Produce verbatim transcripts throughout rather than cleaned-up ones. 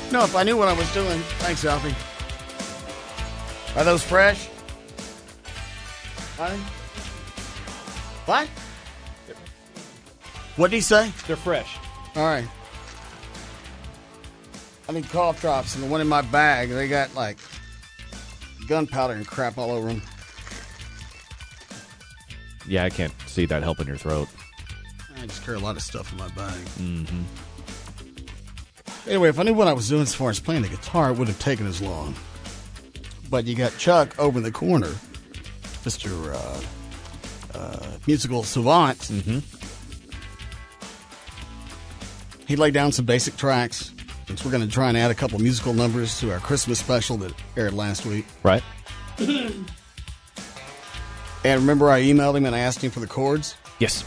No, if I knew what I was doing. Thanks, Alfie. Are those fresh? Honey? What? What did he say? They're fresh. All right. I need cough drops, and the one in my bag, they got like gunpowder and crap all over them. Yeah, I can't see that helping your throat. I just carry a lot of stuff in my bag. Mm-hmm. Anyway, if I knew what I was doing as far as playing the guitar, it wouldn't have taken as long. But you got Chuck over in the corner, Mister Uh, uh, musical savant. Mm-hmm. He laid down some basic tracks. Since we're going to try and add a couple musical numbers to our Christmas special that aired last week. Right. And remember I emailed him and I asked him for the chords? Yes.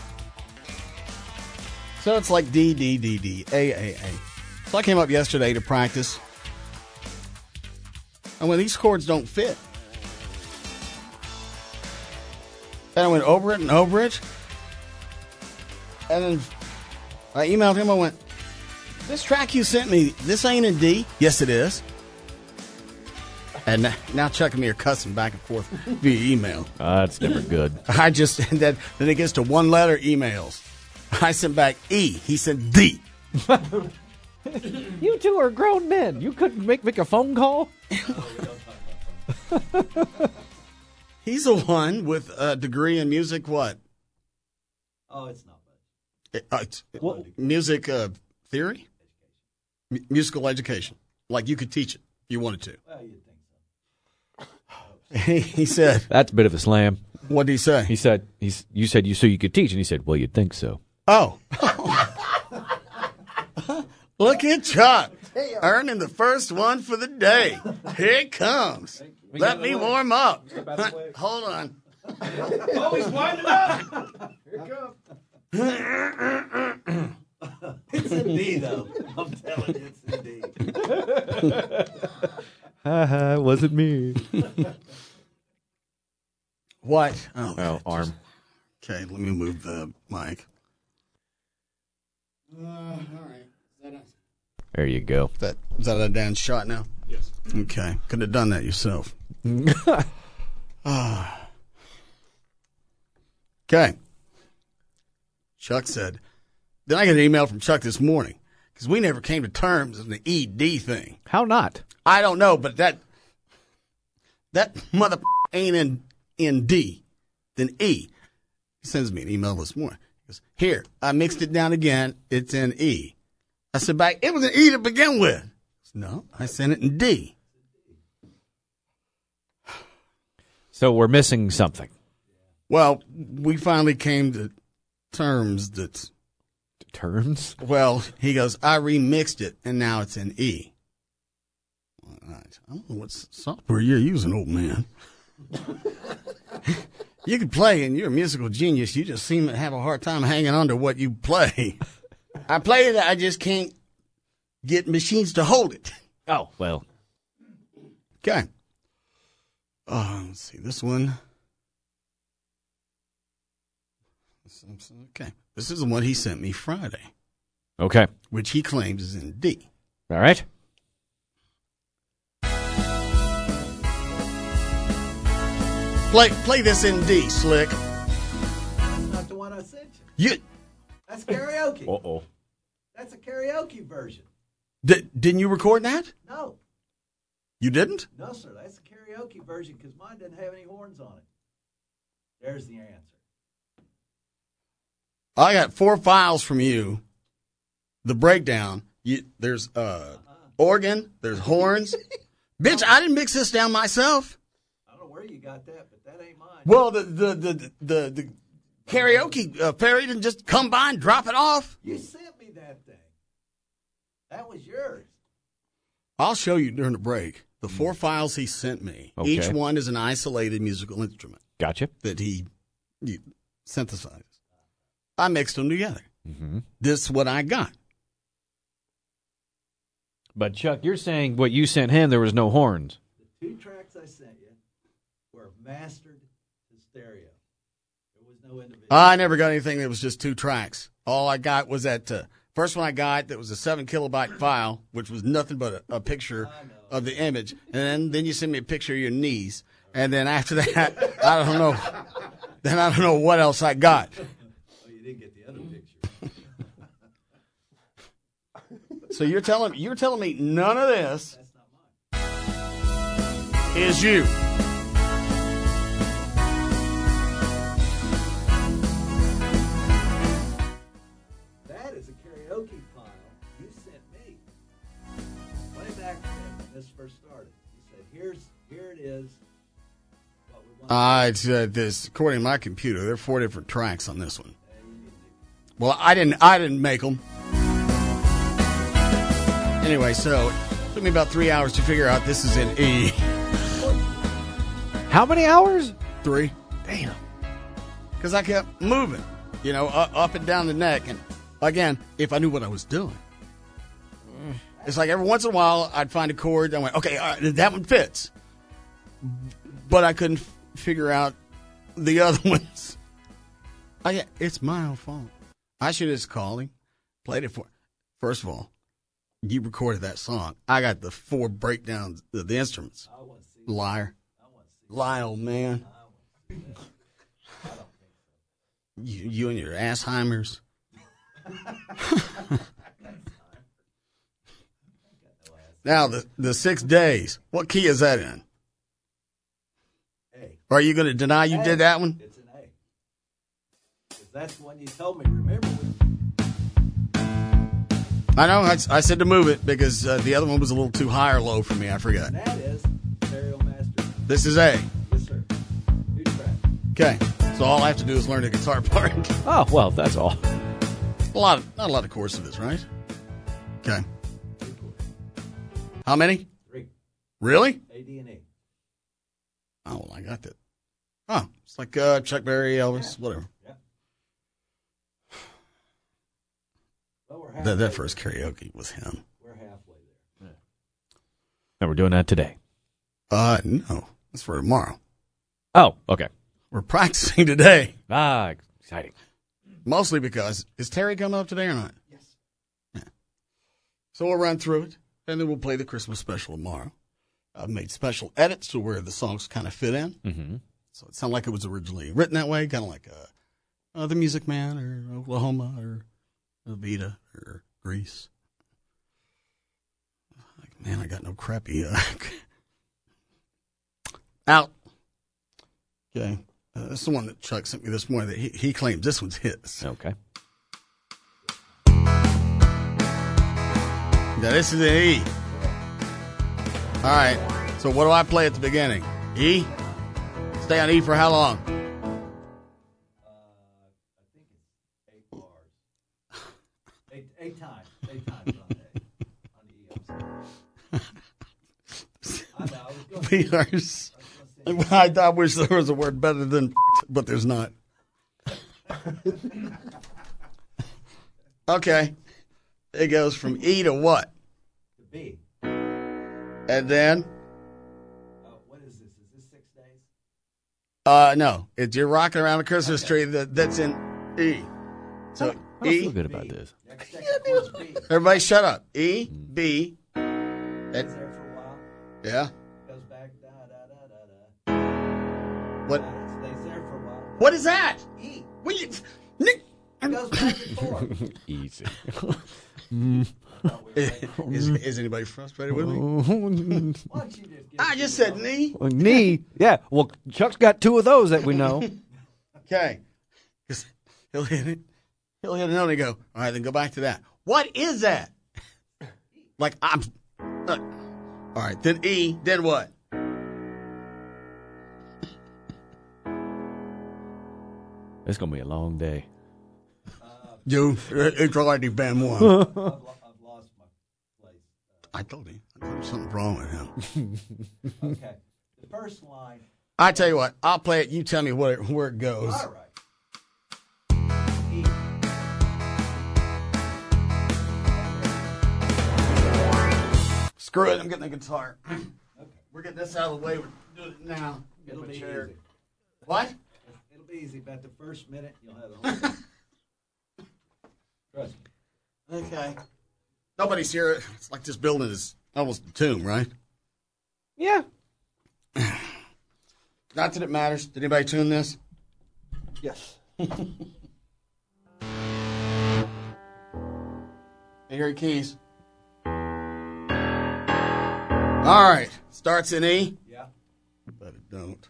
So it's like D, D, D, D, A, A, A. So I came up yesterday to practice. And when these chords don't fit. And I went over it and over it. And then I emailed him. I went, this track you sent me, this ain't in D? Yes, it is. And now Chuck and me are cussing back and forth via email. Uh, that's never good. I just, then, then it gets to one letter emails. I sent back E. He sent D. You two are grown men. You couldn't make, make a phone call? He's the one with a degree in music, what? Oh, it's not much. Uh, it's, well, music uh, theory? M- musical education. Like you could teach it if you wanted to. Well, you'd think so. he, he said. That's a bit of a slam. What did he say? He said, he's, you said you so you could teach, and he said, well, you'd think so. Oh. Look at Chuck. Earning the first one for the day. Here it comes. Let me warm up. Hold on. Oh, he's winding up. Here it comes. It's in D, though. I'm telling you, it's in D. Haha, it wasn't me. What? Oh, Oh, arm. Okay, let me move the mic. Uh, all right. Is that, a, There you go. that, is that a down shot now? Yes. Okay. Could have done that yourself. Ah. Okay. Chuck said, then I got an email from Chuck this morning because we never came to terms on the E D thing. How not? I don't know, but that that mother ain't in in D, then E. He sends me an email this morning. He goes, here, I mixed it down again. It's in E. I said back, it was an E to begin with. Said, no, I sent it in D. So we're missing something. Well, we finally came to terms that, Terms? well, he goes, I remixed it, and now it's in E. All right. I don't know what software you're using, old man. You can play, and you're a musical genius. You just seem to have a hard time hanging on to what you play. I play it, I just can't get machines to hold it. Oh, well. Okay. Uh, let's see, this one. Okay. This is the one he sent me Friday, Okay. which he claims is in D. All right. Play, play this in D, Slick. That's not the one I sent you. You That's karaoke. Uh-oh. That's a karaoke version. di- didn't you record that? No. You didn't? No, sir. That's a karaoke version because mine doesn't have any horns on it. There's the answer. I got four files from you. The breakdown. You, there's uh, organ. There's horns. Bitch, I didn't mix this down myself. I don't know where you got that, but that ain't mine. Well, the the the the, the karaoke uh, Perry didn't just come by and drop it off. You sent me that thing. That was yours. I'll show you during the break the four files he sent me. Okay. Each one is an isolated musical instrument Gotcha. that he, he synthesizes. I mixed them together. Mm-hmm. This is what I got. But, Chuck, you're saying what you sent him, there was no horns. The two tracks I sent you were mastered to stereo. There was no individual. I never got anything that was just two tracks. All I got was that uh, First one I got that was a seven kilobyte file, which was nothing but a, a picture of the image. And then, then you send me a picture of your knees. And then after that, I don't know. Then I don't know what else I got. Oh, you didn't get the other picture. So you're telling you're telling me none of this That's not mine. is you. That is a karaoke file you sent me. Way back when this first started. You said, here's, here it is. What we want. Uh, it's, uh, this, according to my computer, there are four different tracks on this one. Well, I didn't I didn't make them. Anyway, so it took me about three hours to figure out this is in E. How many hours? Three. Damn. Because I kept moving, you know, up, up and down the neck. And again, if I knew what I was doing. It's like every once in a while, I'd find a chord. I went, okay, all right, that one fits. But I couldn't f- figure out the other ones. Oh, yeah, it's my own fault. I should have just called him, played it for First of all, you recorded that song. I got the four breakdowns of the instruments. I want to see Liar. I want to see Lie, old man. I want to see that. I don't think so. You, you and your Assheimers. Now, the, the six days. What key is that in? A. Are you going to deny you did that one? It's an A. 'Cause that's the one you told me. Remember? I know. I, I said to move it because uh, the other one was a little too high or low for me. I forgot. And that is Stereo Master. This is A. Yes, sir. New track. Okay. So all I have to do is learn the guitar part. Oh, well, that's all. a lot of, not a lot of chords to this, right? Okay. Three chords. How many? Three. Really? A, D, and E. Oh, well, I got that. Oh, it's like uh, Chuck Berry, Elvis, whatever. Yeah. Well, we're halfway That, that there. first karaoke was him. We're halfway there. And we're doing that today. Uh, no. That's for tomorrow. Oh, okay. We're practicing today. Ah, exciting. Mostly because, is Terry coming up today or not? Yes. Yeah. So we'll run through it, and then we'll play the Christmas special tomorrow. I've made special edits to where the songs kind of fit in. Mm-hmm. So it sounded like it was originally written that way, kind of like uh, uh, The Music Man or Oklahoma or Evita or Grease. Like, man, I got no crappy. Uh, out. Okay. Uh, this is the one that Chuck sent me this morning that he, he claims this one's his. Okay. Now, this is an E. All right. So what do I play at the beginning? E? Stay on E for how long? Uh, I think it's eight bars. Eight, eight times. Eight times on A. On the E, I'm sorry. I know. I was going to P Rs. I, I wish there was a word better than, but there's not. Okay. It goes from E to what? The B. And then, Oh, what is this? Is this six days? uh, no. It's You're Rocking Around the Christmas Tree that, that's in E. So I don't E. feel good about this. Next second chord's B. Everybody shut up. E, B. Stays And, there for a while. yeah. Goes back. Da da da da da. What? Uh, stays there for a while. What is that? E. What you, Nick? Goes back and forth. Easy. Oh, we're ready. Is, is anybody frustrated with me? Why don't you just give I it just to said me? knee. Knee. Yeah. Well, Chuck's got two of those that we know. Okay. 'Cause he'll hit it. He'll hit a note and go, all right, then go back to that. What is that? Like, I'm. Uh, all right, then E, then what? It's going to be a long day. You, it's already been one. I've, lo- I've lost my place. I told you. I told you something's wrong with him. Uh, okay. The first line. I tell you what, I'll play it. You tell me where, where it goes. All right. E. Screw it, I'm getting the guitar. Okay. We're getting this out of the way. We're doing it now. Get It'll my be chair. easy. What? It'll be easy. About the first minute, you'll have the whole thing. Trust me. Okay. Nobody's here. It's like this building is almost a tomb, right? Yeah. Not that it matters. Did anybody tune this? Yes. Here are keys. All right. Starts in E. Yeah. But it don't.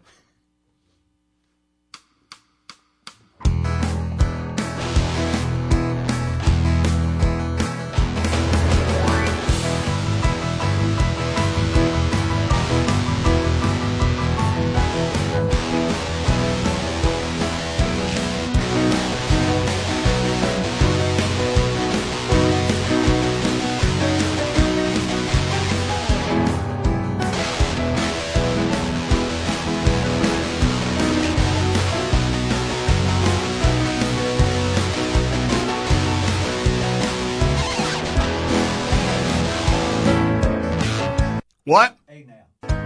What? A now.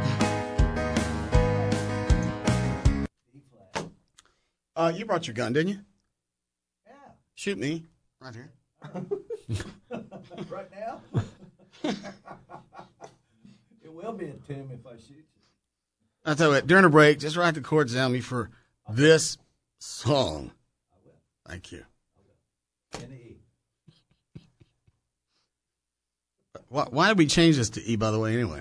E flat. Uh, you brought your gun, didn't you? Yeah. Shoot me. Right here. Right now? It will be a tomb if I shoot you. I'll tell you what, during the break, just write the chords down me for this song. I will. Thank you. In the E. Why, why did we change this to E, by the way, anyway?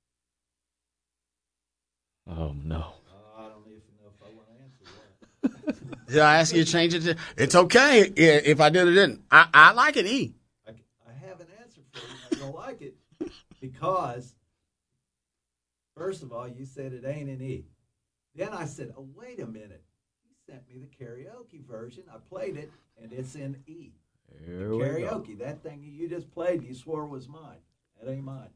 Oh, no. Uh, I don't even know if I want to answer that. Did I ask you to change it to? It's okay i- if I did or didn't. I, I like it E. I, I have an answer for you. I don't like it because, first of all, you said it ain't an E. Then I said, oh, wait a minute. You sent me the karaoke version. I played it, and it's in E. Here we go. Karaoke, that thing you just played, you swore was mine. That ain't mine.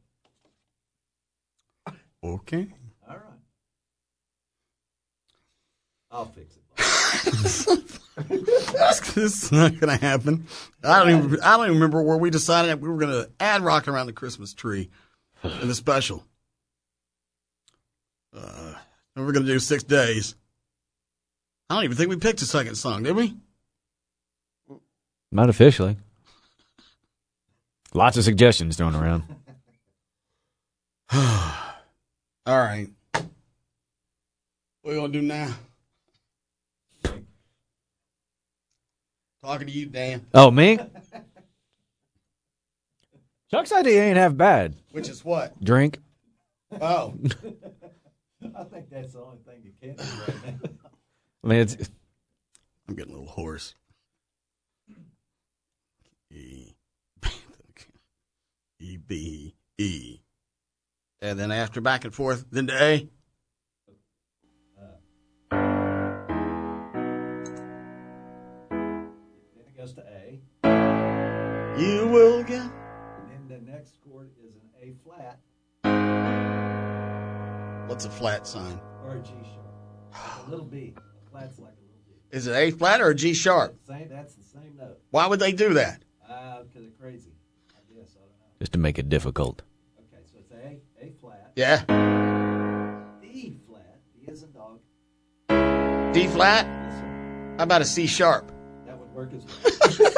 Okay. All right. I'll fix it. This is not going to happen. I don't even. I don't even remember where we decided that we were going to add "Rocking Around the Christmas Tree" in the special. Uh, and we're going to do six days. I don't even think we picked a second song, did we? Not officially. Lots of suggestions thrown around. All right. What are you going to do now? Talking to you, Dan. Oh, me? Chuck's idea ain't half bad. Which is what? Drink. Oh. I think that's the only thing you can do right now. I mean, it's I'm getting a little hoarse. E. E, B, E. And then after back and forth, then to A. Then it goes to A. You will get. And then the next chord is an A flat What's a flat sign? or a G sharp. A little B. A flat's like a little B. Is it A flat or a G sharp? Same, that's the same note. Why would they do that? Uh, because they're crazy. I guess, I don't know. just to make it difficult. Okay, so it's A, A flat, Yeah. D flat, D as in dog. D flat? Yes, sir. How about a C sharp? That would work as well.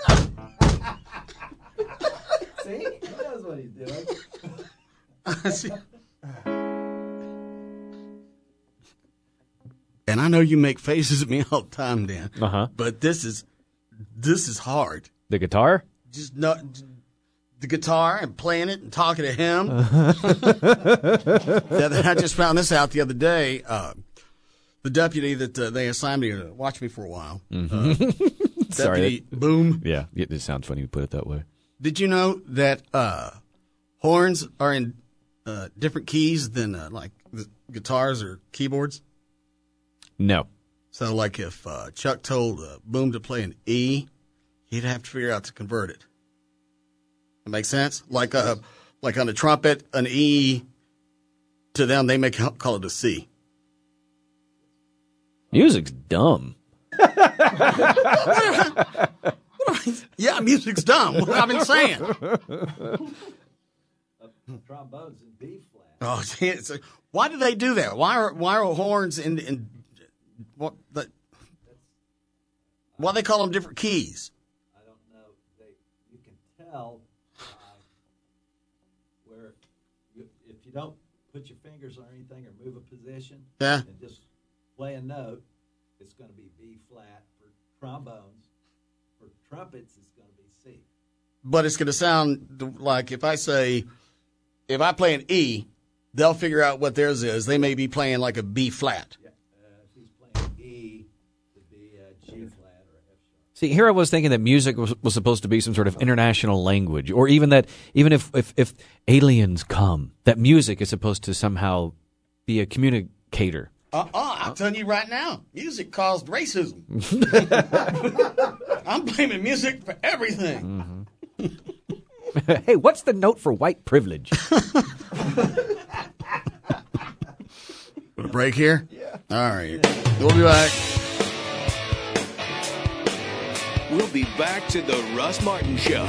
See? He knows what he's doing. See? And I know you make faces at me all the time, Dan. Uh huh. But this is this is hard. The guitar? Just not the guitar and playing it and talking to him. Yeah, I just found this out the other day. Uh, the deputy that uh, they assigned me to watch me for a while, uh, Sorry. Deputy Boom. Yeah, it it sounds funny you put it that way. Did you know that uh, horns are in uh, different keys than uh, like the guitars or keyboards? No. So, like if uh, Chuck told uh, Boom to play an E, he'd have to figure out to convert it. That makes sense? Like uh, like on a trumpet, an E, to them, they may ca- call it a C. Music's dumb. Yeah, music's dumb. What I've been saying. Trombones in B flat. Oh, see, it's a- why do they do that? Why are why are horns in in what the, why they call them different keys? I don't know. They, tell uh, where you, if you don't put your fingers on anything or move a position, Yeah. and just play a note, it's going to be B flat for trombones. For trumpets, it's going to be C. But it's going to sound like if I say, if I play an E, they'll figure out what theirs is. They may be playing like a B flat. Yeah. Uh, if he's playing E, it'd be uh, G flat or F sharp. See, here I was thinking that music was, was supposed to be some sort of international language, or even that even if, if, if aliens come, that music is supposed to somehow be a communicator. Uh-uh, I'm telling you right now, music caused racism. I'm blaming music for everything. Mm-hmm. Hey, what's the note for white privilege? Want a break here? Yeah. All right. We'll be back. We'll be back to the Russ Martin Show.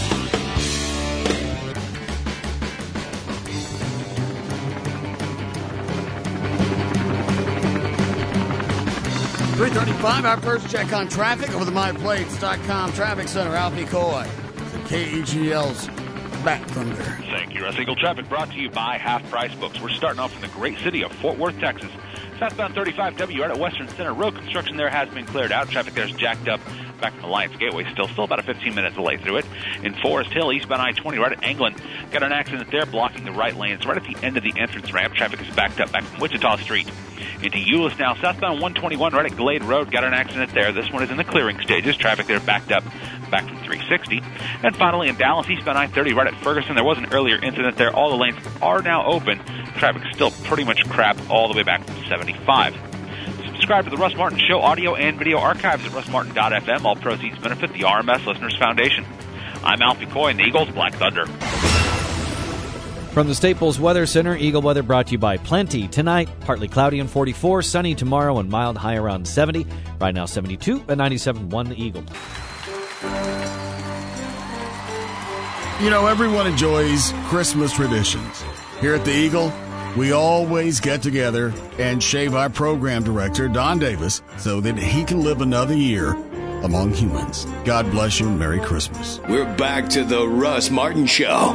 three thirty-five, our first check on traffic over the my plates dot com Traffic Center. Alfie Coy, K E G L's Back Thunder. Thank you, Russ. Eagle Traffic brought to you by Half Price Books. We're starting off in the great city of Fort Worth, Texas. Southbound thirty-five W right at Western Center. Road construction there has been cleared out. Traffic there is jacked up back from Alliance Gateway. Still, still about a fifteen minute delay through it. In Forest Hill, eastbound I twenty, right at Anglin. Got an accident there blocking the right lanes right at the end of the entrance ramp. Traffic is backed up back from Wichita Street into Euless now. Southbound one twenty-one right at Glade Road. Got an accident there. This one is in the clearing stages. Traffic there backed up back from three sixty. And finally in Dallas, eastbound I thirty right at Ferguson. There was an earlier incident there. All the lanes are now open. Traffic is still pretty much crap all the way back from seventy-five. Subscribe to the Russ Martin Show audio and video archives at russ martin dot f m. All proceeds benefit the R M S Listeners Foundation. I'm Alfie Coy in the Eagles Black Thunder. From the Staples Weather Center, Eagle Weather brought to you by Plenty. Tonight, partly cloudy and forty-four, sunny tomorrow and mild, high around seventy. Right now, seventy-two and ninety-seven point one the Eagle. You know, everyone enjoys Christmas traditions. Here at the Eagle, we always get together and shave our program director, Don Davis, so that he can live another year among humans. God bless you and Merry Christmas. We're back to the Russ Martin Show.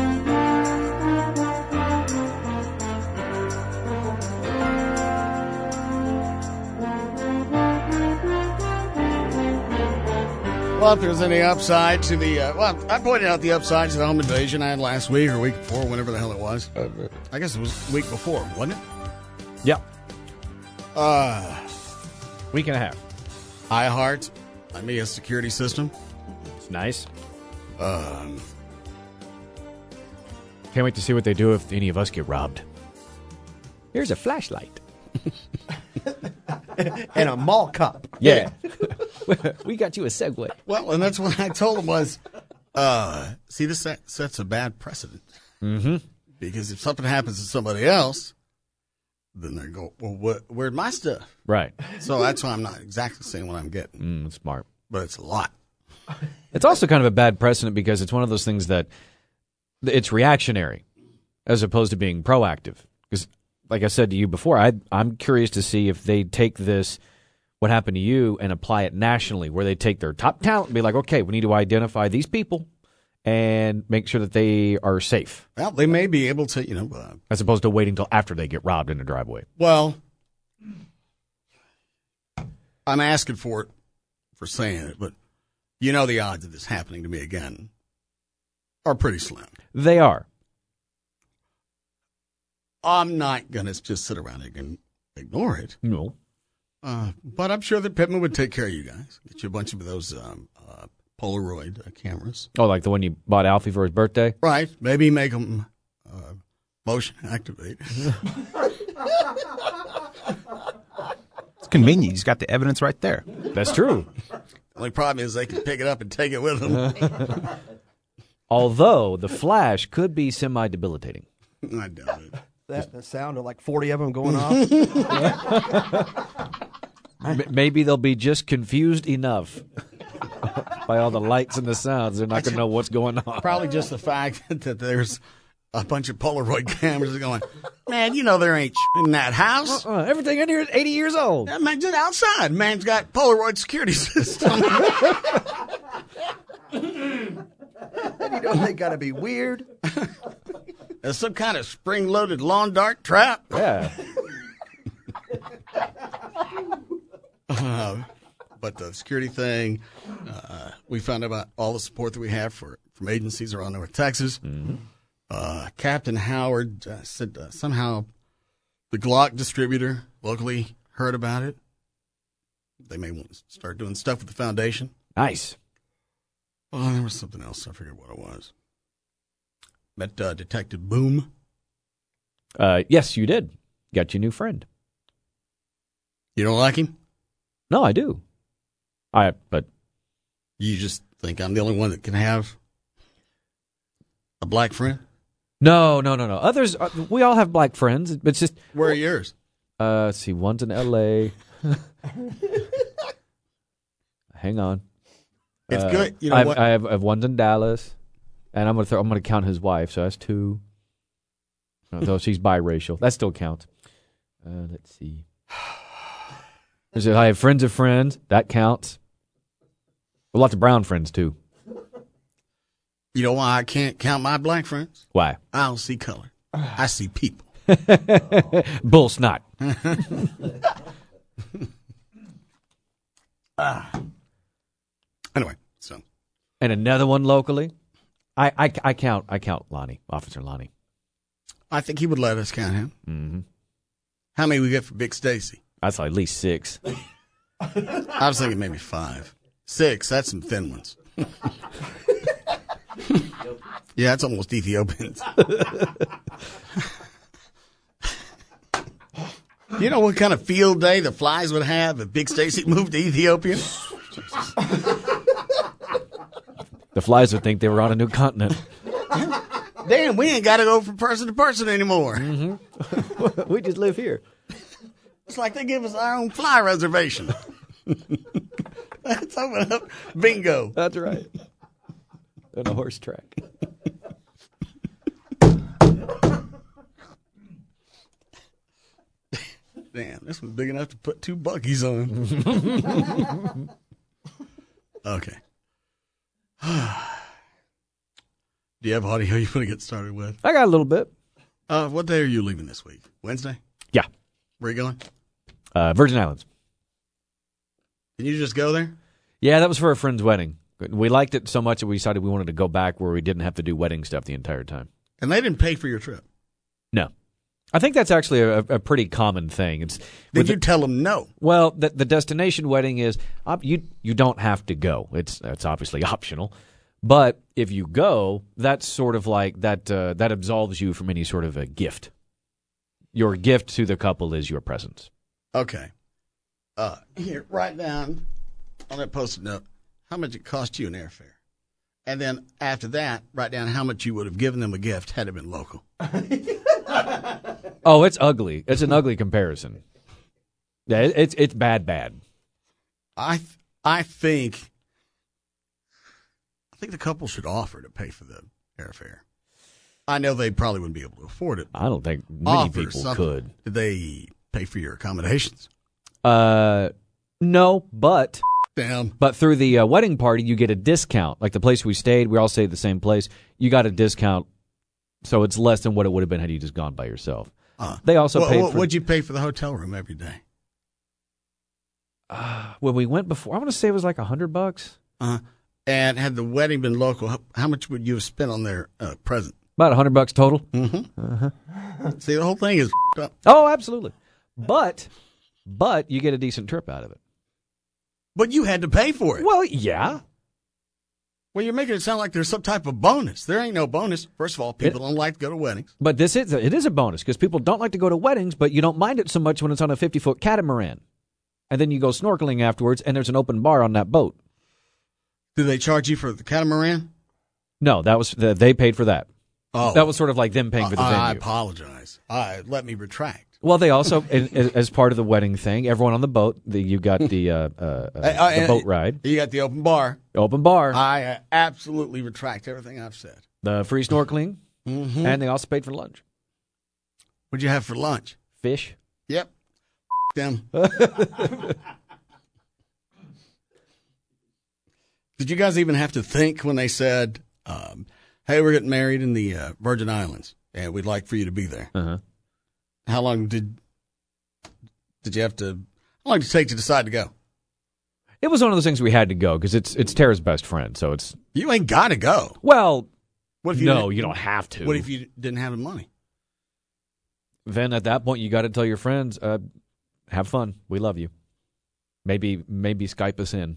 Well, if there's any upside to the, uh, well, I pointed out the upside to the home invasion I had last week or week before, whenever the hell it was. I guess it was week before, wasn't it? Yep. Uh, Week and a half. iHeart, I mean, a security system. It's nice. Um, Can't wait to see what they do if any of us get robbed. Here's a flashlight. And a mall cop. Yeah. We got you a Segway. well, and that's what I told him was, uh, see, this set, sets a bad precedent. Mm-hmm. Because if something happens to somebody else, then they go, well, what, where'd my stuff? Right. So that's why I'm not exactly saying what I'm getting. Mm, smart. But it's a lot. It's also kind of a bad precedent because it's one of those things that it's reactionary as opposed to being proactive. Because, like I said to you before, I, I'm curious to see if they take this, what happened to you, and apply it nationally, where they take their top talent and be like, okay, we need to identify these people and make sure that they are safe. Well, they may be able to, you know. Uh, as opposed to waiting until after they get robbed in the driveway. Well, I'm asking for it for saying it, but you know the odds of this happening to me again are pretty slim. They are. I'm not going to just sit around and ignore it. No. Uh, but I'm sure that Pittman would take care of you guys. Get you a bunch of those um, uh, Polaroid uh, cameras. Oh, like the one you bought Alfie for his birthday? Right. Maybe make them uh, motion activate. It's convenient. He's got the evidence right there. That's true. The only problem is they can pick it up and take it with them. Although the flash could be semi-debilitating. I doubt it. That, that sound of like forty of them going off. M- maybe they'll be just confused enough by all the lights and the sounds. They're not going to know what's going on. Probably just the fact that there's a bunch of Polaroid cameras going, man, you know there ain't in that house. Uh-uh. Everything in here is eighty years old. That man, just outside. Man's got Polaroid security system. And you know they got to be weird. There's some kind of spring-loaded lawn dart trap. Yeah. Uh, but the security thing, uh, we found out about all the support that we have for from agencies around North Texas. Mm-hmm. Uh, Captain Howard uh, said uh, somehow the Glock distributor locally heard about it. They may want to start doing stuff with the foundation. Nice. Oh, there was something else. I forget what it was. Met uh, Detective Boom. Uh, yes, you did. Got your new friend. You don't like him? No, I do. I but You just think I'm the only one that can have a black friend? no, no, no, no. Others, uh, we all have black friends. It's just Where are yours? uh, let's see. One's in L A Hang on. It's Uh, good. You know I have, what? I have, I have one's in Dallas, and I'm gonna throw, I'm gonna count his wife, so that's two. No, though she's biracial, that still counts. Uh, let's see. There's a- I have friends of friends, that counts. Well, lots of brown friends too. You know why I can't count my black friends? Why? I don't see color. I see people. Bull snot. Anyway, so And another one locally. I, I, I count I count Lonnie, Officer Lonnie. I think he would let us count him. Mm-hmm. How many we get for Big Stacy? That's like at least six. I was thinking maybe five. Six, that's some thin ones. Yeah, it's almost Ethiopians. You know what kind of field day the Flies would have if Big Stacy moved to Ethiopia? The Flies would think they were on a new continent. Damn, we ain't got to go from person to person anymore. Mm-hmm. We just live here. It's like they give us our own fly reservation. Let's open up bingo. That's right. And a horse track. Damn, this one's big enough to put two buggies on. Okay. Do you have audio you want to get started with? I got a little bit. Uh, what day are you leaving this week? Wednesday? Yeah. Where are you going? Uh, Virgin Islands. Can you just go there? Yeah, that was for a friend's wedding. We liked it so much that we decided we wanted to go back where we didn't have to do wedding stuff the entire time. And they didn't pay for your trip. No. I think that's actually a, a pretty common thing. It's Did you the, tell them no? Well, the, the destination wedding is op- you you don't have to go. It's it's obviously optional. But if you go, that's sort of like that uh, that absolves you from any sort of a gift. Your gift to the couple is your presence. Okay. Uh, here, write down on that post-it note how much it cost you in airfare. And then after that, write down how much you would have given them a gift had it been local. Oh, it's ugly. It's an ugly comparison. Yeah, it, it's it's bad, bad. I th- I think I think the couple should offer to pay for the airfare. I know they probably wouldn't be able to afford it. I don't think many Offer people something. could. Did they pay for your accommodations? Uh, no, but Damn. but through the uh, wedding party, you get a discount. Like the place we stayed, we all stayed at the same place. You got a discount, so it's less than what it would have been had you just gone by yourself. Uh, They also what, paid what, for. What'd you pay for the hotel room every day? Uh, when we went before, I want to say it was like a hundred bucks. Uh, and had the wedding been local, how, how much would you have spent on their uh, present? About a hundred bucks total. Mm-hmm. Uh-huh. See, the whole thing is f***ed up. Oh, absolutely. But but you get a decent trip out of it. But you had to pay for it. Well, yeah. Well, you're making it sound like there's some type of bonus. There ain't no bonus. First of all, people It- don't like to go to weddings. But this is it is a bonus because people don't like to go to weddings, but you don't mind it so much when it's on a fifty foot catamaran, and then you go snorkeling afterwards, and there's an open bar on that boat. Do they charge you for the catamaran? No, that was the, they paid for that. Oh, That was sort of like them paying for the I, I venue. apologize. I let me retract. Well, they also, in, as part of the wedding thing, everyone on the boat, the, you got the uh, uh, uh, Hey, uh, the and- boat ride, You got the open bar. open bar, I uh, absolutely retract everything I've said. the free snorkeling, Mm-hmm. and they also paid for lunch. What'd you have for lunch? Fish. Yep. Them. Did you guys even have to think when they said Um, hey, we're getting married in the uh, Virgin Islands, and we'd like for you to be there. Uh-huh. How long did did you have to? How long did it take to decide to go? It was one of those things we had to go because it's it's Tara's best friend, so it's You ain't got to go. well. What if you no, didn't- you don't have to. What if you didn't have the money? Then at that point, you got to tell your friends, uh, "Have fun. We love you." Maybe maybe Skype us in.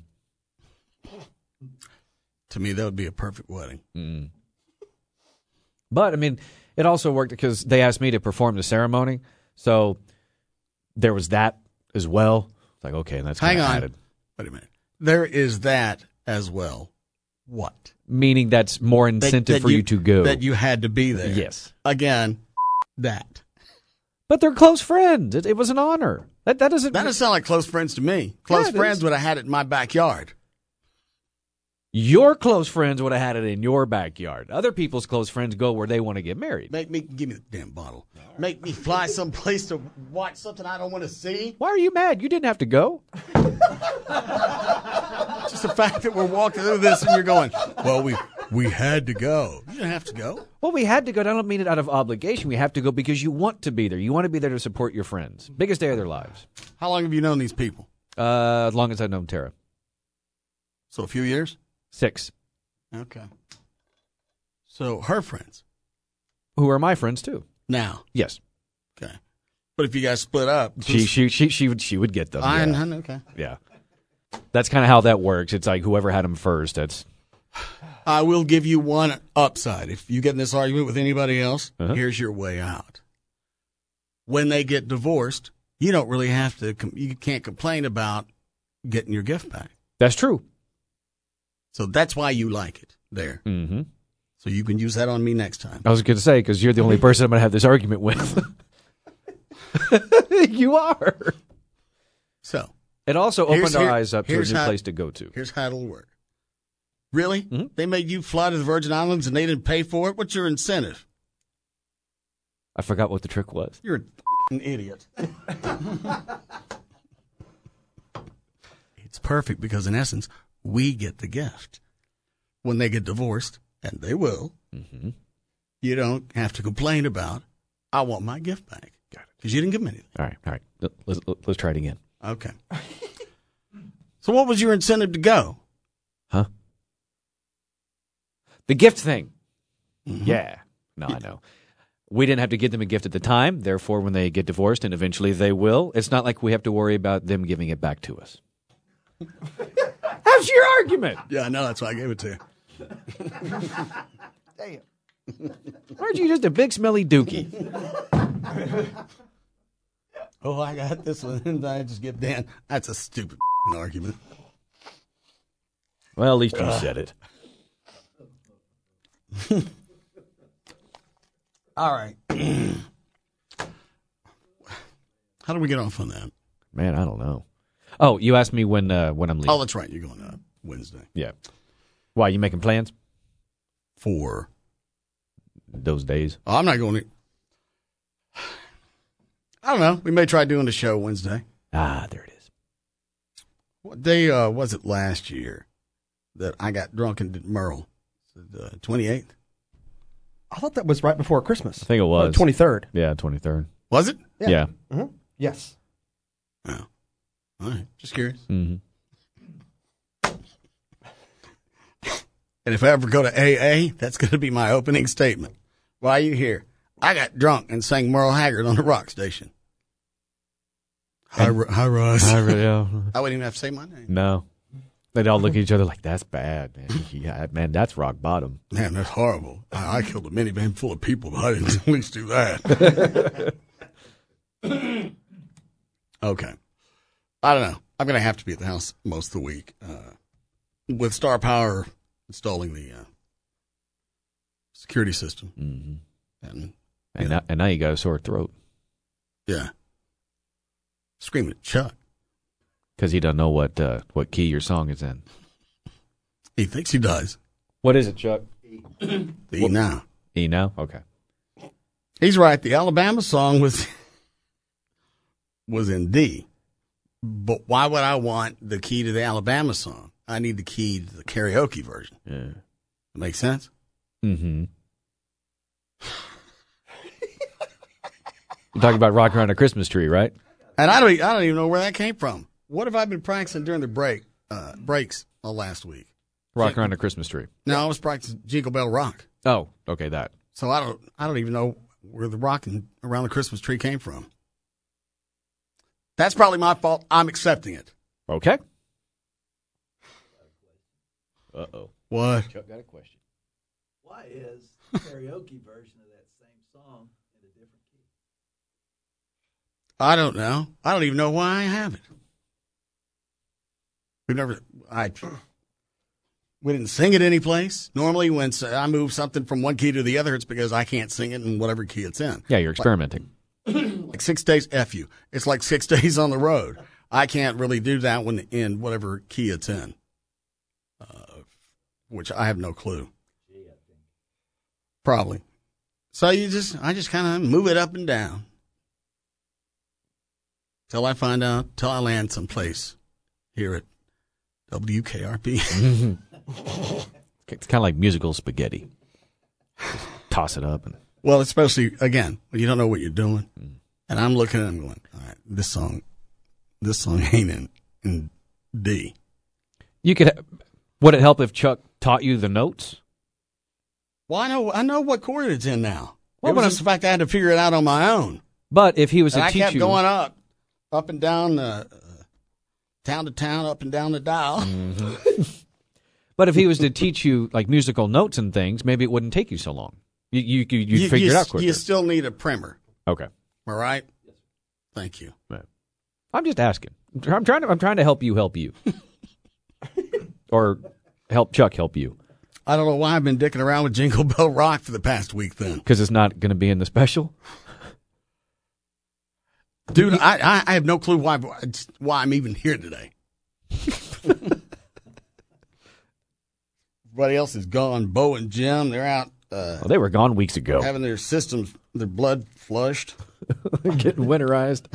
To me, that would be a perfect wedding. Mm. But I mean, it also worked because they asked me to perform the ceremony, so there was that as well. It's like, okay, that's Hang kinda on. added. Wait a minute. There is that as well. What? Meaning that's more That- incentive that for you, to go. That you had to be there. Yes. Again, that. But they're close friends. It, it was an honor. That that doesn't. That doesn't sound like close friends to me. Close Yeah, it friends is. would have had it in my backyard. Your close friends would have had it in your backyard. Other people's close friends go where they want to get married. Make me give me the damn bottle. Make me fly someplace to watch something I don't want to see. Why are you mad? You didn't have to go. Just the fact that we're walking through this and you're going, well, we we had to go. You didn't have to go. Well, we had to go. I don't mean it out of obligation. We have to go because you want to be there. You want to be there to support your friends. Biggest day of their lives. How long have you known these people? Uh, as long as I've known Tara. So a few years? Six. Okay. So her friends. Who are my friends too. Now. Yes. Okay. But if you guys split up. She she she she would she would get them. I, yeah. I know, okay. yeah. That's kind of how that works. It's like whoever had them first. That's I will give you one upside. If you get in this argument with anybody else, Uh-huh. here's your way out. When they get divorced, you don't really have to, com- you can't complain about getting your gift back. that's true. So that's why you like it there. Mm-hmm. So you can use that on me next time. I was going to say because you're the only person I'm going to have this argument with. You are. So It also opened Here's- our here- eyes up to a here's new how- place to go to. here's how it'll work. Really? Mhm. They made you fly to the Virgin Islands and they didn't pay for it? What's your incentive? I forgot what the trick was. You're a f***ing idiot. It's perfect because, in essence, we get the gift. When they get divorced, and they will, Mm-hmm. you don't have to complain about, I want my gift back. Got it. Because you didn't give me anything. All right, all right. Let's, let's try it again. Okay. So what was your incentive to go? Huh? The gift thing. Mm-hmm. Yeah. No, I know. We didn't have to give them a gift at the time. Therefore, when they get divorced, and eventually they will, it's not like we have to worry about them giving it back to us. How's your argument? Yeah, I know. That's why I gave it to you. Damn. Aren't you just a big smelly dookie? Oh, I got this one. And I just give Dan. That's a stupid argument. Well, at least you said it. All right. How do we get off on that? Man, I don't know. Oh, you asked me when uh, when I'm leaving. Oh, that's right. You're going up Wednesday. Yeah. Why, you making plans? For? Those days. Oh, I'm not going to. I don't know. We may try doing the show Wednesday. Ah, there it is. What day uh, was it last year that I got drunk and did Merle? The twenty-eighth? I thought that was right before Christmas. I think it was. twenty-third. Yeah, twenty-third. Was it? Yeah. Yeah. Mm-hmm. Yes. Oh. All right. Just curious. Mm-hmm. And if I ever go to A A, that's going to be my opening statement. Why are you here? I got drunk and sang Merle Haggard on the rock station. Hi, Ru- hi, Russ. I really, uh, I wouldn't even have to say my name. no. They'd all look at each other like, that's bad, man. Yeah, man, that's rock bottom. Man, that's horrible. I, I killed a minivan full of people, but I didn't at least do that. Okay. I don't know. I'm going to have to be at the house most of the week. Uh, with Star Power installing the uh, security system. Mm-hmm. And, And, now, and now you got a sore throat yeah. Screaming at Chuck. because he doesn't know what uh, what key your song is in. He thinks he does. What is it, Chuck? The E now. E now? Okay. He's right. The Alabama song was was in D. But why would I want the key to the Alabama song? I need the key to the karaoke version. Yeah. Make sense? Mm-hmm. You're talking about rocking around a Christmas tree, right? And I don't, e- I don't even know where that came from. What have I been practicing during the break uh, breaks all last week? Rocking around a Christmas tree. No, I was practicing Jingle Bell Rock. Oh, okay, that. So I don't, I don't even know where the rocking around the Christmas tree came from. That's probably my fault. I'm accepting it. Okay. Uh-oh. What? Chuck got a question. Why is the karaoke version of that same song in a different key? I don't know. I don't even know why I have it. We've never, I, we didn't sing it anyplace. Normally when I move something from one key to the other, it's because I can't sing it in whatever key it's in. Yeah, you're experimenting. Like six days, F you. It's like six days on the road. I can't really do that one in whatever key it's in, uh, which I have no clue. Probably. So you just, I just kind of move it up and down till I find out, till I land someplace here at W K R P. It's kind of like musical spaghetti. Just toss it up. And Well, especially, again, when you don't know what you're doing. And I'm looking at it and going, all right, this song, this song ain't in, in D. you could. Would it help if Chuck taught you the notes? Well, I know, I know what chord it's in now. Well, It was but just the fact I had to figure it out on my own. But if he was And to I teach kept you, going up, up and down, uh, uh, town to town, up and down the dial. but if he was to teach you like musical notes and things, maybe it wouldn't take you so long. You you you you'd you, figure you, it out quicker. You still need a primer. Okay. All right. Thank you. Right. I'm just asking. I'm trying to. I'm trying to help you help you, or help Chuck help you, I don't know why I've been dicking around with Jingle Bell Rock for the past week. Then, because it's not going to be in the special. dude, I, I I have no clue why why I'm even here today. Everybody else is gone. Bo and Jim, they're out uh, Well, they were gone weeks ago, having their systems, their blood flushed. getting winterized.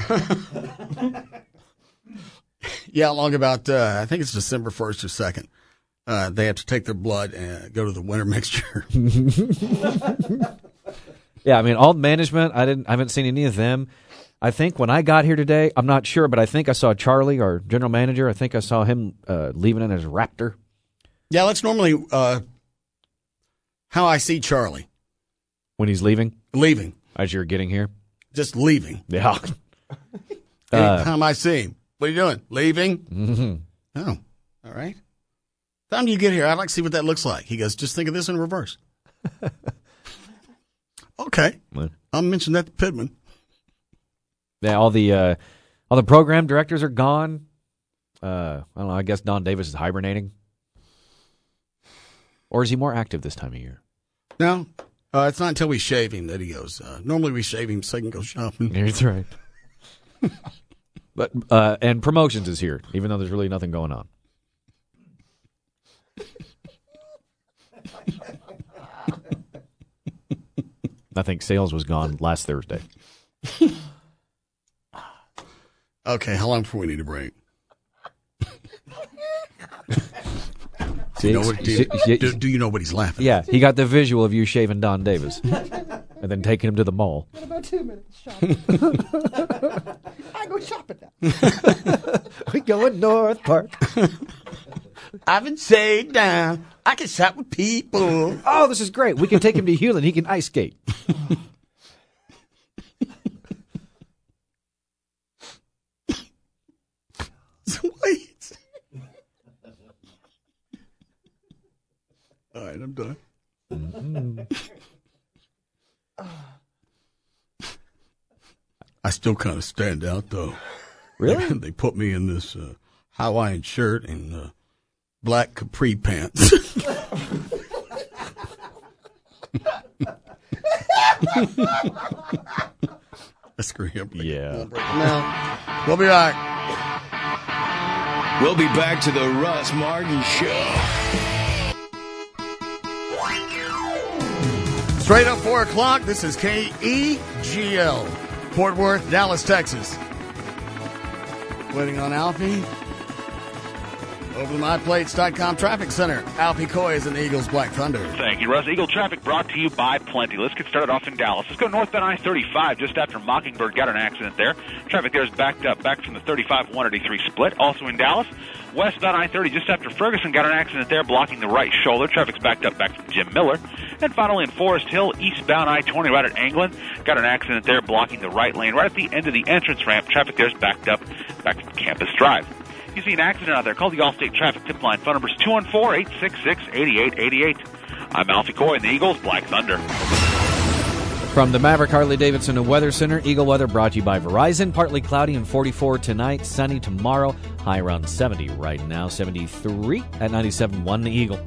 Yeah, long about uh, I think it's December first or second. Uh, they have to take their blood and go to the winter mixture. Yeah, I mean, all management. I didn't. I haven't seen any of them. I think when I got here today, I'm not sure, but I think I saw Charlie, our general manager. I think I saw him uh, leaving in his Raptor. Yeah, that's normally uh, how I see Charlie When he's leaving, leaving, as you're getting here. just leaving. Yeah. Anytime I see him, what are you doing? Leaving? Mm-hmm. Oh, all right. Time you get here, I'd like to see what that looks like. He goes, just think of this in reverse. Okay, What? I'll mention that to Pittman. Yeah, all the uh, all the program directors are gone. Uh, I don't know. I guess Don Davis is hibernating, or is he more active this time of year? No, uh, it's not until we shave him that he goes. Uh, normally we shave him so he can go shopping. That's right. But uh, and promotions is here, even though there's really nothing going on. I think sales was gone last Thursday. Okay, how long before we need a break? Do you, know what, do, you, do, do you know what he's laughing Yeah, he got the visual of you shaving Don Davis and then taking him to the mall. In about two minutes, shopping. I go shopping now. We go in North Park. I've been saved down. I can shop with people. Oh, this is great. We can take him to Hewlett. He can ice skate. Wait. All right, I'm done. Mm-hmm. I still kind of stand out, though. Really? They, they put me in this uh, Hawaiian shirt and uh, black capri pants. Let's screw him. Yeah. Now, we'll be back. We'll be back to the Russ Martin Show. Straight up four o'clock. This is K E G L, Fort Worth, Dallas, Texas. Waiting on Alfie. Over to my plates dot com Traffic Center. Alfie Coy is in the Eagles Black Thunder. Thank you, Russ. Eagle traffic brought to you by Plenty. Let's get started off in Dallas. Let's go northbound I thirty-five just after Mockingbird got an accident there. Traffic there is backed up back from the thirty-five one eighty-three split. Also in Dallas, westbound I thirty just after Ferguson got an accident there blocking the right shoulder. Traffic's backed up back from Jim Miller. And finally in Forest Hill, eastbound I twenty right at Anglin. Got an accident there blocking the right lane right at the end of the entrance ramp. Traffic there is backed up back from Campus Drive. You see an accident out there, call the Allstate Traffic Tip Line. Phone number is two one four, eight six six, eight eight eight eight. I'm Alfie Coy in the Eagles Black Thunder. From the Maverick Harley Davidson and Weather Center, Eagle Weather brought to you by Verizon. Partly cloudy and forty-four tonight, sunny tomorrow. High around seventy right now, seventy-three at ninety-seven point one the Eagle.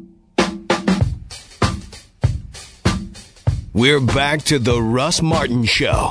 We're back to the Russ Martin Show.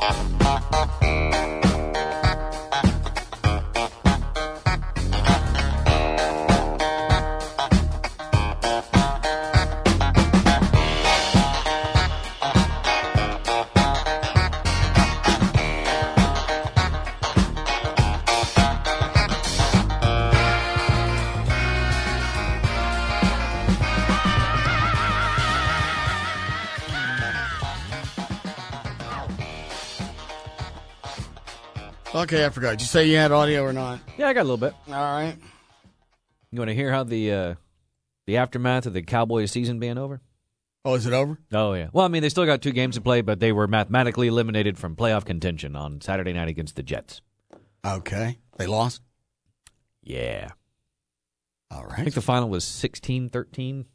Okay, I forgot. Did you say you had audio or not? Yeah, I got a little bit. All right. You want to hear how the uh, the aftermath of the Cowboys season being over? Oh, is it over? Oh, yeah. Well, I mean, they still got two games to play, but they were mathematically eliminated from playoff contention on Saturday night against the Jets. Okay. They lost? Yeah. All right. I think the final was sixteen thirteen.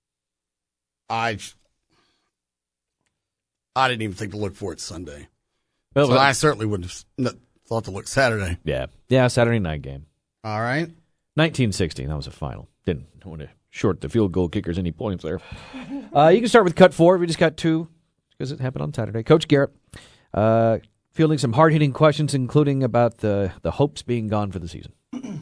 I I didn't even think to look for it Sunday. Well, so well, I certainly wouldn't have thought to look Saturday. Yeah. Yeah, Saturday night game. All right. nineteen sixteen, that was a final. Didn't want to short the field goal kickers any points there. Uh, you can start with cut four. We just got two because it happened on Saturday. Coach Garrett uh, fielding some hard-hitting questions, including about the, the hopes being gone for the season. Can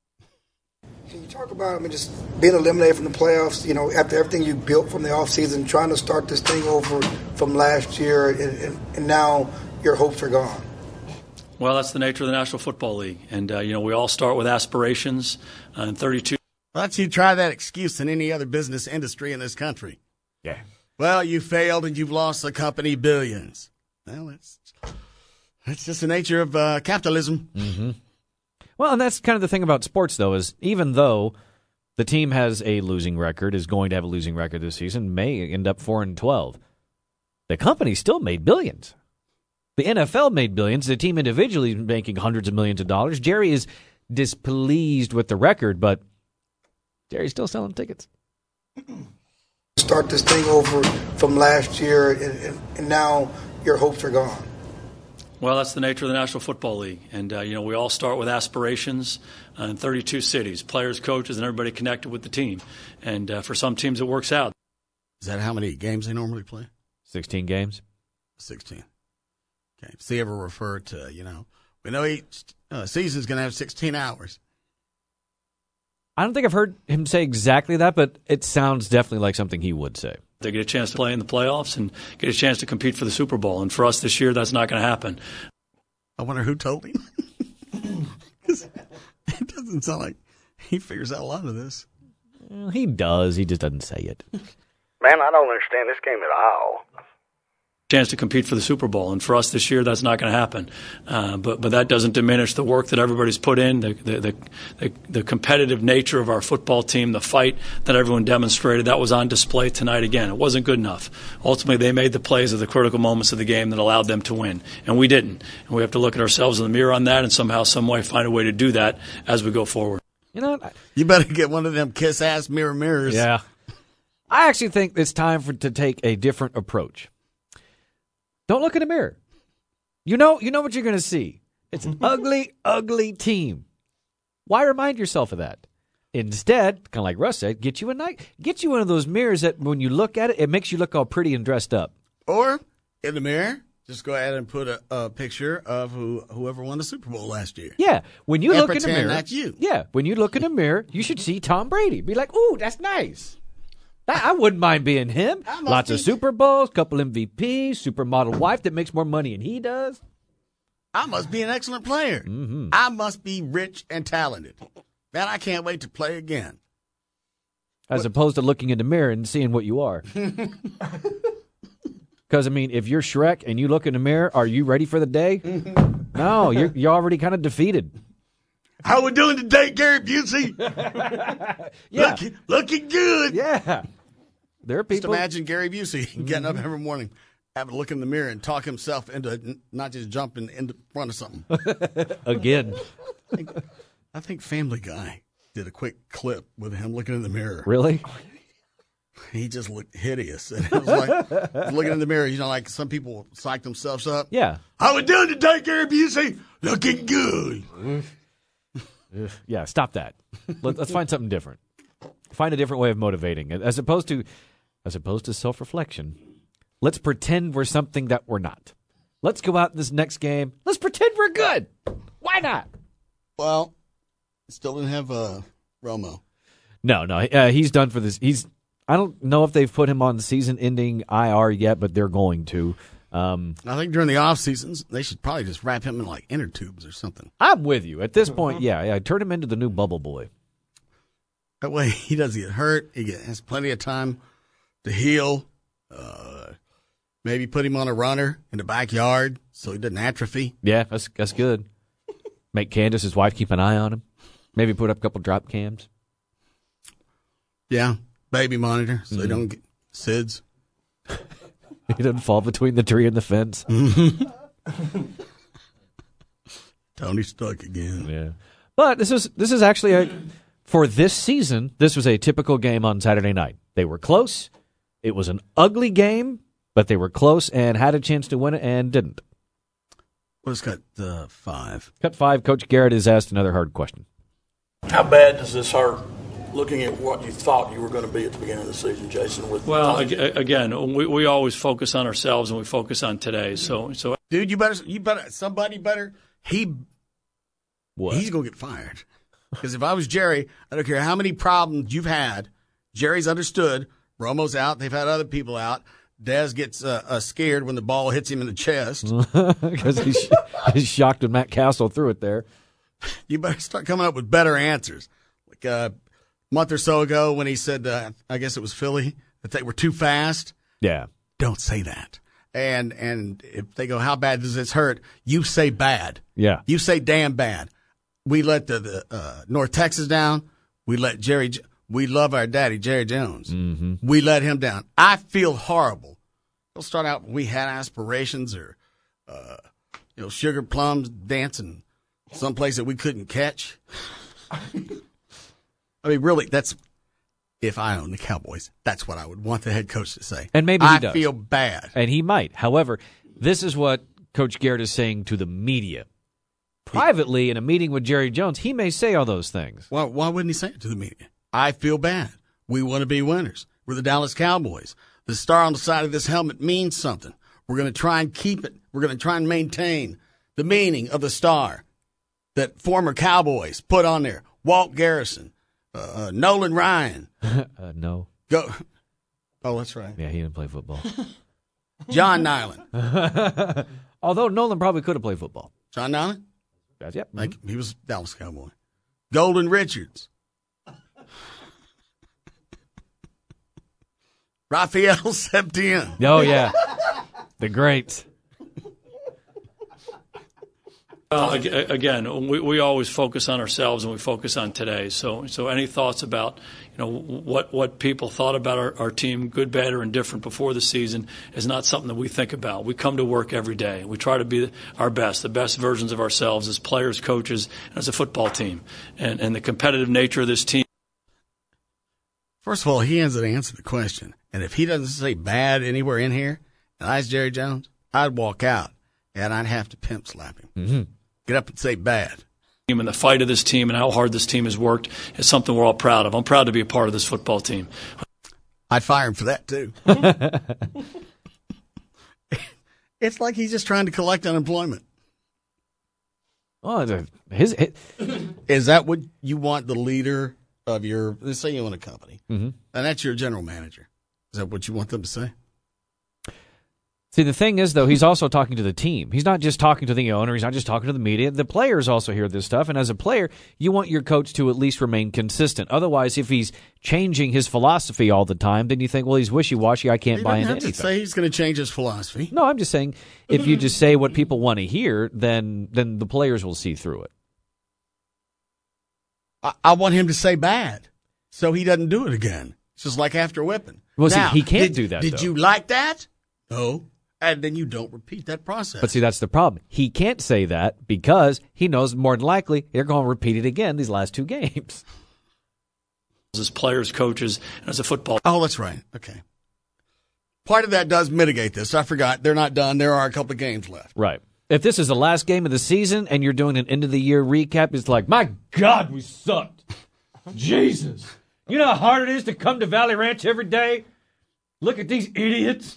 you talk about, I mean, just being eliminated from the playoffs, you know, after everything you built from the offseason, trying to start this thing over from last year, and, and, and now your hopes are gone? Well, that's the nature of the National Football League. And, uh, you know, we all start with aspirations. Uh, and thirty-two. Why don't you try that excuse in any other business industry in this country? Yeah. Well, you failed and you've lost the company billions. Well, that's, that's just the nature of uh, capitalism. Mm-hmm. Well, and that's kind of the thing about sports, though, is even though the team has a losing record, is going to have a losing record this season, may end up four and twelve, the company still made billions. The N F L made billions. The team individually is making hundreds of millions of dollars. Jerry is displeased with the record, but Jerry's still selling tickets. Start this thing over from last year, and, and, and now your hopes are gone. Well, that's the nature of the National Football League. And, uh, you know, we all start with aspirations uh, in thirty-two cities, players, coaches, and everybody connected with the team. And uh, for some teams, it works out. Is that how many games they normally play? sixteen games. sixteen. Okay. Does he ever refer to, you know, we know each uh, season's going to have sixteen hours. I don't think I've heard him say exactly that, but it sounds definitely like something he would say. They get a chance to play in the playoffs and get a chance to compete for the Super Bowl. And for us this year, that's not going to happen. I wonder who told him. Because it doesn't sound like he figures out a lot of this. Well, he does. He just doesn't say it. Man, I don't understand this game at all. Chance to compete for the Super Bowl, and for us this year, that's not going to happen. Uh, but but that doesn't diminish the work that everybody's put in, the the, the the the competitive nature of our football team, the fight that everyone demonstrated. That was on display tonight again. It wasn't good enough. Ultimately, they made the plays at the critical moments of the game that allowed them to win, and we didn't. And we have to look at ourselves in the mirror on that, and somehow, some way, find a way to do that as we go forward. You know, I, you better get one of them kiss ass mirror mirrors. Yeah, I actually think it's time for to take a different approach. Don't look in the mirror. You know, you know what you're going to see. It's an ugly, ugly team. Why remind yourself of that? Instead, kind of like Russ said, get you a night, get you one of those mirrors that when you look at it, it makes you look all pretty and dressed up. Or in the mirror, just go ahead and put a, a picture of who whoever won the Super Bowl last year. Yeah, when you and look in the mirror, that's you. Yeah, when you look in the mirror, you should see Tom Brady. Be like, ooh, that's nice. I wouldn't mind being him. Lots of Super Bowls, couple M V Ps, supermodel wife that makes more money than he does. I must be an excellent player. Mm-hmm. I must be rich and talented. Man, I can't wait to play again. As what? opposed to looking in the mirror and seeing what you are. Because, I mean, if you're Shrek and you look in the mirror, are you ready for the day? No, you're, you're already kind of defeated. How we doing today, Gary Busey? yeah. Looking, looking good. Yeah. There are people. Just imagine Gary Busey getting up every morning, having to look in the mirror and talk himself into not just jumping in front of something. Again. I think, I think Family Guy did a quick clip with him looking in the mirror. Really? He just looked hideous. And it was like looking in the mirror, you know, like some people psych themselves up. Yeah. How we doing today, Gary Busey? Looking good. Yeah, stop that. Let, let's find something different. Find a different way of motivating, as opposed to, as opposed to self-reflection. Let's pretend we're something that we're not. Let's go out in this next game. Let's pretend we're good. Why not? Well, still didn't have uh, Romo. No, no, uh, he's done for this. He's. I don't know if they've put him on season-ending I R yet, but they're going to. Um, I think during the off seasons, they should probably just wrap him in like inner tubes or something. I'm with you. At this point, yeah, yeah, turn him into the new Bubble Boy. That way he doesn't get hurt. He get, has plenty of time to heal. Uh, maybe put him on a runner in the backyard so he doesn't atrophy. Yeah, that's that's good. Make Candace, his wife, keep an eye on him. Maybe put up a couple drop cams. Yeah, baby monitor so mm-hmm. they don't get S I D S. He doesn't fall between the tree and the fence. Tony stuck again. Yeah, but this is this is actually a for this season. This was a typical game on Saturday night. They were close. It was an ugly game, but they were close and had a chance to win it and didn't. Let's cut uh, five. Cut five. Coach Garrett is asked another hard question. How bad does this hurt? Looking at what you thought you were going to be at the beginning of the season, Jason. With well, again, we, we always focus on ourselves and we focus on today. So, so dude, you better, you better, somebody better. He, what? He's going to get fired. Because if I was Jerry, I don't care how many problems you've had. Jerry's understood. Romo's out. They've had other people out. Dez gets uh, uh, scared when the ball hits him in the chest because he's, he's shocked when Matt Castle threw it there. You better start coming up with better answers. Like uh, a month or so ago when he said, uh, I guess it was Philly, that they were too fast. Yeah. Don't say that. And and if they go, how bad does this hurt? You say bad. Yeah. You say damn bad. We let the, the uh, North Texas down. We let Jerry. We love our daddy, Jerry Jones. Mm-hmm. We let him down. I feel horrible. We'll start out. We had aspirations, or uh, you know, sugar plums dancing someplace that we couldn't catch. I mean, really, that's if I own the Cowboys, that's what I would want the head coach to say. And maybe he I does. feel bad, and he might. However, this is what Coach Garrett is saying to the media. Privately, in a meeting with Jerry Jones, he may say all those things. Well, why wouldn't he say it to the media? I feel bad. We want to be winners. We're the Dallas Cowboys. The star on the side of this helmet means something. We're going to try and keep it. We're going to try and maintain the meaning of the star that former Cowboys put on there. Walt Garrison, uh, uh, Nolan Ryan. uh, no. Go. Oh, that's right. Yeah, he didn't play football. John Nyland. Although Nolan probably could have played football. John Nyland? That's, yep. Like, he was a Dallas Cowboy. Golden Richards. Raphael Septien. Oh, yeah. The great. Well, again, we, we always focus on ourselves and we focus on today. So, so any thoughts about, you know, what what people thought about our, our team, good, bad, or indifferent before the season, is not something that we think about. We come to work every day. We try to be our best, the best versions of ourselves as players, coaches, and as a football team. And, and the competitive nature of this team. First of all, he has to answer the question. And if he doesn't say bad anywhere in here, and I was Jerry Jones, I'd walk out and I'd have to pimp slap him. Mm-hmm. Get up and say bad. And the fight of this team and how hard this team has worked is something we're all proud of. I'm proud to be a part of this football team. I'd fire him for that, too. It's like he's just trying to collect unemployment. Oh, his, his Is that what you want the leader of your, let's say you own a company, mm-hmm. and that's your general manager. Is that what you want them to say? See, the thing is, though, he's also talking to the team. He's not just talking to the owner. He's not just talking to the media. The players also hear this stuff. And as a player, you want your coach to at least remain consistent. Otherwise, if he's changing his philosophy all the time, then you think, well, he's wishy-washy. I can't he buy into have anything. To say he's going to change his philosophy. No, I'm just saying if you just say what people want to hear, then then the players will see through it. I, I want him to say bad so he doesn't do it again. It's just like after whipping. Well, now, see, he can't did, do that, Did though. you like that? No. And then you don't repeat that process. But see, that's the problem. He can't say that because he knows more than likely they're going to repeat it again these last two games. As players, coaches, and as a football. Oh, that's right. Okay. Part of that does mitigate this. I forgot. They're not done. There are a couple of games left. Right. If this is the last game of the season and you're doing an end-of-the-year recap, it's like, my God, we sucked. Jesus. You know how hard it is to come to Valley Ranch every day? Look at these idiots.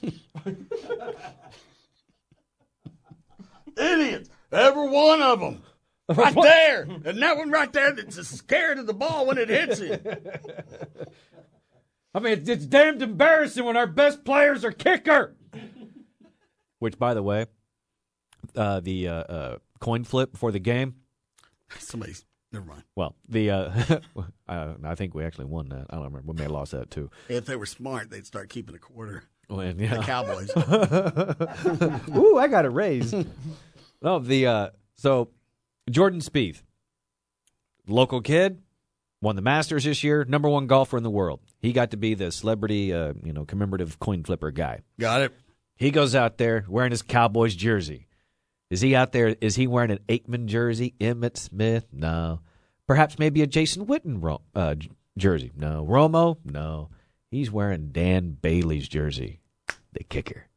Idiots. Every one of them. Right there. And that one right there that's scared of the ball when it hits it. I mean, it's, it's damned embarrassing when our best players are kicker. Which, by the way, uh, the uh, uh, coin flip before the game. Somebody's, never mind. Well, the uh, uh, I think we actually won that. I don't remember. We may have lost that, too. If they were smart, they'd start keeping a quarter. When, yeah. The Cowboys. Ooh, I got a raise. No, the uh, so Jordan Spieth, local kid, won the Masters this year, number one golfer in the world. He got to be the celebrity, uh, you know, commemorative coin flipper guy. Got it. He goes out there wearing his Cowboys jersey. Is he out there? Is he wearing an Aikman jersey? Emmitt Smith? No. Perhaps maybe a Jason Witten ro- uh, j- jersey? No. Romo? No. He's wearing Dan Bailey's jersey, the kicker.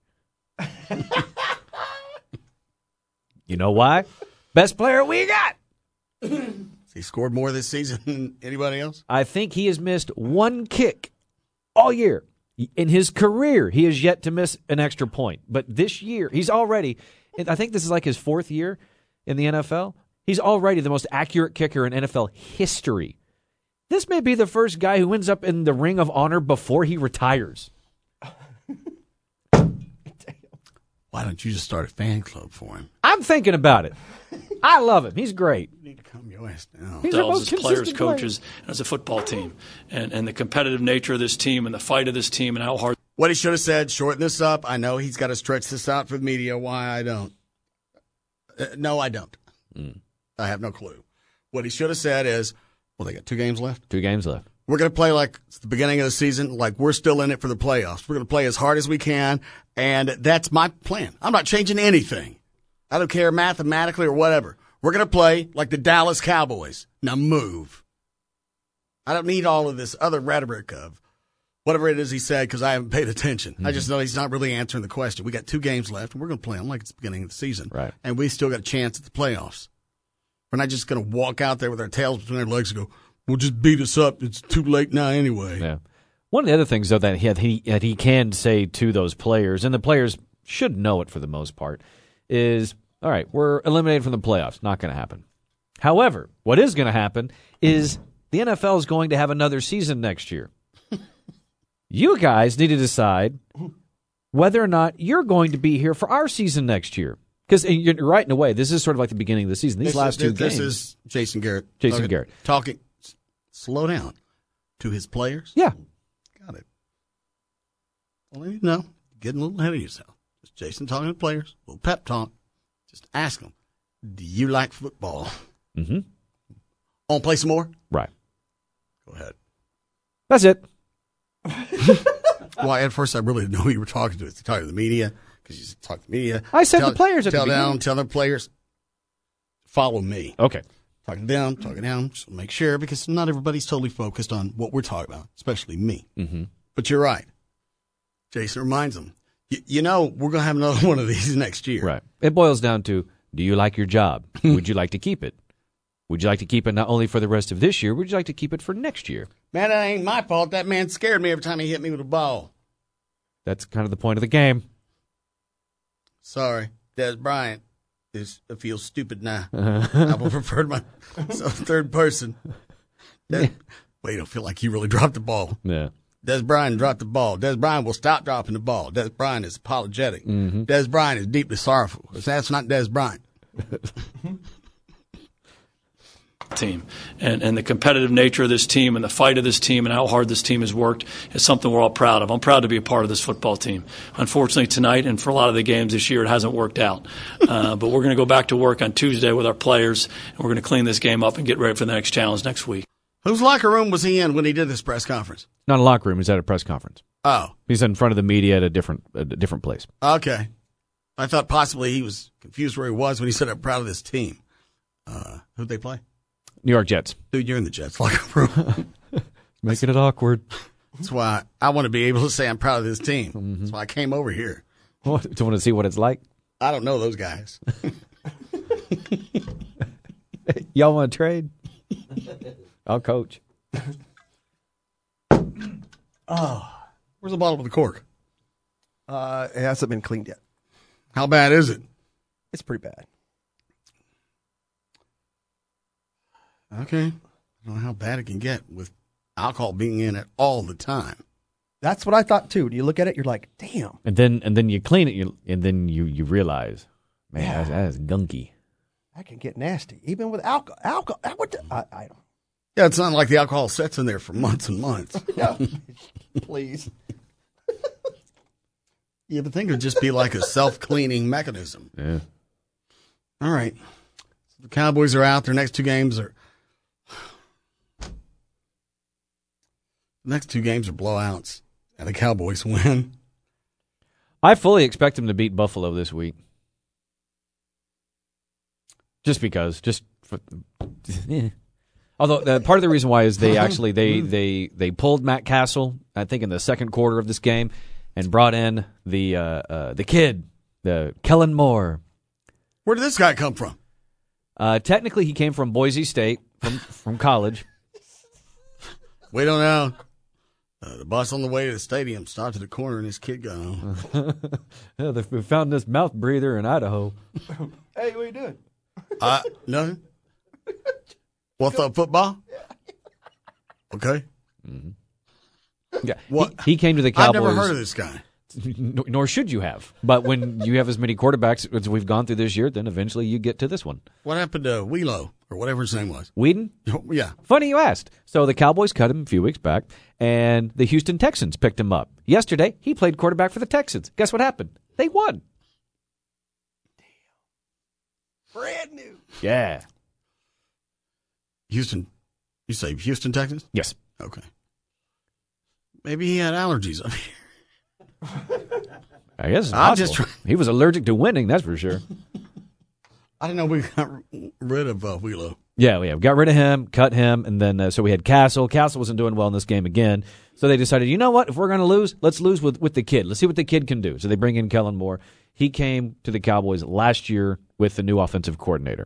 You know why? Best player we got. He scored more this season than anybody else? I think he has missed one kick all year. In his career, he has yet to miss an extra point. But this year, he's already, I think this is like his fourth year in the N F L. He's already the most accurate kicker in N F L history. This may be the first guy who ends up in the Ring of Honor before he retires. Why don't you just start a fan club for him? I'm thinking about it. I love him. He's great. You need to calm your ass down. He's our most as players, consistent coaches, player. and as a football team, and and the competitive nature of this team, and the fight of this team, and how hard. What he should have said, shorten this up. I know he's got to stretch this out for the media. Why I don't? Uh, no, I don't. Mm. I have no clue. What he should have said is, well, they got two games left. Two games left. We're going to play like it's the beginning of the season, like we're still in it for the playoffs. We're going to play as hard as we can, and that's my plan. I'm not changing anything. I don't care mathematically or whatever. We're going to play like the Dallas Cowboys. Now move. I don't need all of this other rhetoric of whatever it is he said because I haven't paid attention. Mm-hmm. I just know he's not really answering the question. We got two games left, and we're going to play them like it's the beginning of the season. Right. And we still got a chance at the playoffs. We're not just going to walk out there with our tails between our legs and go, we'll just beat us up. It's too late now anyway. Yeah. One of the other things, though, that he, had, he, that he can say to those players, and the players should know it for the most part, is, all right, we're eliminated from the playoffs. Not going to happen. However, what is going to happen is the N F L is going to have another season next year. You guys need to decide whether or not you're going to be here for our season next year. Because you're right in a way. This is sort of like the beginning of the season. These this last is, two this games. This is Jason Garrett. Jason talking, Garrett. Talking, slow down, to his players. Yeah. Got it. Well, you know, getting a little ahead of yourself. Just Jason talking to players, a little pep talk. Just ask them, do you like football? Mm-hmm. Want to play some more? Right. Go ahead. That's it. Well, at first I really didn't know who you were talking to. It's talking to the media. Because you talk to the media. I said tell, the players at tell the beginning. Them, tell the players, follow me. Okay. Talking to them, talking to them, just make sure, because not everybody's totally focused on what we're talking about, especially me. Mm-hmm. But you're right. Jason reminds them, you know, we're going to have another one of these next year. Right. It boils down to, do you like your job? Would you like to keep it? Would you like to keep it not only for the rest of this year, would you like to keep it for next year? Man, that ain't my fault. That man scared me every time he hit me with a ball. That's kind of the point of the game. Sorry. Des Bryant is feels stupid now. I will refer to my so third person. That, well, you don't feel like you really dropped the ball. Yeah. Des Bryant dropped the ball. Des Bryant will stop dropping the ball. Des Bryant is apologetic. Mm-hmm. Des Bryant is deeply sorrowful. That's not Des Bryant. Team and and the competitive nature of this team and the fight of this team and how hard this team has worked is something we're all proud of. I'm proud to be a part of this football team. Unfortunately, tonight and for a lot of the games this year, it hasn't worked out. Uh, but we're going to go back to work on Tuesday with our players, and we're going to clean this game up and get ready for the next challenge next week. Whose locker room was he in when he did this press conference? Not a locker room. He's at a press conference. Oh, he's in front of the media at a different a different place. Okay, I thought possibly he was confused where he was when he said, "I'm proud of this team." Uh, who'd they play? New York Jets. Dude, you're in the Jets locker room. Making it awkward. That's why I want to be able to say I'm proud of this team. Mm-hmm. That's why I came over here. What, do you want to see what it's like? I don't know those guys. Y'all want to trade? I'll coach. Oh, where's the bottom of the cork? Uh, it hasn't been cleaned yet. How bad is it? It's pretty bad. Okay. I don't know how bad it can get with alcohol being in it all the time. That's what I thought too. You look at it, you're like, damn. And then and then you clean it, you, and then you, you realize, man, yeah. that is gunky. That can get nasty, even with alcohol. Alcohol. What? The, I, I don't. Yeah, it's not like the alcohol sits in there for months and months. Yeah, please. Yeah, but think it would just be like a self-cleaning mechanism. Yeah. All right. So the Cowboys are out. Their next two games are. The next two games are blowouts, and the Cowboys win. I fully expect them to beat Buffalo this week. Just because, just for, although uh, part of the reason why is they actually they they they pulled Matt Castle, I think, in the second quarter of this game, and brought in the uh, uh, the kid, the Kellen Moore. Where did this guy come from? Uh, technically, he came from Boise State, from from college. We don't know. Uh, the bus on the way to the stadium stopped at the corner, and his kid got on. Yeah, they found this mouth breather in Idaho. Hey, what are you doing? Uh, nothing. What's up, football? Okay. Mm-hmm. Yeah, what? He, he came to the Cowboys. I've never heard of this guy. Nor should you have. But when you have as many quarterbacks as we've gone through this year, then eventually you get to this one. What happened to Wheelo, or whatever his name was? Whedon? Yeah. Funny you asked. So the Cowboys cut him a few weeks back, and the Houston Texans picked him up. Yesterday, he played quarterback for the Texans. Guess what happened? They won. Damn. Brand new. Yeah. Houston. You say Houston, Texas? Yes. Okay. Maybe he had allergies up here. I guess it's I'm possible. just try- He was allergic to winning, that's for sure. I didn't know we got rid of uh, Wheelo. Yeah, yeah, we got rid of him, cut him, and then uh, so we had Castle. Castle wasn't doing well in this game again, so they decided, you know what, if we're going to lose, let's lose with, with the kid. Let's see what the kid can do. So they bring in Kellen Moore. He came to the Cowboys last year with the new offensive coordinator.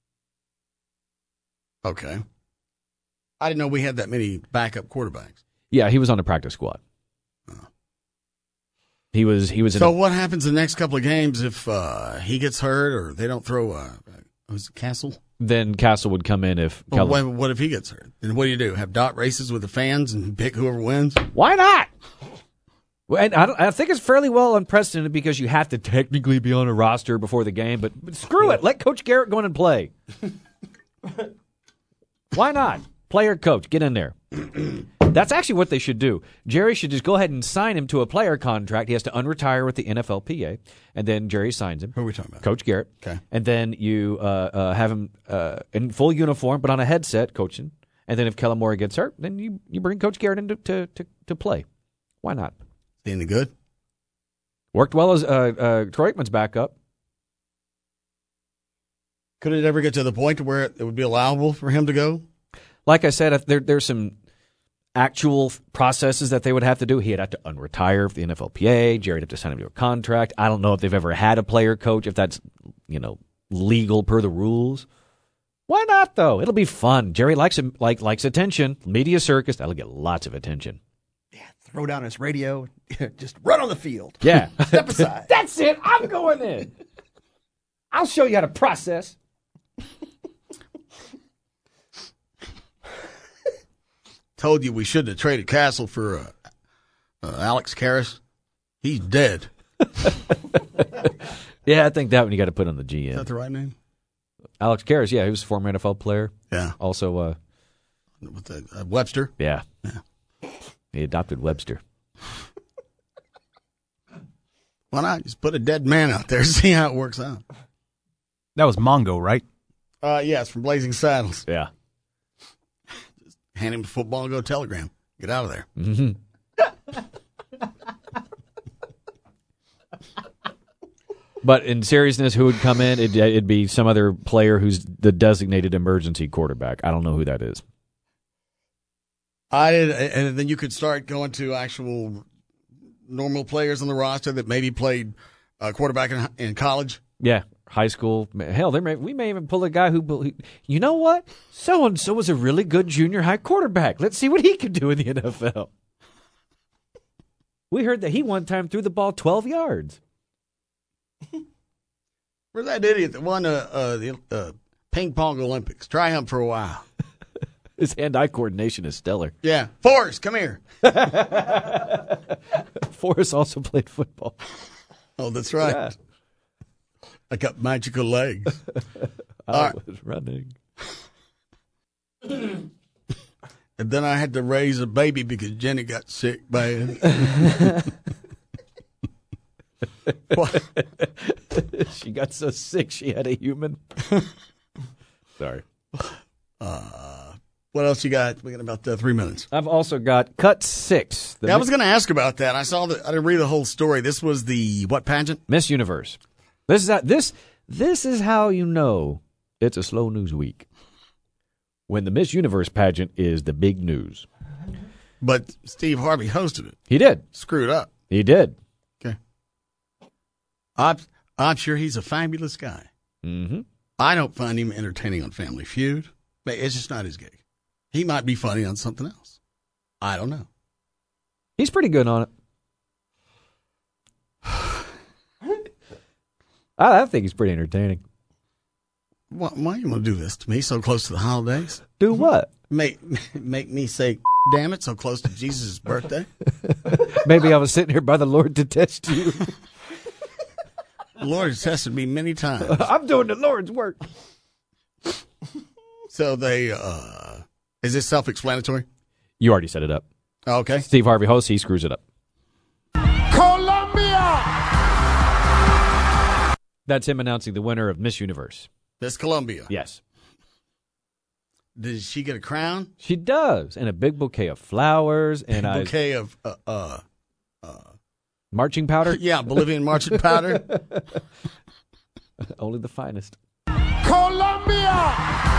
Okay. I didn't know we had that many backup quarterbacks. Yeah, he was on the practice squad. Oh. He was. He was. So in a, what happens the next couple of games if uh, he gets hurt or they don't throw? Uh, was it Castle? Then Castle would come in if. Well, what, what if he gets hurt? Then what do you do? Have dot races with the fans and pick whoever wins? Why not? Well, and I, don't, I think it's fairly well unprecedented because you have to technically be on a roster before the game. But, but screw it, let Coach Garrett go in and play. Why not? Player coach, get in there. That's actually what they should do. Jerry should just go ahead and sign him to a player contract. He has to unretire with the N F L P A, and then Jerry signs him. Who are we talking about? Coach Garrett. Okay. And then you uh, uh, have him uh, in full uniform, but on a headset, coaching. And then if Kellen Moore gets hurt, then you, you bring Coach Garrett in to, to, to, to play. Why not? Any good? Worked well as uh, uh, Troy Aikman's backup. Could it ever get to the point where it would be allowable for him to go? Like I said, there, there's some actual processes that they would have to do. He'd have to unretire for the N F L P A. Jerry'd have to sign him to a contract. I don't know if they've ever had a player coach, if that's, you know, legal per the rules. Why not, though? It'll be fun. Jerry likes him, like likes attention. Media circus, that'll get lots of attention. Yeah, throw down his radio. Just run on the field. Yeah. Step aside. That's it. I'm going in. I'll show you how to process. Told you we shouldn't have traded Castle for uh, uh, Alex Karras, he's dead. Yeah, I think that one you got to put on the G M. Is that the right name? Alex Karras, yeah, he was a former N F L player. Yeah. Also, uh, With the, uh, Webster? yeah. Yeah. He adopted Webster. Why not just put a dead man out there and see how it works out? That was Mongo, right? Uh, yeah, it's from Blazing Saddles. Yeah. Just hand him the football and go telegram. Get out of there. Mm-hmm. But in seriousness, who would come in? It'd, it'd be some other player who's the designated emergency quarterback. I don't know who that is. I did, and then you could start going to actual normal players on the roster that maybe played uh, quarterback in, in college. Yeah, high school. Hell, there may, we may even pull a guy who, you know what? So and so was a really good junior high quarterback. Let's see what he can do in the N F L. We heard that he one time threw the ball twelve yards. Where's that idiot that won uh, uh, the uh, ping pong Olympics? Try him for a while. His hand-eye coordination is stellar. Yeah, Forrest, come here. Forrest also played football. Oh, that's right. Yeah. I got magical legs. I All right. was running. And then I had to raise a baby because Jenny got sick bad. She got so sick she had a human. Sorry. Uh, what else you got? We got about uh, three minutes. I've also got cut six. The Yeah, I was going to ask about that. I saw that. I didn't read the whole story. This was the what pageant? Miss Universe. This is how, this this is how you know it's a slow news week. When the Miss Universe pageant is the big news. But Steve Harvey hosted it. He did. Screwed up. He did. Okay. I'm, I'm sure he's a fabulous guy. Mm-hmm. I don't find him entertaining on Family Feud. But it's just not his gig. He might be funny on something else. I don't know. He's pretty good on it. I, I think he's pretty entertaining. Why, why you want to do this to me so close to the holidays? Do what? Make make me say, damn it, so close to Jesus' birthday? Maybe I was sitting here by the Lord to test you. The Lord has tested me many times. I'm doing the Lord's work. So they, uh, is this self-explanatory? You already set it up. Okay. Steve Harvey hosts, he screws it up. Colombia! That's him announcing the winner of Miss Universe. Miss Columbia. Yes. Did she get a crown? She does. And a big bouquet of flowers. And a a bouquet of uh, uh, uh, marching powder? Yeah, Bolivian marching powder. Only the finest. Colombia!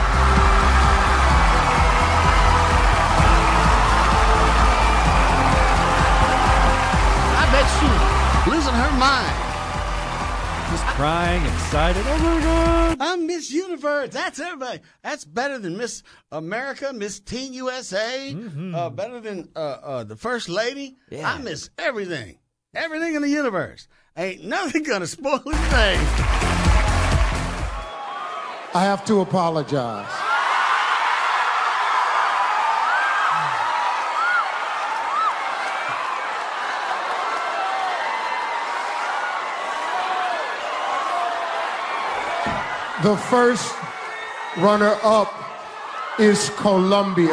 I bet she's losing her mind. Just crying, excited. Oh, my God. I'm Miss Universe. That's everybody. That's better than Miss America, Miss Teen U S A, mm-hmm. uh, better than uh, uh, the First Lady. Yeah. I miss everything. Everything in the universe. Ain't nothing going to spoil his day. I have to apologize. The first runner-up is Colombia.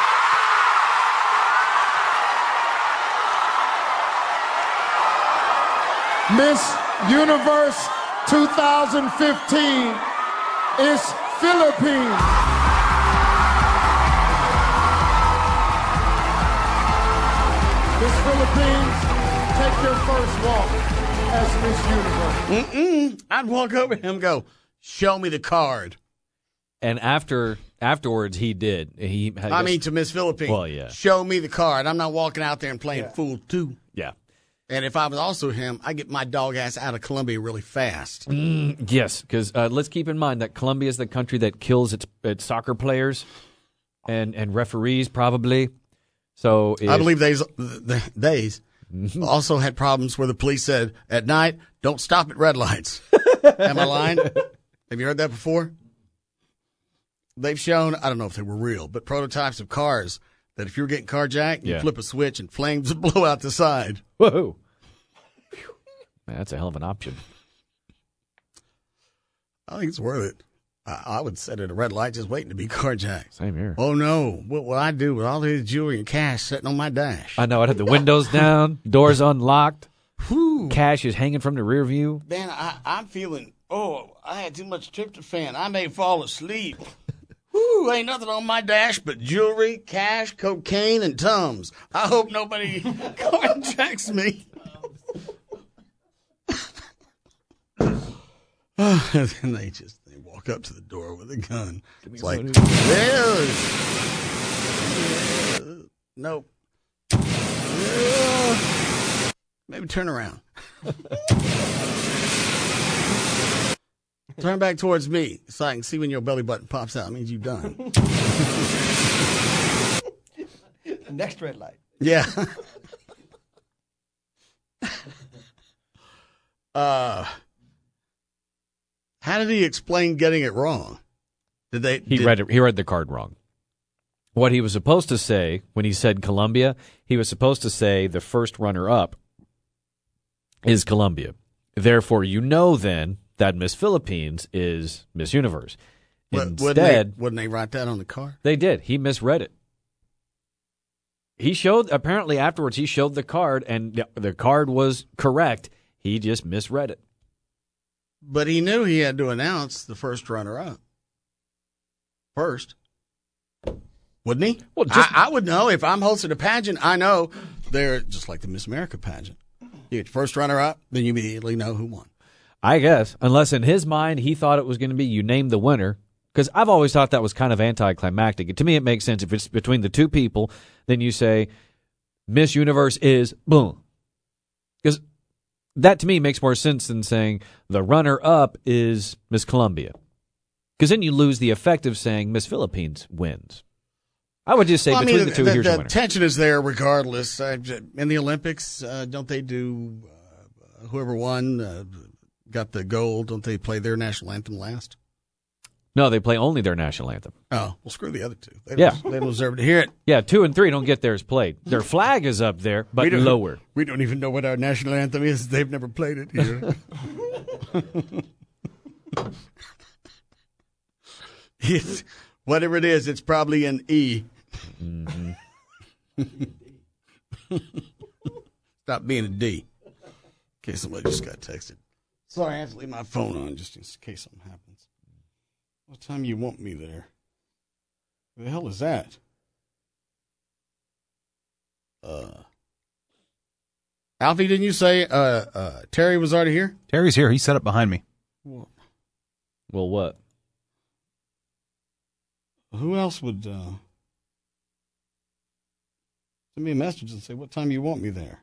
Miss Universe twenty fifteen is Philippines. Miss Philippines, take your first walk as Miss Universe. Mm-mm. I'd walk over to him and go, show me the card. And after afterwards, he did. He. I, I guess, mean, to Miss Philippines. Well, yeah. Show me the card. I'm not walking out there and playing Yeah. fool, too. Yeah. And if I was also him, I get my dog ass out of Colombia really fast. Mm, yes, because uh, let's keep in mind that Colombia is the country that kills its, its soccer players and, and referees, probably. So if, I believe they's, the, they's also had problems where the police said, at night, don't stop at red lights. Am I lying? Have you heard that before? They've shown, I don't know if they were real, but prototypes of cars That if you were getting carjacked, you Yeah. flip a switch and flames would blow out the side. Whoa. Man, that's a hell of an option. I think it's worth it. I, I would sit at a red light just waiting to be carjacked. Same here. Oh, no. What will I do with all this jewelry and cash sitting on my dash? I know. I'd have the windows down, doors unlocked, Whew. cash is hanging from the rear view. Man, I, I'm feeling, oh, I had too much tryptophan. I may fall asleep. Whew, ain't nothing on my dash but jewelry, cash, cocaine, and Tums. I hope nobody carjacks me. And they just they walk up to the door with a gun. It's like, there's, uh, nope. Uh, maybe turn around. Turn back towards me so I can see when your belly button pops out. It means you've done. Next red light. Yeah. uh, how did he explain getting it wrong? Did they? He did, read it, he read the card wrong. What he was supposed to say when he said Columbia, he was supposed to say the first runner-up is Columbia. Therefore, you know then that Miss Philippines is Miss Universe. Wouldn't Instead, they, wouldn't they write that on the card? they did. He misread it. He showed, apparently afterwards, he showed the card, and the, the card was correct. He just misread it. But he knew he had to announce the first runner-up first. Wouldn't he? Well, just, I, I would know. If I'm hosting a pageant, I know they're just like the Miss America pageant. You get first runner-up, then you immediately know who won. I guess, unless in his mind he thought it was going to be you name the winner, because I've always thought that was kind of anticlimactic. To me, it makes sense if it's between the two people, then you say Miss Universe is boom, because that to me makes more sense than saying the runner-up is Miss Columbia, because then you lose the effect of saying Miss Philippines wins. I would just say well, between I mean, the two, the, here's the your winner. tension is there regardless. Uh, in the Olympics, uh, don't they do uh, whoever won uh, got the gold? Don't they play their national anthem last? No, they play only their national anthem. Oh, well, screw the other two. They Yeah. don't, they don't deserve to hear it. Yeah, two and three don't get theirs played. Their flag is up there, but we don't, lower. We don't even know what our national anthem is. They've never played it here. It's, whatever it is, it's probably an E. Mm-hmm. Stop being a D. In case somebody just got texted. Sorry, I have to leave my phone on just in case something happens. What time you want me there? Who the hell is that? Uh, Alfie, didn't you say uh, uh, Terry was already here? Terry's here. He's set up behind me. Well, Well, what? who else would uh, send me a message and say, what time you want me there?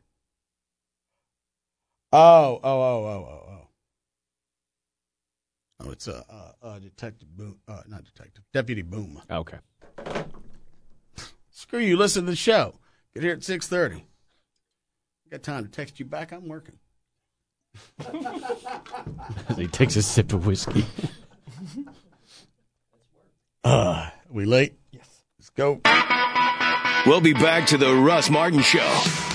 Oh, oh, oh, oh, oh, oh. Oh, it's uh, uh, uh, Detective Boom. Uh, not Detective. Deputy Boom. Okay. Screw you. Listen to the show. Get here at six thirty. Got time to text you back. I'm working. He takes a sip of whiskey. Uh, we late? Yes. Let's go. We'll be back to the Russ Martin Show.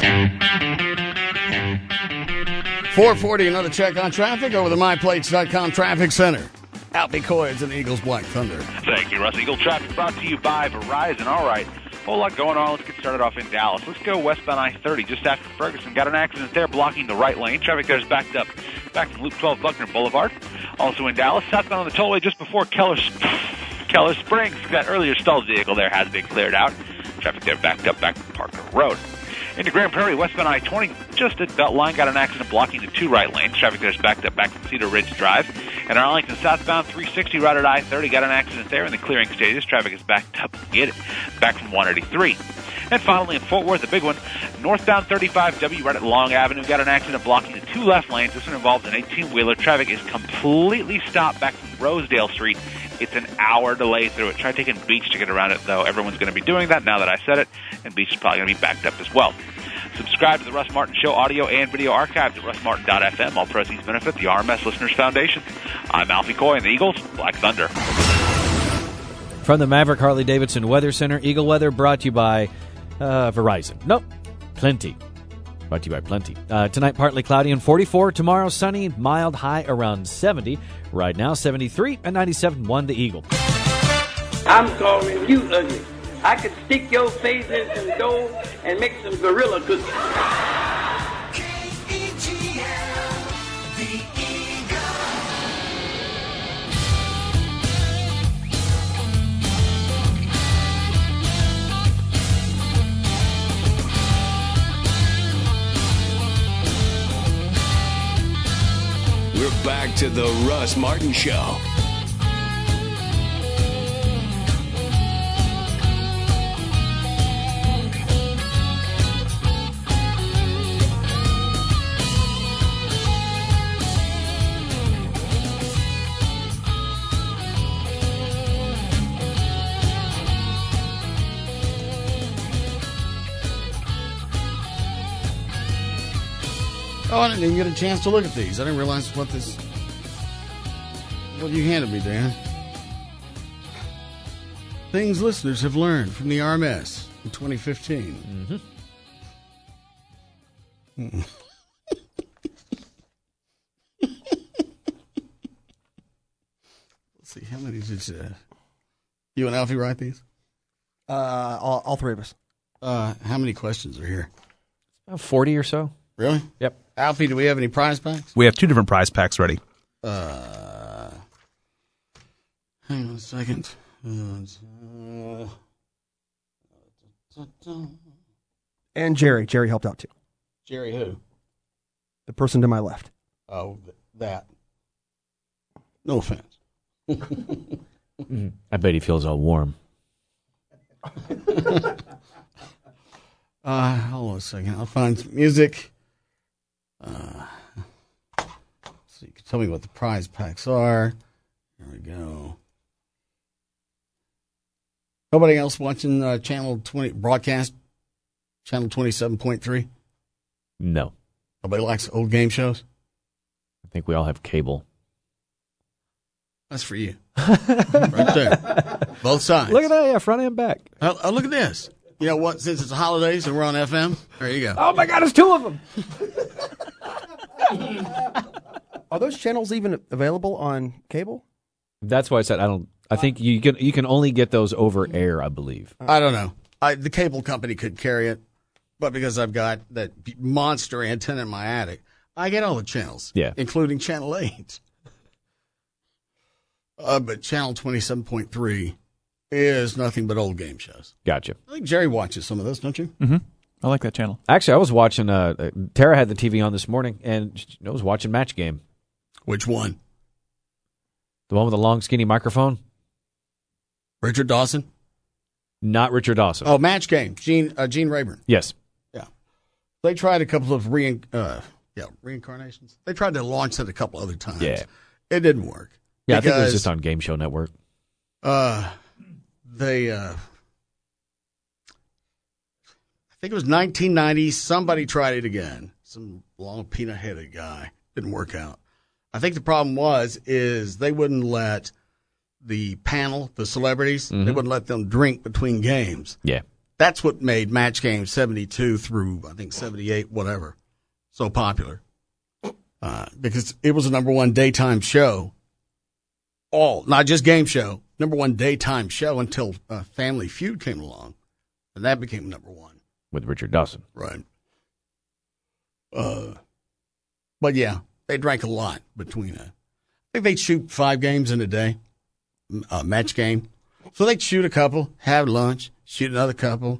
four forty, another check on traffic over the my plates dot com traffic center. Alfie Coyds and Eagles Black Thunder. Thank you, Russ. Eagle Traffic brought to you by Verizon. All right, whole lot going on. Let's get started off in Dallas. Let's go westbound I thirty just after Ferguson. Got an accident there blocking the right lane. Traffic there is backed up back from Loop twelve Buckner Boulevard. Also in Dallas, southbound on the tollway just before Keller, Keller Springs. That earlier stalled vehicle there has been cleared out. Traffic there backed up back from Parker Road. Into Grand Prairie, westbound I twenty, just at Beltline, got an accident blocking the two right lanes. Traffic there is backed up back from Cedar Ridge Drive. And Arlington, southbound three sixty, right at I thirty, got an accident there in the clearing stages. Traffic is backed up, get it, back from one eighty-three. And finally, in Fort Worth, the big one, northbound thirty-five W, right at Long Avenue, got an accident blocking the two left lanes. This one involved an eighteen-wheeler. Traffic is completely stopped back from Rosedale Street. It's an hour delay through it. Try taking Beach to get around it, though. Everyone's going to be doing that now that I said it, and Beach is probably going to be backed up as well. Subscribe to the Russ Martin Show audio and video archives at russ martin dot f m. All proceeds benefit the R M S Listeners Foundation. I'm Alfie Coy and the Eagles, Black Thunder. From the Maverick Harley-Davidson Weather Center, Eagle Weather brought to you by Uh, Verizon. Nope. Plenty. Brought to you by Plenty. Uh, tonight, partly cloudy and forty-four. Tomorrow, sunny, mild, high around seventy. Right now, seventy-three and ninety-seven point one The Eagle. I'm calling you ugly. I could stick your face in some dough and make some gorilla cookies. K E G L, The Eagle. We're back to the Russ Martin Show. Oh, I didn't even get a chance to look at these. I didn't realize what this... What you handed me, Dan. Things listeners have learned from the R M S in twenty fifteen. Mm-hmm. Let's see, how many did you... You and Alfie write these? Uh, all, all three of us. Uh, how many questions are here? About forty or so. Really? Yep. Alfie, do we have any prize packs? We have two different prize packs ready. Uh, hang on a second. Uh, And Jerry. Jerry helped out too. Jerry who? The person to my left. Oh, th- that. No offense. Mm, I bet he feels all warm. uh, hold on a second. I'll find some music. Uh, so you can tell me what the prize packs are. There we go. Nobody else watching uh, channel twenty broadcast channel twenty-seven point three? No. Nobody likes old game shows? I think we all have cable. That's for you. Right there. Both sides. Look at that, yeah, front and back. Oh, oh, look at this. You know what? Since it's the holidays and we're on F M, there you go. Oh, my God, there's two of them. Are those channels even available on cable? That's why I said I don't. I think you can you can only get those over air, I believe. I don't know. I, the cable company could carry it, but because I've got that monster antenna in my attic, I get all the channels, yeah, including Channel eight. Uh, but Channel twenty-seven point three is nothing but old game shows. Gotcha. I think Jerry watches some of those, don't you? Mm-hmm. I like that channel. Actually, I was watching. Uh, Tara had the T V on this morning, and I was watching Match Game. Which one? The one with the long, skinny microphone. Richard Dawson? Not Richard Dawson. Oh, Match Game. Gene uh, Gene Rayburn. Yes. Yeah. They tried a couple of rein, uh, yeah, reincarnations. They tried to launch it a couple other times. Yeah. It didn't work. Yeah, because, I think it was just on Game Show Network. Uh, they, uh, I think it was nineteen ninety. Somebody tried it again. Some long peanut-headed guy. Didn't work out. I think the problem was is they wouldn't let the panel, the celebrities, mm-hmm. they wouldn't let them drink between games. Yeah. That's what made Match Game seventy-two through, I think, seventy-eight, whatever, so popular. Uh, because it was a number one daytime show. All, not just game show, number one daytime show until uh, Family Feud came along. And that became number one. With Richard Dawson. Right. Uh, but yeah, they drank a lot between uh I think they'd shoot five games in a day, a match game. So they'd shoot a couple, have lunch, shoot another couple,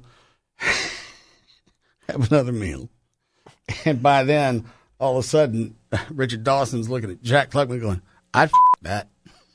have another meal. And by then, all of a sudden, Richard Dawson's looking at Jack Klugman going, I'd f*** that.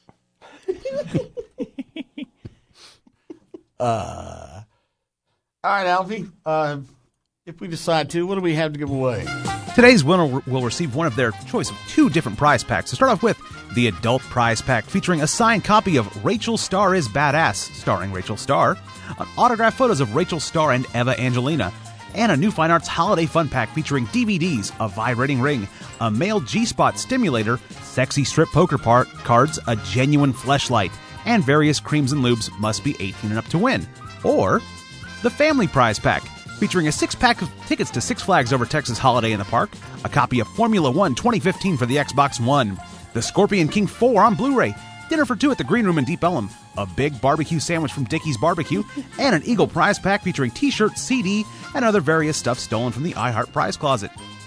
uh, all right, Alfie, uh, if we decide to, what do we have to give away? Today's winner will receive one of their choice of two different prize packs. To start off with, the Adult Prize Pack featuring a signed copy of Rachel Starr is Badass, starring Rachel Starr, autographed photos of Rachel Starr and Eva Angelina, and a new Fine Arts Holiday Fun Pack featuring D V Ds, a vibrating ring, a male G-spot stimulator, sexy strip poker part cards, a genuine fleshlight, and various creams and lubes. Must be eighteen and up to win. Or the Family Prize Pack, featuring a six-pack of tickets to Six Flags Over Texas Holiday in the Park, a copy of Formula One twenty fifteen for the Xbox One, The Scorpion King four on Blu-ray, dinner for two at the Green Room in Deep Ellum, a big barbecue sandwich from Dickey's Barbecue, and an Eagle prize pack featuring t-shirt, C D, and other various stuff stolen from the iHeart prize closet.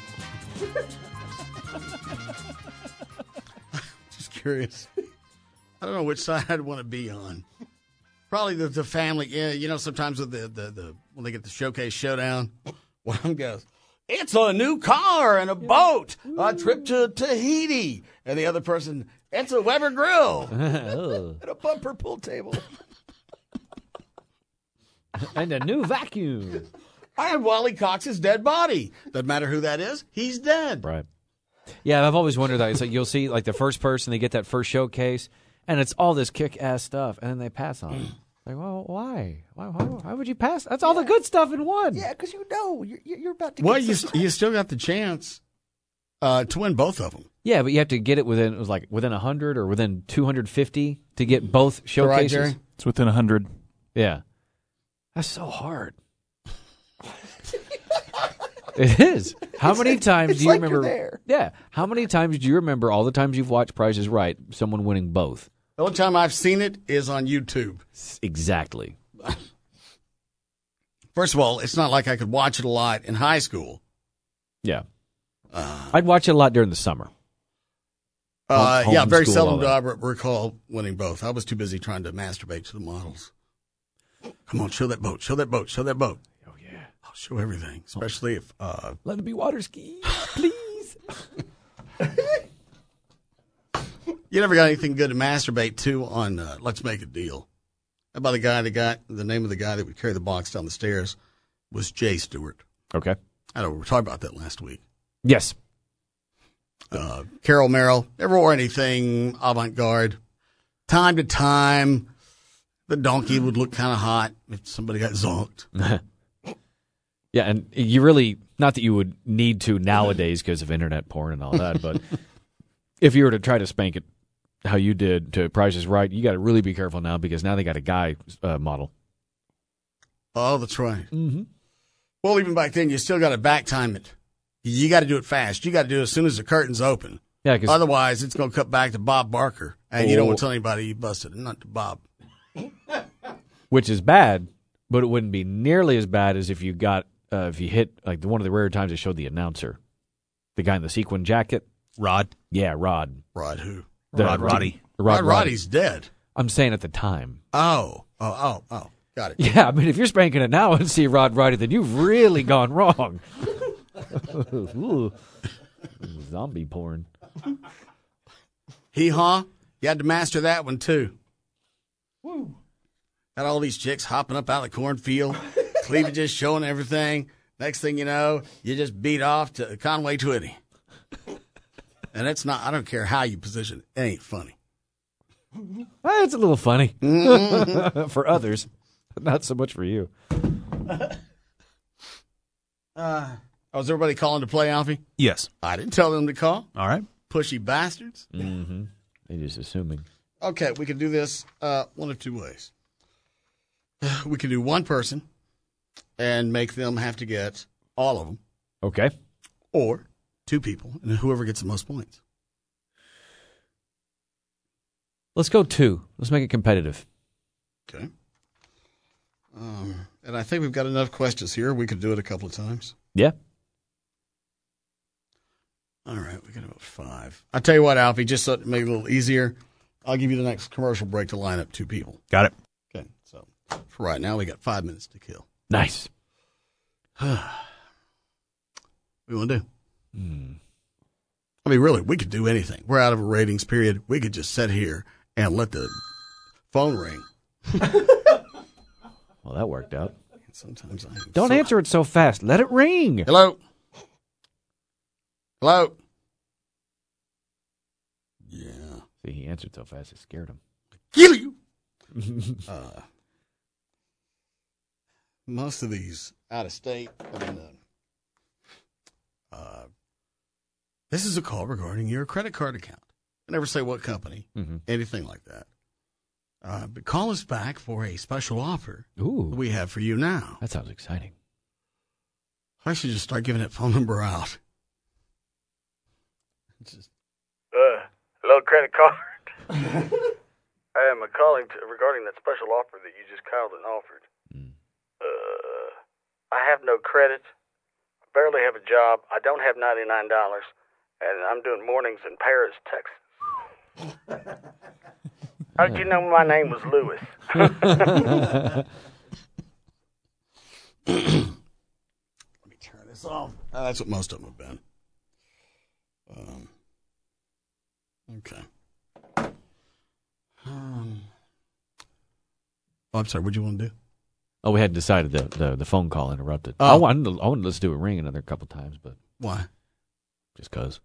Just curious. I don't know which side I'd want to be on. Probably the, the family. Yeah, you know, sometimes with the, the, the when they get the showcase showdown, one of them goes, "It's a new car and a boat, a trip to Tahiti," and the other person, "It's a Weber grill and a bumper pool table and a new vacuum." I have Wally Cox's dead body. Doesn't matter who that is. He's dead. Right. Yeah, I've always wondered that. It's like you'll see like the first person, they get that first showcase, and it's all this kick-ass stuff, and then they pass on it. Like, well, why? Why, why? Why would you pass? That's all the good stuff in one. Yeah, because you know you're, you're about to. Well, get you some- you still got the chance uh, to win both of them. Yeah, but you have to get it within, it was like within one hundred or within two hundred fifty to get both Right, showcases. Jerry? It's within one hundred. Yeah. That's so hard. It is. How It's many like- times it's do you like you're remember? there. Yeah. How many times do you remember all the times you've watched Price is Right, someone winning both? The only time I've seen it is on YouTube. Exactly. First of all, it's not like I could watch it a lot in high school. Yeah. Uh, I'd watch it a lot during the summer. uh, Home- yeah, very homeschool, seldom all do that. I re- recall winning both. I was too busy trying to masturbate to the models. Come on, show that boat, show that boat, show that boat. Oh, yeah. I'll show everything, especially if... Uh, Let it be water ski, please. You never got anything good to masturbate to on uh, Let's Make a Deal. How about the guy that got, the name of the guy that would carry the box down the stairs was Jay Stewart. Okay. I know, we were talking about that last week. Yes. Uh, Carol Merrill, never wore anything avant-garde. Time to time, the donkey would look kind of hot if somebody got zonked. Yeah, and you really, not that you would need to nowadays because of internet porn and all that, but if you were to try to spank it how you did to Price is Right, you got to really be careful now because now they got a guy uh, model. Oh, that's right. Mm-hmm. Well, even back then, you still got to back time it. You got to do it fast. You got to do it as soon as the curtains open. Yeah, 'cause- otherwise, it's going to cut back to Bob Barker, and you don't Oh. want to tell anybody you busted, not to Bob. Which is bad, but it wouldn't be nearly as bad as if you got, uh, if you hit, like the one of the rare times it showed the announcer. The guy in the sequin jacket. Rod. Yeah, Rod. Rod who? The- Rod Roddy. Rod, Rod Roddy. Roddy's dead. I'm saying at the time. Oh, oh, oh, oh. Got it. Yeah, I mean, if you're spanking it now and see Rod Roddy, then you've really gone wrong. Ooh. Zombie porn. Hee haw. You had to master that one, too. Woo. Got all these chicks hopping up out of the cornfield, cleavages showing everything. Next thing you know, you just beat off to Conway Twitty. And it's not, I don't care how you position it, it ain't funny. Well, it's a little funny for others, not so much for you. Uh, oh, is everybody calling to play, Alfie? Yes. I didn't tell them to call. All right. Pushy bastards. Mm-hmm. They're just assuming. Okay, we can do this uh, one of two ways. We can do one person and make them have to get all of them. Okay. Or two people, and whoever gets the most points. Let's go two. Let's make it competitive. Okay. Um, and I think we've got enough questions here. We could do it a couple of times. Yeah. All right, we got about five. I'll tell you what, Alfie, just so to make it a little easier, I'll give you the next commercial break to line up two people. Got it. Okay, so for right now, we got five minutes to kill. Nice. What do you want to do? Hmm. I mean, really, we could do anything. We're out of a ratings period. We could just sit here and let the phone ring. Well, that worked out. Sometimes I am Don't so- answer it so fast. Let it ring. Hello? Hello? Yeah. See, he answered so fast it scared him. Kill you! uh, most of these out of state. I mean, uh, uh, this is a call regarding your credit card account. I never say what company, Mhm. anything like that. Uh, but call us back for a special offer Ooh. we have for you now. That sounds exciting. I should just start giving that phone number out. Just... Uh, hello, credit card. I am calling to, regarding that special offer that you just called and offered. Mm. Uh, I have no credit. I barely have a job. I don't have ninety-nine dollars. And I'm doing mornings in Paris, Texas. How did you know my name was Lewis? Let me turn this off. Uh, that's what most of them have been. Um, okay. Um, oh, I'm sorry. What do you want to do? Oh, we hadn't decided. The, the, the phone call interrupted. Oh. I wanted to, I wanted to let's do a ring another couple times, but why? Just because.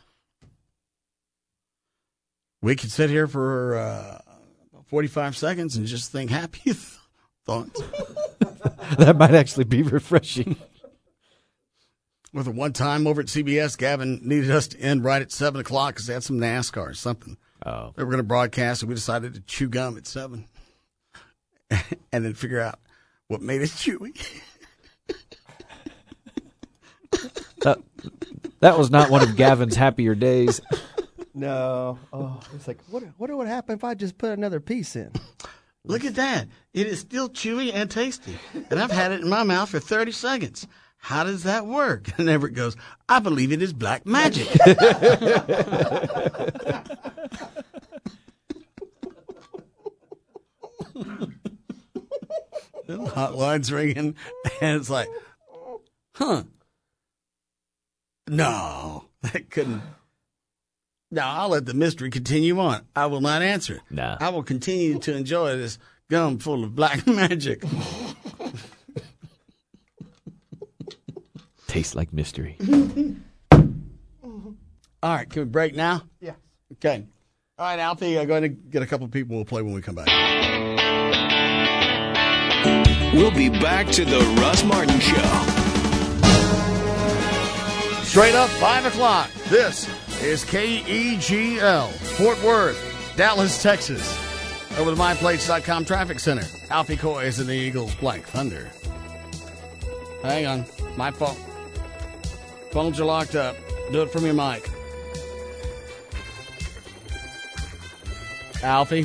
We could sit here for uh, forty-five seconds and just think happy thoughts. That might actually be refreshing. With a one time over at C B S, Gavin needed us to end right at seven o'clock because they had some NASCAR or something. Oh. They were going to broadcast, and we decided to chew gum at seven and then figure out what made us chewy. that, that was not one of Gavin's happier days. No. Oh, it's like, what, what would happen if I just put another piece in? Look at that. It is still chewy and tasty. And I've had it in my mouth for thirty seconds. How does that work? And Everett goes, I believe it is black magic. Hotline's ringing, and it's like, huh. No, that couldn't. No, I'll let the mystery continue on. I will not answer it. Nah. I will continue to enjoy this gum full of black magic. Tastes like mystery. All right, can we break now? Yeah. Okay. All right, Alfie, I'm going to get a couple of people. We'll play when we come back. We'll be back to the Russ Martin Show. Straight up, five o'clock. This is K E G L, Fort Worth, Dallas, Texas. Over the my plates dot com traffic center. Alfie Coy is in the Eagles Black Thunder. Hang on. My phone. Phones are locked up. Do it from your mic. Alfie.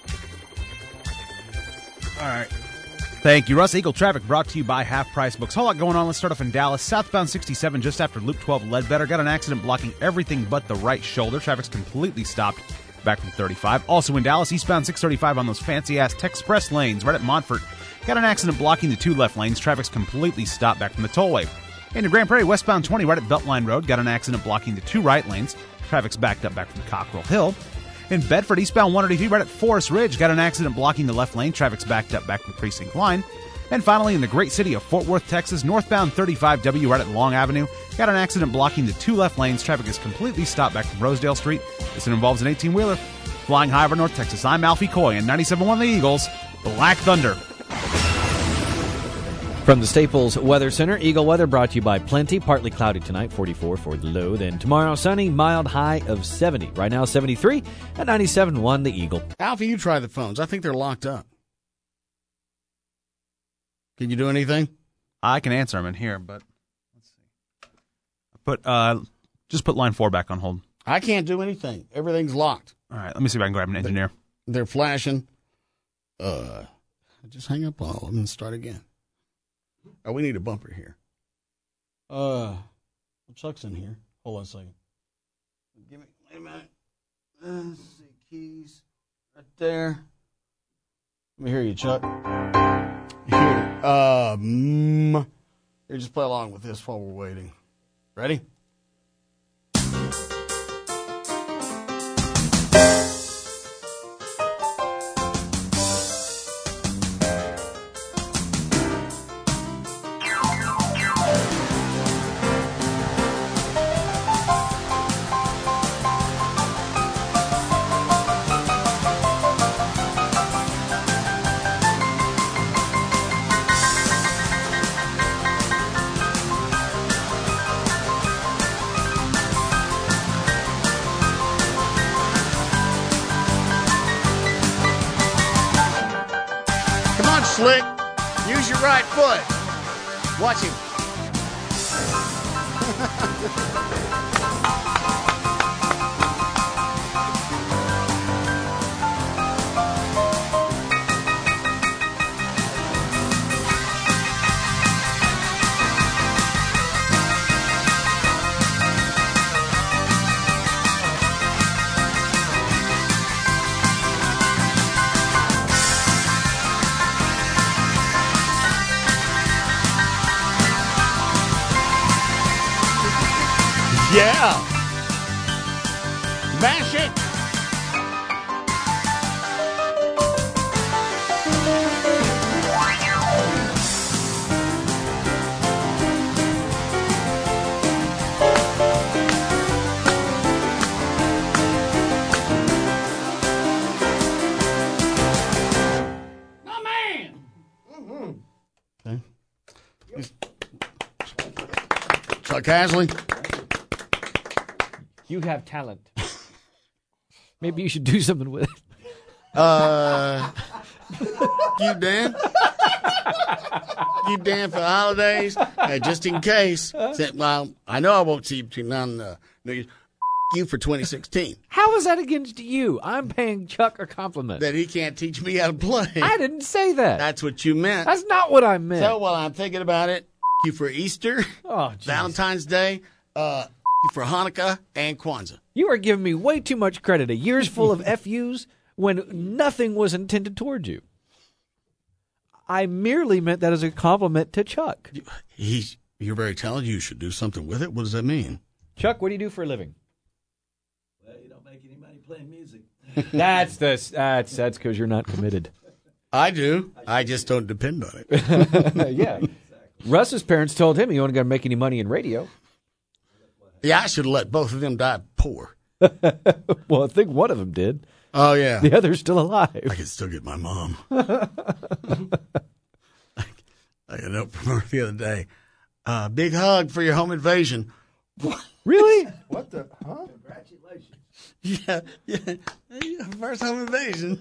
All right. Thank you, Russ. Eagle Traffic brought to you by Half Price Books. Whole lot going on. Let's start off in Dallas. Southbound sixty-seven, just after Loop twelve, Ledbetter. Got an accident blocking everything but the right shoulder. Traffic's completely stopped back from thirty-five. Also in Dallas, eastbound six thirty-five on those fancy-ass Texpress lanes right at Montfort. Got an accident blocking the two left lanes. Traffic's completely stopped back from the tollway. Into Grand Prairie, westbound twenty right at Beltline Road. Got an accident blocking the two right lanes. Traffic's backed up back from Cockrell Hill. In Bedford, eastbound one eighty-three right at Forest Ridge. Got an accident blocking the left lane. Traffic's backed up back from Precinct Line. And finally, in the great city of Fort Worth, Texas, northbound thirty-five W right at Long Avenue. Got an accident blocking the two left lanes. Traffic is completely stopped back from Rosedale Street. This involves an eighteen-wheeler flying high over North Texas. I'm Alfie Coy, and ninety-seven point one The Eagles, Black Thunder. From the Staples Weather Center, Eagle Weather brought to you by Plenty. Partly cloudy tonight, forty-four for the low. Then tomorrow, sunny, mild high of seventy. Right now, seventy-three at ninety-seven point one The Eagle. Alfie, you try the phones. I think they're locked up. Can you do anything? I can answer them in here, but let's see. Put uh, just put line four back on hold. I can't do anything. Everything's locked. All right, let me see if I can grab an engineer. They're flashing. Uh, just hang up all of them and start again. Oh, we need a bumper here. Uh, Chuck's in here. Hold on a second. Give me, wait a minute. Uh, let's see, keys right there. Let me hear you, Chuck. Here. Um, here, just play along with this while we're waiting. Ready? Slick, use your right foot. Watch him. Yeah. Mash it. My man. Okay. Chuck Hasley. You have talent. Maybe you should do something with it. Uh, you Dan? You Dan for the holidays? Uh, just in case. Said, well, I know I won't see you between now and uh, New Year's. You for twenty sixteen. How is that against you? I'm paying Chuck a compliment. That he can't teach me how to play. I didn't say that. That's what you meant. That's not what I meant. So while I'm thinking about it, you for Easter, oh, geez. Valentine's Day, uh, you for Hanukkah, and Kwanzaa. You are giving me way too much credit. A year's full of F Us when nothing was intended towards you. I merely meant that as a compliment to Chuck. He's, you're very talented. You should do something with it. What does that mean? Chuck, what do you do for a living? Well, you don't make any money playing music. That's the that's that's because you're not committed. I do. I just don't depend on it. Yeah. Russ's parents told him he wasn't going to make any money in radio. Yeah, I should have let both of them die poor. Well, I think one of them did. Oh, yeah. The other's still alive. I can still get my mom. I got a note from her the other day. Uh, big hug for your home invasion. Really? What the? Huh? Congratulations. Yeah, yeah. First home invasion.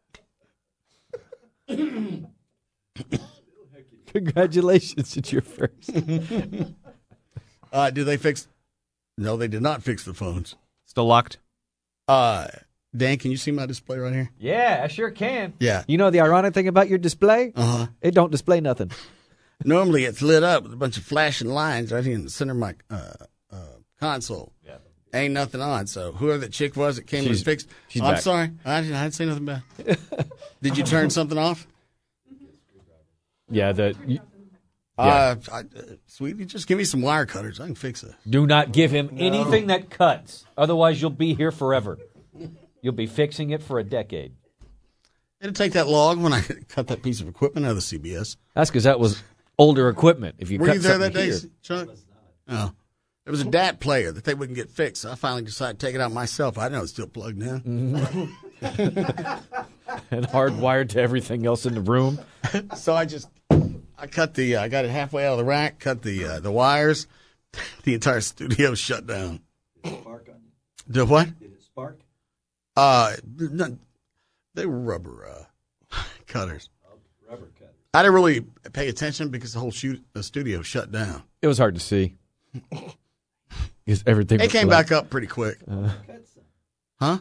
Congratulations, it's your first. uh, did they fix? No, they did not fix the phones. Still locked? Uh, Dan, can you see my display right here? Yeah, I sure can. Yeah. You know the ironic thing about your display? Uh-huh. It don't display nothing. Normally it's lit up with a bunch of flashing lines right here in the center of my uh, uh, console. Yeah. Ain't nothing on. So whoever that chick was that came She's- and fixed. she's oh, I'm back. sorry. I didn't, I didn't say nothing bad. Did you turn something off? Yeah, the you, Uh, I, uh, sweetie, just give me some wire cutters. I can fix it. do not give him anything that cuts. Otherwise, you'll be here forever. You'll be fixing it for a decade. It'll take that long when I cut that piece of equipment out of the C B S. That's because that was older equipment. If you Were cut you there that something day, here- Chuck? Oh. There was a D A T player that they wouldn't get fixed. So I finally decided to take it out myself. I know it's still plugged in. and hardwired to everything else in the room. So I just, I cut the, uh, I got it halfway out of the rack, cut the uh, the wires. The entire studio shut down. Did it spark on you? The what? Did it spark? Uh, no, they were rubber uh, cutters. Oh, rubber cutters. I didn't really pay attention because the whole shoot, the studio shut down. It was hard to see. Because everything It was came black. back up pretty quick. Uh, Huh?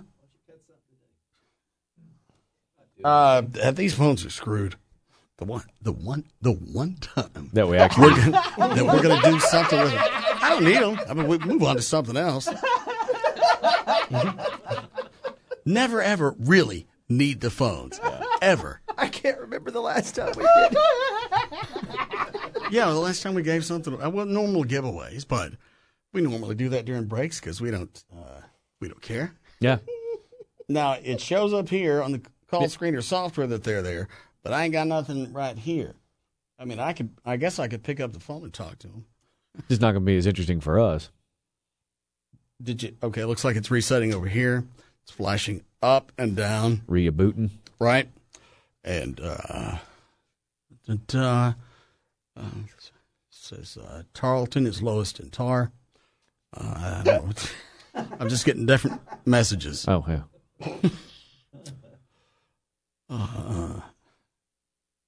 Uh, these phones are screwed. The one, the one, the one time that we actually we're gonna, that we're going to do something with them. I don't need them. I mean, we move on to something else. Never ever really need the phones. Ever. I can't remember the last time we did. Yeah, the last time we gave something, I wasn't normal giveaways, but we normally do that during breaks because we don't, uh, we don't care. Yeah. Now it shows up here on the call screener software that they're there, but I ain't got nothing right here. I mean, I could, I guess I could pick up the phone and talk to them. It's not going to be as interesting for us. Did you? Okay, it looks like it's resetting over here. It's flashing up and down. Rebooting. Right. And, uh, and, uh, uh it says, uh, Tarleton is lowest in tar. Uh, I don't know. It's- I'm just getting different messages. Oh, yeah. Uh,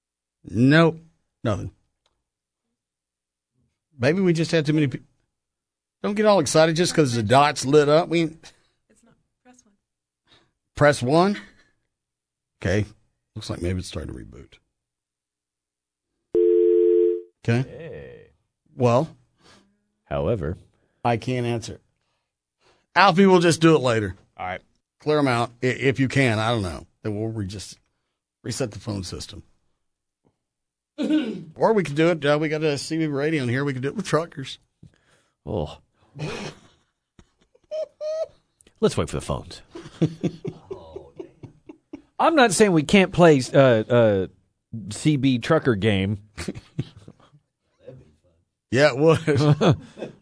nope. Nothing. Maybe we just had too many people. Don't get all excited just because the dot's lit up. We It's not. Press one. press one. Okay. Looks like maybe it's starting to reboot. Okay. Well, however, I can't answer. Alfie will just do it later. All right. Clear them out I- if you can. I don't know. Then we'll re- just reset the phone system. Or we could do it. Uh, we got a C B radio in here. We could do it with truckers. Oh. Let's wait for the phones. I'm not saying we can't play uh, uh, C B trucker game. Yeah, it would.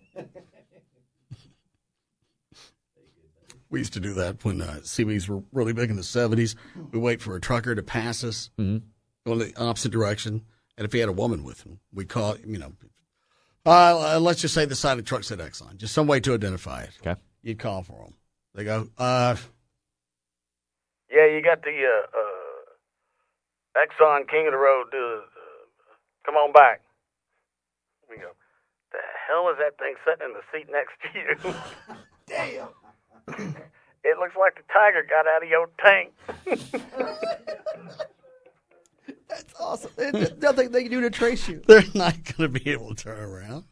We used to do that when uh, C Bs were really big in the seventies. We wait for a trucker to pass us, mm-hmm. go in the opposite direction. And if he had a woman with him, we'd call, you know, uh, let's just say the side of the truck said Exxon. Just some way to identify it. Okay. You'd call for them. They go, uh, Yeah, you got the uh, uh, Exxon King of the Road. Uh, uh, come on back. We go, the hell is that thing sitting in the seat next to you? Damn. It looks like the tiger got out of your tank. That's awesome. There's nothing they can do to trace you. They're not going to be able to turn around.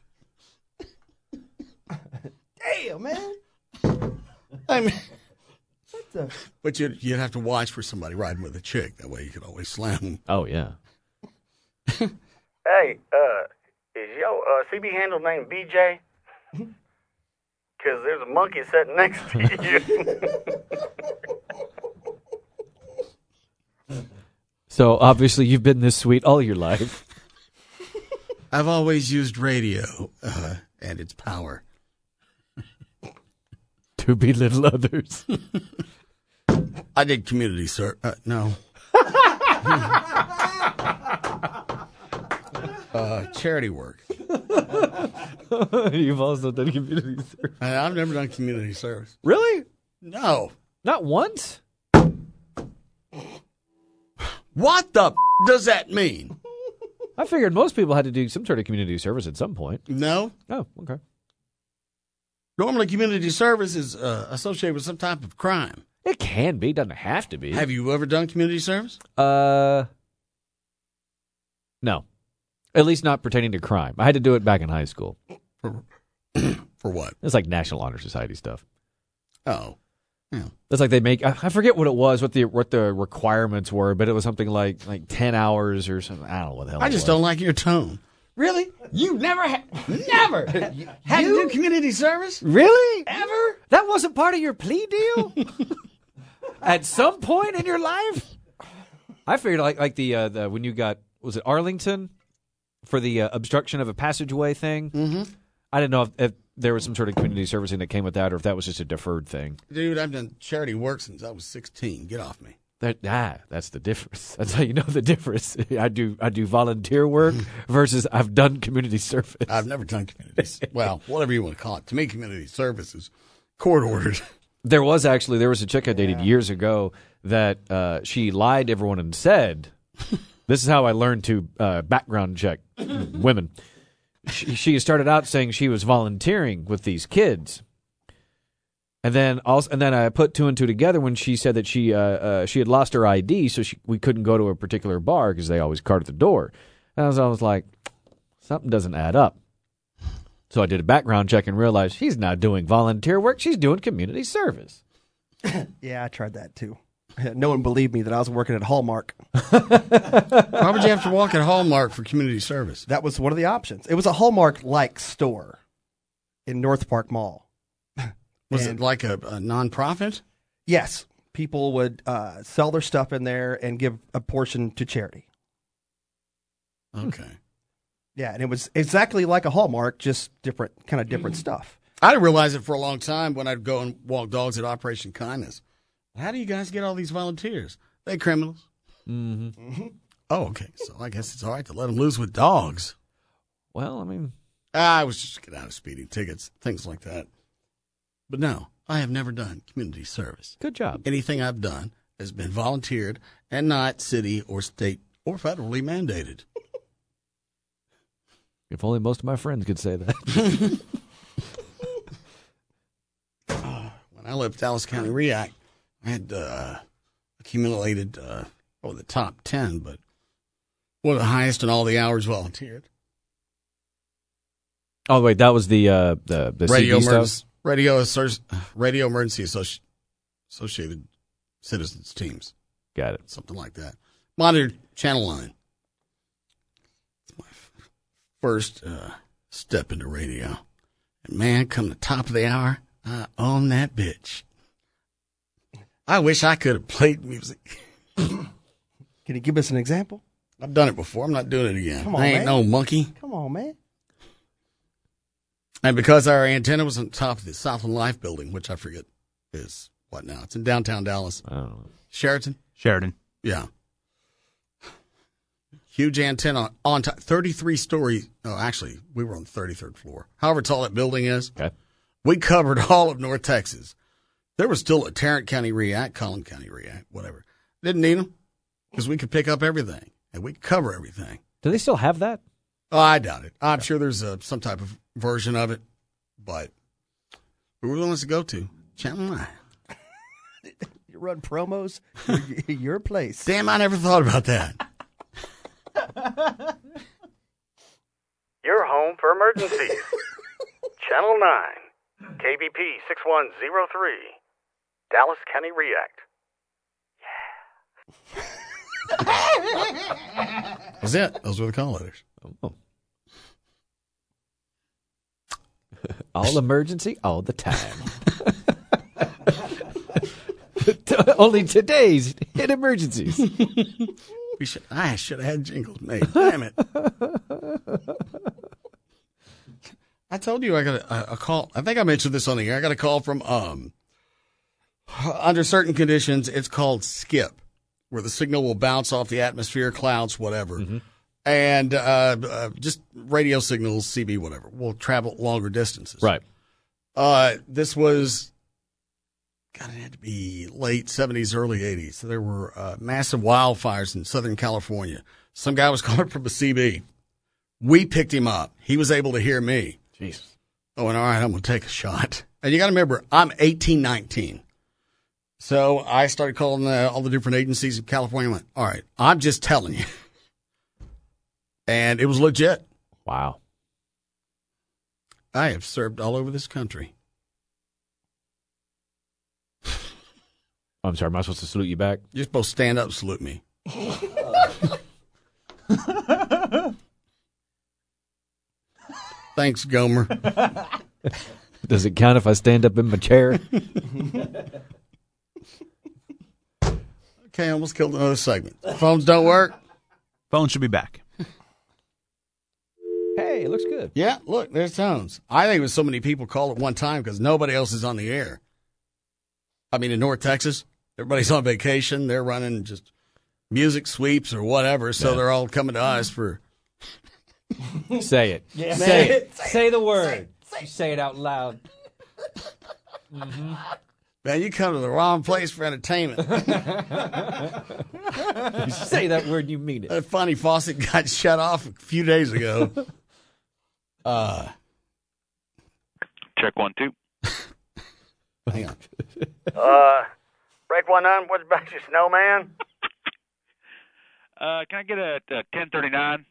Damn, man. I mean, What the? but you'd, you'd have to watch for somebody riding with a chick. That way you could always slam them. Oh, yeah. Hey, uh, is your uh, C B handle named B J? Because there's a monkey sitting next to you. So obviously you've been this sweet all your life. I've always used radio uh, and its power. To belittle others. I did community service. Uh, no. uh, charity work. You've also done community service. I, I've never done community service. Really? No. Not once? What the f- does that mean? I figured most people had to do some sort of community service at some point. No. Oh, okay. Normally, community service is uh, associated with some type of crime. It can be, doesn't have to be. Have you ever done community service? Uh, no. At least not pertaining to crime. I had to do it back in high school. For, for what? It's like National Honor Society stuff. Oh. Yeah. It's like they make, I I forget what it was, what the what the requirements were, but it was something like like ten hours or something. I don't know what the hell I it just was. don't like your tone. Really? You never had, never had to do community service? Really? Ever? That wasn't part of your plea deal? At some point in your life? I figured like like the, uh, the when you got, was it Arlington? For the uh, obstruction of a passageway thing? Mm-hmm. I didn't know if, if there was some sort of community servicing that came with that or if that was just a deferred thing. Dude, I've done charity work since I was sixteen. Get off me. That, ah, that's the difference. That's how you know the difference. I do I do volunteer work versus I've done community service. I've never done community service. Well, whatever you want to call it. To me, community service is court ordered. There was actually, there was a chick I dated yeah. years ago that uh, she lied to everyone and said, this is how I learned to uh, background check women. She, she started out saying she was volunteering with these kids. And then also, and then I put two and two together when she said that she uh, uh, she had lost her I D, so she, we couldn't go to a particular bar because they always card at the door. And I was, I was like, something doesn't add up. So I did a background check and realized she's not doing volunteer work; she's doing community service. Yeah, I tried that too. No one believed me that I was working at Hallmark. Why would you have to walk at Hallmark for community service? That was one of the options. It was a Hallmark-like store in North Park Mall. Was and it like a, a nonprofit? Yes. People would uh, sell their stuff in there and give a portion to charity. Okay. Yeah, and it was exactly like a Hallmark, just different, kind of different stuff. I didn't realize it for a long time when I'd go and walk dogs at Operation Kindness. How do you guys get all these volunteers? They criminals. Mm-hmm. Mm-hmm. Oh, okay. So I guess it's all right to let them loose with dogs. Well, I mean, I was just getting out of speeding tickets, things like that. But no, I have never done community service. Good job. Anything I've done has been volunteered and not city or state or federally mandated. If only most of my friends could say that. when I left Dallas County REACT, I had uh, accumulated uh, oh, the top ten, but one of the highest in all the hours volunteered. Oh wait, that was the uh, the the Radio, C D emerg- stuff. radio, Associ- radio Emergency Associ- Associated Citizens Teams. Got it. Something like that. Monitored Channel Line. It's my f- first uh, step into radio. And man, come the top of the hour, I own that bitch. I wish I could have played music. Can you give us an example? I've done it before. I'm not doing it again. Come on, I ain't man. no monkey. Come on, man. And because our antenna was on top of the Southland Life building, which I forget is what now? It's in downtown Dallas. I don't know. Sheraton? Sheridan. Yeah. Huge antenna on top, thirty-three story. Oh, actually, we were on the thirty-third floor. However tall that building is. Okay. We covered all of North Texas. There was still a Tarrant County REACT, Collin County REACT, whatever. Didn't need them because we could pick up everything and we could cover everything. Do they still have that? Oh, I doubt it. I'm sure there's a, some type of version of it, but we were the ones to go to. Channel nine. You run promos, your, your place. Damn, I never thought about that. Your home for emergencies. Channel nine, K B P six one zero three, Dallas County REACT. That's it. Those were the call letters. Oh. All emergency, all the time. Only today's hit emergencies. We should. I should have had jingles made. Damn it! I told you I got a, a call. I think I mentioned this on the air. I got a call from um. Under certain conditions, it's called skip, where the signal will bounce off the atmosphere, clouds, whatever, mm-hmm. and uh, uh, just radio signals, C B, whatever, will travel longer distances. Right. Uh, this was, God, it had to be late seventies, early eighties. So there were uh, massive wildfires in Southern California. Some guy was calling from a C B. We picked him up. He was able to hear me. Jeez. Oh, and all right, I'm going to take a shot. And you got to remember, I'm eighteen, nineteen. So I started calling uh, all the different agencies in California and went, all right, I'm just telling you. And it was legit. Wow. I have served all over this country. I'm sorry, am I supposed to salute you back? You're supposed to stand up and salute me. Thanks, Gomer. Does it count if I stand up in my chair? Okay, I almost killed another segment. Phones don't work. Phone should be back. Hey, it looks good. Yeah, look, there's tones. I think it was so many people called at one time because nobody else is on the air. I mean, in North Texas, everybody's on vacation. They're running just music sweeps or whatever, so Yeah. they're all coming to us for... Say it. Yeah. Say it. Say it. Say the word. Say, say it out loud. Mm-hmm. Man, you come to the wrong place for entertainment. You say that word, you mean it. That funny faucet got shut off a few days ago. Uh, Check one, two. Hang on. Uh, break one nine. What's about your snowman? Uh, can I get a, a ten thirty-nine?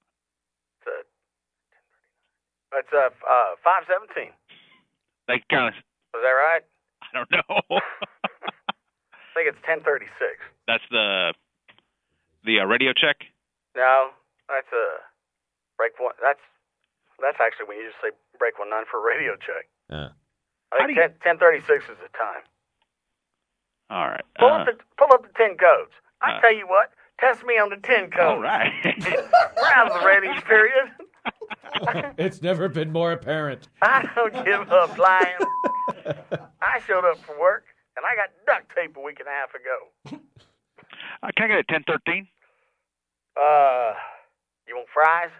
It's uh, uh five seventeen. They kind of. Was that right? I don't know. I think it's ten thirty six. That's the the uh, radio check. No, that's a break one. That's that's actually when you just say break one nine for a radio check. Uh, I think ten ten thirty six is the time. All right. Pull Uh, up the pull up the ten codes. I uh, tell you what, test me on the ten codes. all right. We're out of the ratings period. It's never been more apparent. I don't give up lying. I showed up for work, and I got duct tape a week and a half ago. uh, can I get a ten thirteen? Uh, you want fries?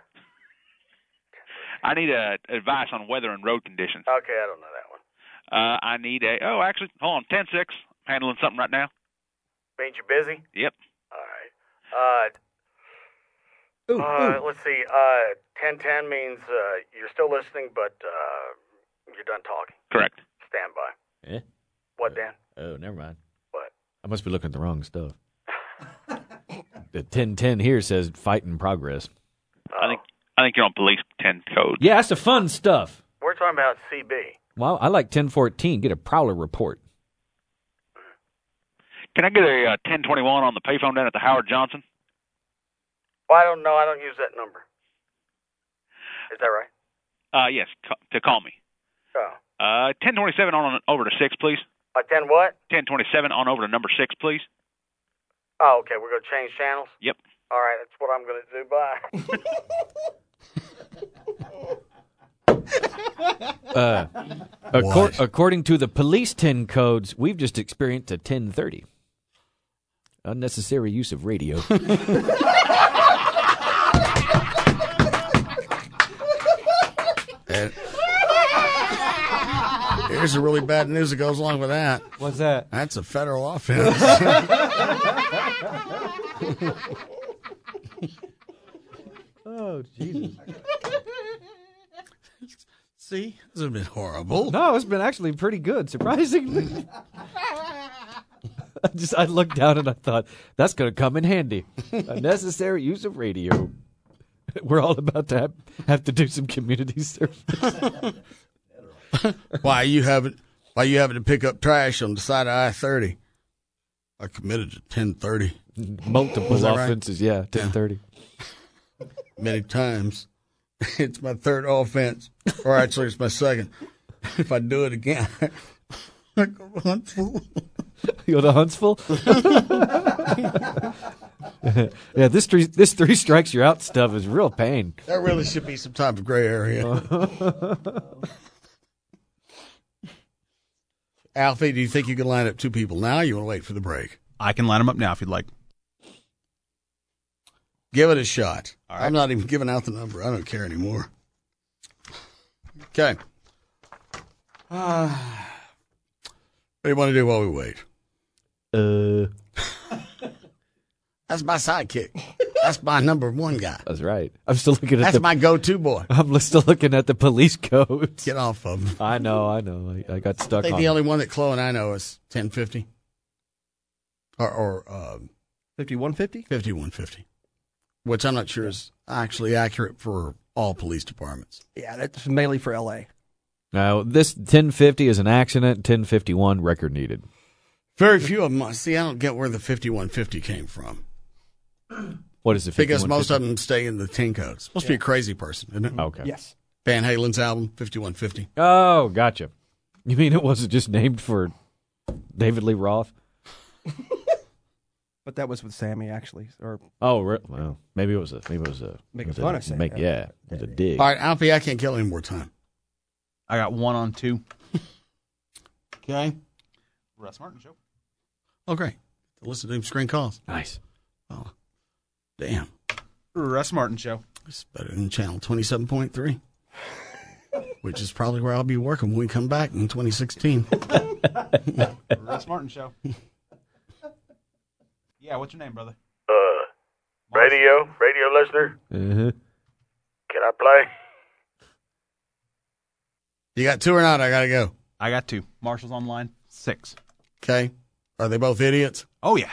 I need a advice on weather and road conditions. Okay, I don't know that one. Uh, I need a. Oh, actually, hold on. ten six. Handling something right now. Means you're busy? Yep. All right. Uh, Ooh, uh, ooh. let's see. Uh, ten ten means uh, you're still listening, but uh, you're done talking. Correct. Stand by. Eh? What, Dan? Oh, never mind. What? I must be looking at the wrong stuff. The ten ten here says fight in progress. I think I think you're on police ten code. Yeah, that's the fun stuff. We're talking about C B. Well, I like ten fourteen. Get a Prowler report. Can I get a uh, ten twenty-one on the payphone down at the Howard Johnson? Well, I don't know. I don't use that number. Is that right? Uh, yes, c- to call me. Oh. Uh, ten twenty-seven on over to six, please. Uh, ten what? ten twenty-seven on over to number six, please. Oh, okay. We're going to change channels? Yep. All right. That's what I'm going to do. Bye. Uh, accor- according to the police ten codes, we've just experienced a ten thirty. Unnecessary use of radio. And here's the really bad news that goes along with that. What's that? That's a federal offense. Oh, Jesus. See? This has been horrible. No, it's been actually pretty good, surprisingly. I just I looked down and I thought, that's going to come in handy. Unnecessary use of radio. We're all about to have, have to do some community service. Why you having why you having to pick up trash on the side of I thirty? I committed to ten thirty. Multiple Was that right? offenses, yeah, ten thirty. Many times. It's my third offense. Or actually it's my second. If I do it again, I go Huntsville. You go to Huntsville? Yeah, this three this three strikes you're out stuff is real pain. There really should be some type of gray area. Alfie, do you think you can line up two people now? Or you want to wait for the break? I can line them up now if you'd like. Give it a shot. All right. I'm not even giving out the number. I don't care anymore. Okay. Uh, what do you want to do while we wait? Uh, That's my sidekick. That's my number one guy. That's right. I'm still looking at That's the, my go-to boy. I'm still looking at the police codes. Get off of him. I know, I know. I, I got I stuck think on the it. only one that Chloe and I know is ten fifty. Or, or uh, fifty-one fifty? fifty-one fifty. Which I'm not sure is actually accurate for all police departments. Yeah, that's mainly for L A. Now, this ten fifty is an accident, ten fifty-one record needed. Very few of them. See, I don't get where the fifty-one fifty came from. What is the Because fifty-one most fifty? of them stay in the ten codes. Supposed to be a crazy person, isn't it? Okay. Yes. Van Halen's album, fifty-one fifty. Oh, gotcha. You mean it wasn't just named for David Lee Roth? But that was with Sammy, actually. Or Oh, re- well, maybe it was a maybe it was a Making it was fun a, of Sam. make, yeah, it was a dig. All right, Alfie, I can't kill any more time. I got one on two. Okay. Russ Martin Show. Oh, great. Listen to them screen calls. Nice. Oh, damn. Russ Martin Show. It's better than channel twenty-seven point three, which is probably where I'll be working when we come back in twenty sixteen. Russ Martin Show. Yeah, what's your name, brother? Uh, radio, radio listener, Uh-huh. can I play? You got two or not? I got to go. I got two. Marshall's on line six. Okay. Are they both idiots? Oh, yeah.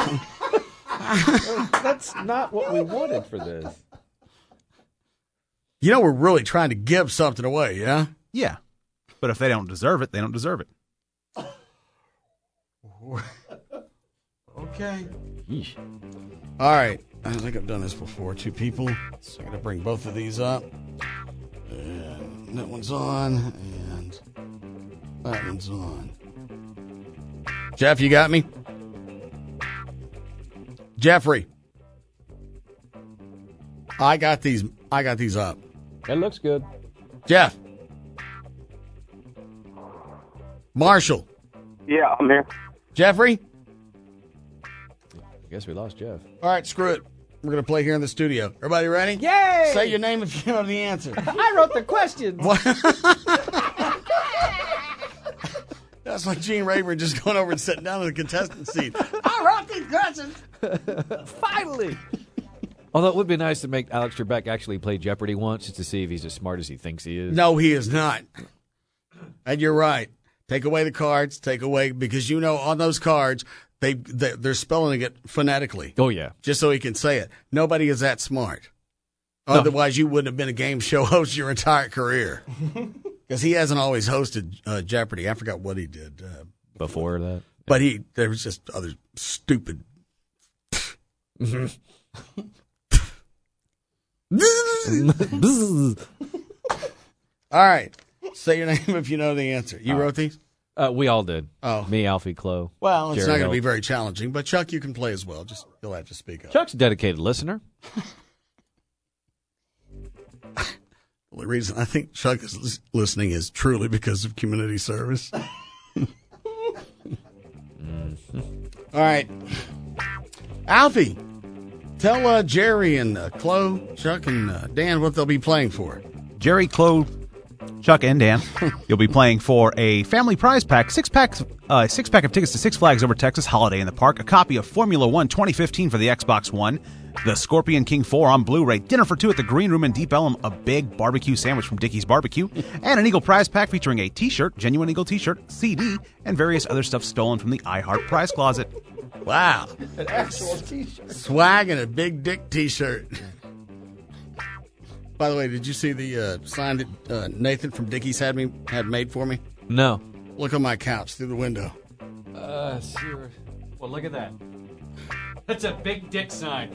That's not what we wanted for this. You know, we're really trying to give something away, yeah? Yeah. But if they don't deserve it, they don't deserve it. Okay. Yeesh. All right. I think I've done this before. Two people. So I'm going to bring both of these up. And that one's on. And that one's on. Jeff, you got me? Jeffrey. I got these. I got these up. That looks good. Jeff. Marshall. Yeah, I'm here. Jeffrey. I guess we lost Jeff. All right, screw it. We're going to play here in the studio. Everybody ready? Yay! Say your name if you know the answer. I wrote the questions. What? That's like Gene Rayburn just going over and sitting down in the contestant seat. I wrote these questions. Finally. Although it would be nice to make Alex Trebek actually play Jeopardy once just to see if he's as smart as he thinks he is. No, he is not. And you're right. Take away the cards. Take away because you know on those cards they, they they're spelling it phonetically. Oh yeah, just so he can say it. Nobody is that smart. No. Otherwise, you wouldn't have been a game show host your entire career. Because he hasn't always hosted uh, Jeopardy. I forgot what he did uh, before that. But he there was just other stupid. All right. Say your name if you know the answer. You uh, wrote these? Uh, we all did. Oh. Me, Alfie, Chloe. Well, it's Jerry not going to Hill. be very challenging, but Chuck, you can play as well. Just you'll have to speak up. Chuck's a dedicated listener. Well, the reason I think Chuck is lis- listening is truly because of community service. mm-hmm. All right. Alfie, tell uh, Jerry and uh, Chloe, Chuck, and uh, Dan what they'll be playing for. Jerry, Chloe, Chuck, and Dan, you'll be playing for a family prize pack, six packs, uh, six pack of tickets to Six Flags Over Texas Holiday in the Park, a copy of Formula One twenty fifteen for the Xbox One, the Scorpion King four on Blu-ray, dinner for two at the Green Room in Deep Ellum, a big barbecue sandwich from Dickey's Barbecue, and an Eagle prize pack featuring a T-shirt, genuine Eagle T-shirt, C D, and various other stuff stolen from the iHeart Prize Closet. Wow. An actual T-shirt. Swag and a big dick T-shirt. By the way, did you see the uh, sign that uh, Nathan from Dickey's had me had made for me? No. Look on my couch through the window. Uh, sure. Well, look at that. That's a big dick sign.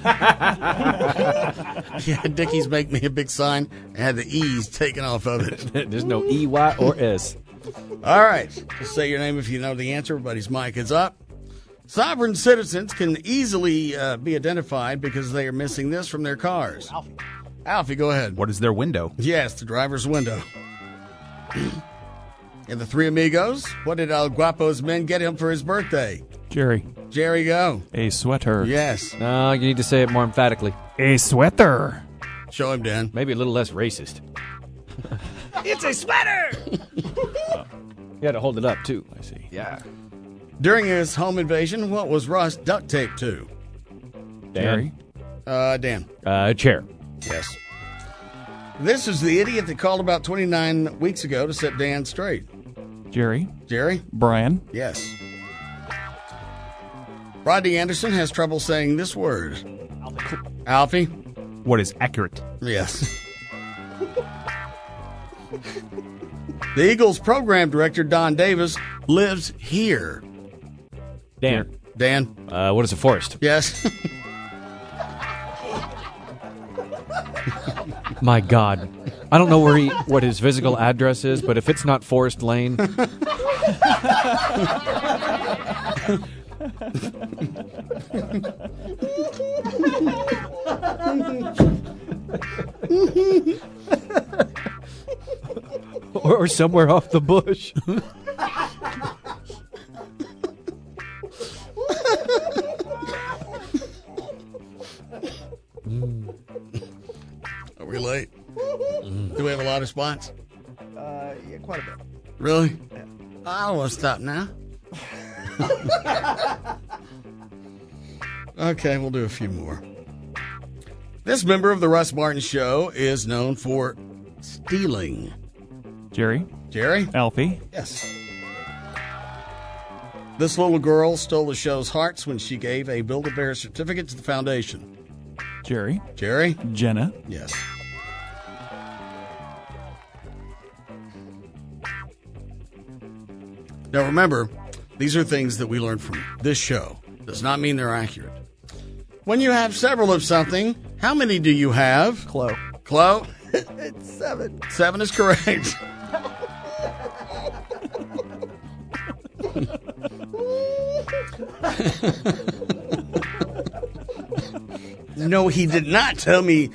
Yeah, Dickey's make me a big sign and had the E's taken off of it. There's no E, Y, or S. All right. Just say your name if you know the answer. Everybody's mic is up. Sovereign citizens can easily uh, be identified because they are missing this from their cars. Alfie. Alfie, go ahead. What is their window? Yes, the driver's window. And the Three Amigos, what did El Guapo's men get him for his birthday? Jerry. Jerry, go. A sweater. Yes. No, you need to say it more emphatically. A sweater. Show him, Dan. Maybe a little less racist. It's a sweater! You had to hold it up, too. I see. Yeah. During his home invasion, what was Russ duct taped to? Dan. Jerry. Uh, Dan. Uh, chair. Yes. This is the idiot that called about twenty-nine weeks ago to set Dan straight. Jerry. Jerry? Brian. Yes. Rodney Anderson has trouble saying this word. Alfie. Alfie? What is accurate? Yes. The Eagles program director, Don Davis, lives here. Dan. Dan? Uh, what is a forest? Yes. My God. I don't know where he, what his physical address is, but if it's not Forest Lane. or, or somewhere off the bush. mm. Are we late? Mm. Do we have a lot of spots? Uh, yeah, quite a bit. Really? Yeah. I don't want to stop now. Okay, we'll do a few more. This member of the Russ Martin Show is known for stealing. Jerry. Jerry? Alfie. Yes. This little girl stole the show's hearts when she gave a Build-A-Bear certificate to the foundation. Jerry. Jerry? Jenna. Yes. Now remember, these are things that we learned from this show. Does not mean they're accurate. When you have several of something, how many do you have? Chloe. Chloe? It's seven. Seven is correct. No, he did not tell me.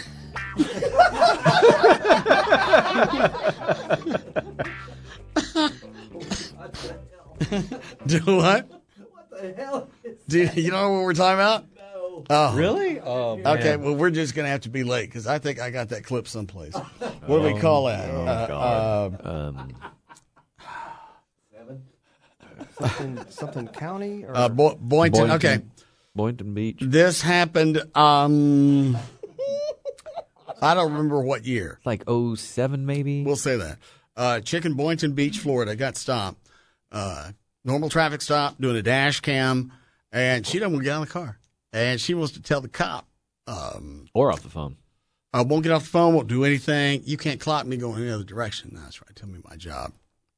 Do what? What the hell is Do you, you know what we're talking about? No. Oh. Really? Oh, man. Okay, well, we're just going to have to be late because I think I got that clip someplace. What do we call that? Oh, uh, God. Uh, um, Seven? Something, something county? Or? uh, Bo- Boynton. Boynton. Okay. Boynton Beach. This happened, um, I don't remember what year. Like oh seven, maybe? We'll say that. Uh, chick in Boynton Beach, Florida, got stopped. Uh, normal traffic stop, doing a dash cam, and she doesn't want to get out of the car. And she wants to tell the cop. Um, or off the phone. I won't get off the phone, won't do anything. You can't clock me going any other direction. That's right. Tell me my job.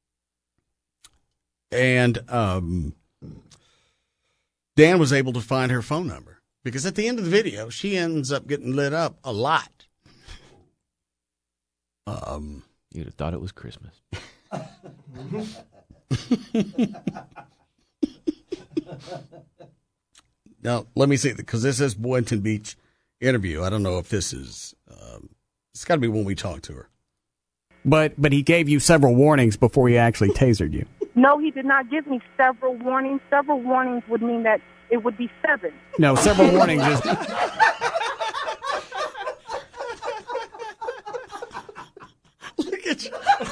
And um, Dan was able to find her phone number because at the end of the video, she ends up getting lit up a lot. Um, You'd have thought it was Christmas. Now, let me see, because this is Boynton Beach interview. I don't know if this is, um, it's got to be when we talk to her. But but he gave you several warnings before he actually tasered you. No, he did not give me several warnings. Several warnings would mean that it would be seven. No, several warnings is... Look at you.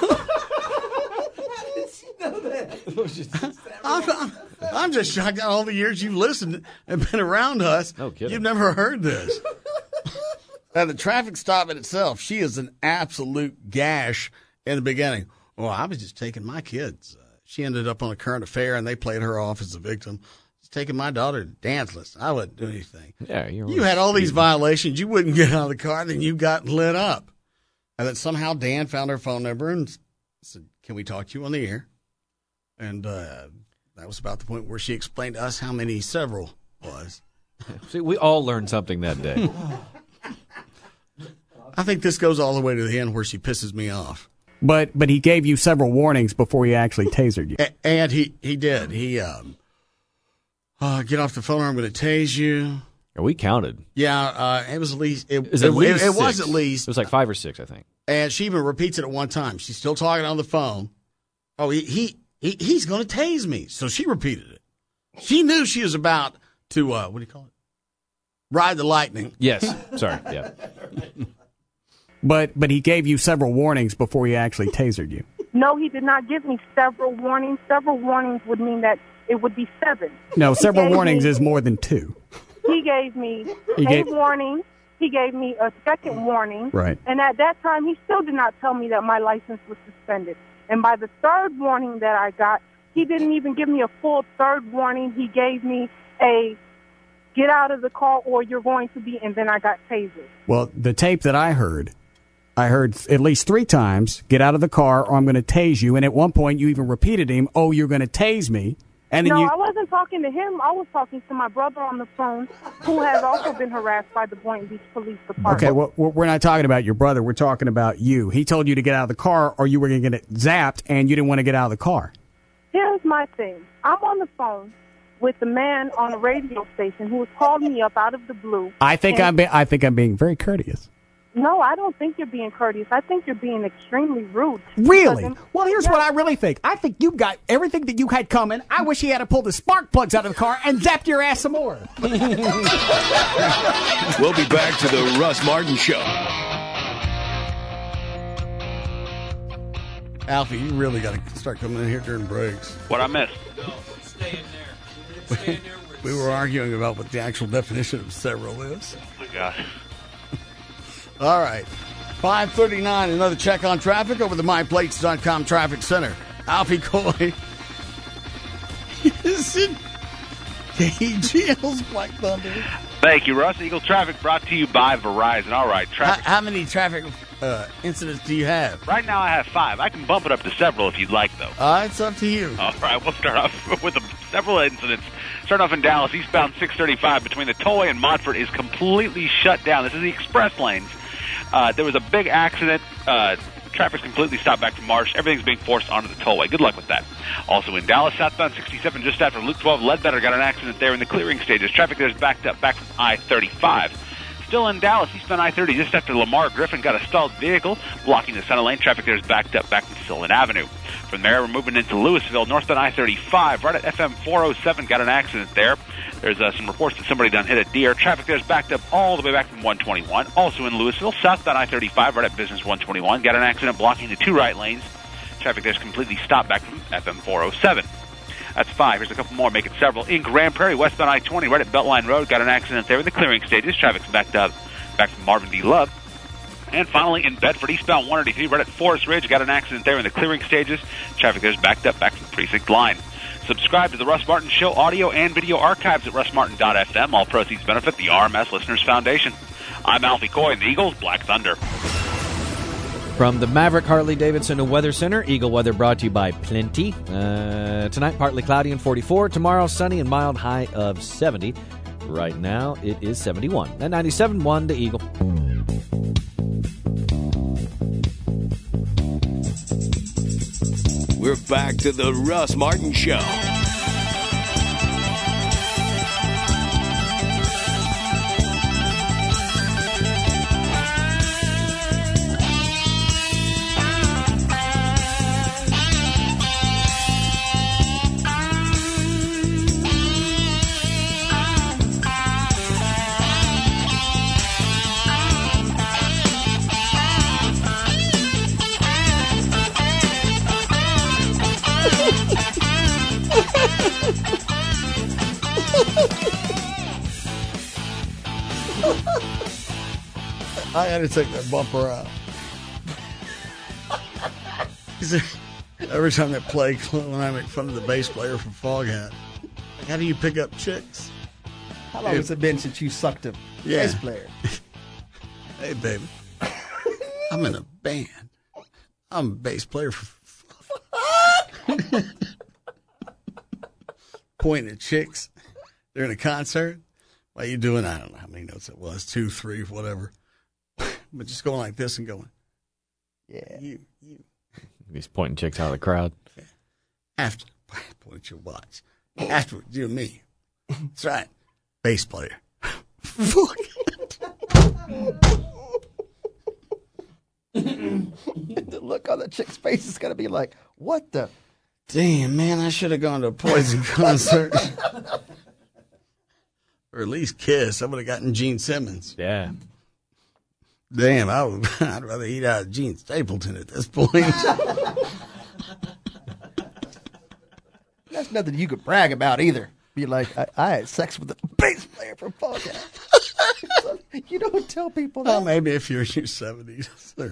I'm, I'm, I'm just shocked at all the years you've listened and been around us. No kidding. You've never heard this. Now, the traffic stop in itself, she is an absolute gash in the beginning. Well, I was just taking my kids. Uh, she ended up on a current affair, and they played her off as a victim. Just taking my daughter to dance lessons. I wouldn't do anything. Yeah, you're You had all these violations. You wouldn't get out of the car, then you got lit up. And then somehow Dan found her phone number and said, can we talk to you on the air? And uh, that was about the point where she explained to us how many several was. See, we all learned something that day. I think this goes all the way to the end where she pisses me off. But but he gave you several warnings before he actually tasered you. A- and he, he did. He, um, uh, get off the phone or I'm going to tase you. We counted. Yeah, uh, it was at least, it, It was it, at least it, it was six. at least. It was like five or six, I think. And she even repeats it at one time. She's still talking on the phone. Oh, he, he, he he's going to tase me. So she repeated it. She knew she was about to, uh, what do you call it? Ride the lightning. Yes. Sorry. Yeah. But but he gave you several warnings before he actually tasered you. No, he did not give me several warnings. Several warnings would mean that it would be seven. No, He several gave warnings me- is more than two. He gave me He a gave- warning. He gave me a second warning. Right. And at that time, he still did not tell me that my license was suspended. And by the third warning that I got, he didn't even give me a full third warning. He gave me a get out of the car or you're going to be, and then I got tasered. Well, the tape that I heard, I heard at least three times, get out of the car or I'm going to tase you. And at one point you even repeated him, oh, you're going to tase me. And then no, you... I wasn't talking to him. I was talking to my brother on the phone, who has also been harassed by the Boynton Beach Police Department. Okay, well, we're not talking about your brother. We're talking about you. He told you to get out of the car or you were going to get zapped and you didn't want to get out of the car. Here's my thing. I'm on the phone with the man on a radio station who has called me up out of the blue. I think and- I'm be- I think I'm being very courteous. No, I don't think you're being courteous. I think you're being extremely rude. Really? Because- Well, here's what I really think. I think you got everything that you had coming. I wish he had to pull the spark plugs out of the car and zapped your ass some more. We'll be back to the Russ Martin Show. Alfie, you really got to start coming in here during breaks. What I missed? We were arguing about what the actual definition of several is. Oh, my God. All right. five thirty-nine, another check on traffic over the my plates dot com Traffic Center. Alfie Coy is in K G L's Black Thunder. Thank you, Russ. Eagle Traffic brought to you by Verizon. All right, How, traffic. how many traffic uh, incidents do you have? Right now I have five. I can bump it up to several if you'd like, though. Uh, it's up to you. All right, we'll start off with a, several incidents. Start off in Dallas, eastbound six thirty-five between the tollway and Montfort is completely shut down. This is the express lanes. Uh, there was a big accident. Uh, traffic's completely stopped back from Marsh. Everything's being forced onto the tollway. Good luck with that. Also in Dallas, southbound sixty-seven, just after Loop twelve, Ledbetter got an accident there in the clearing stages. Traffic there is backed up back from I thirty-five. Still in Dallas, eastbound I thirty, just after Lamar Griffin got a stalled vehicle blocking the center lane. Traffic there is backed up back from Sylvan Avenue. From there, we're moving into Louisville, northbound I thirty-five, right at F M four oh seven, got an accident there. There's uh, some reports that somebody done hit a deer. Traffic there is backed up all the way back from one twenty-one. Also in Louisville, southbound I thirty-five, right at Business one twenty-one, got an accident blocking the two right lanes. Traffic there is completely stopped back from F M four oh seven. That's five. Here's a couple more, make it several. In Grand Prairie, westbound I twenty, right at Beltline Road, got an accident there in the clearing stages. Traffic's backed up back from Marvin D. Love. And finally, in Bedford, eastbound one eighty-three, right at Forest Ridge, got an accident there in the clearing stages. Traffic there's backed up back to the precinct line. Subscribe to the Russ Martin Show audio and video archives at russ martin dot f m. All proceeds benefit the R M S Listeners Foundation. I'm Alfie Coy, and the Eagles, Black Thunder. From the Maverick Harley-Davidson Weather Center, Eagle Weather brought to you by Plenty. Uh, tonight, partly cloudy and forty-four. Tomorrow, sunny and mild, high of seventy. Right now, it is seventy-one. At ninety-seven point one, the Eagle. We're back to the Russ Martin Show. I had to take that bumper out. Every time they play, when I make fun of the bass player from Foghat, like, how do you pick up chicks? How long has it been since you sucked a Yeah. bass player? Hey, baby. I'm in a band. I'm a bass player for pointing at chicks during a concert. What are you doing? I don't know how many notes it was. Two, three, whatever. But just going like this and going, yeah, you, you. He's pointing chicks out of the crowd. After, point at your watch. Afterwards, you and me. That's right. Bass player. Fuck. The look on the chick's face is going to be like, what the? Damn, man, I should have gone to a Poison concert. Or at least Kiss. I would have gotten Gene Simmons. Yeah. Damn, I would, I'd rather eat out of Gene Stapleton at this point. That's nothing you could brag about either. Be like, I, I had sex with a bass player from Foghat. You don't tell people that. Well, maybe if you're in your seventies.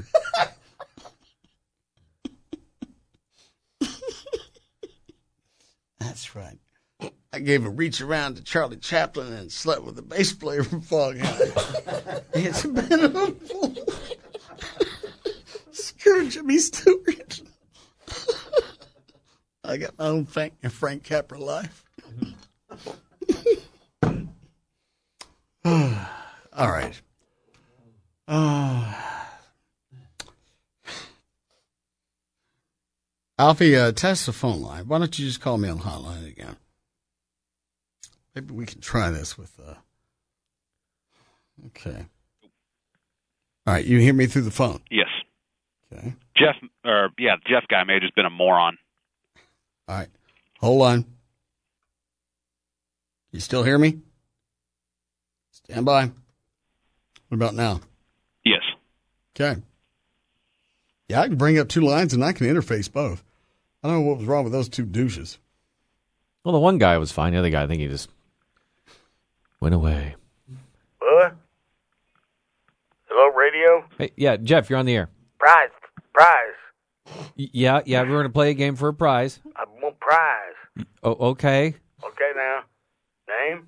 That's right. I gave a reach around to Charlie Chaplin and slept with a bass player from Foghat. It's been a Screw Jimmy Stewart. I got my own Frank, Frank Capra life. All right. Uh, Alfie, uh, test the phone line. Why don't you just call me on the hotline again? Maybe we can try this with, uh, okay. All right, you hear me through the phone? Yes. Okay. Jeff, or yeah, Jeff guy may have just been a moron. All right. Hold on. You still hear me? Stand by. What about now? Yes. Okay. Yeah, I can bring up two lines and I can interface both. I don't know what was wrong with those two douches. Well, the one guy was fine. The other guy, I think he just went away. What? Hello, radio? Hey, yeah, Jeff, you're on the air. Prize. Prize. Y- yeah, yeah, we're going to play a game for a prize. I want prize. Oh, okay. Okay, now. Name?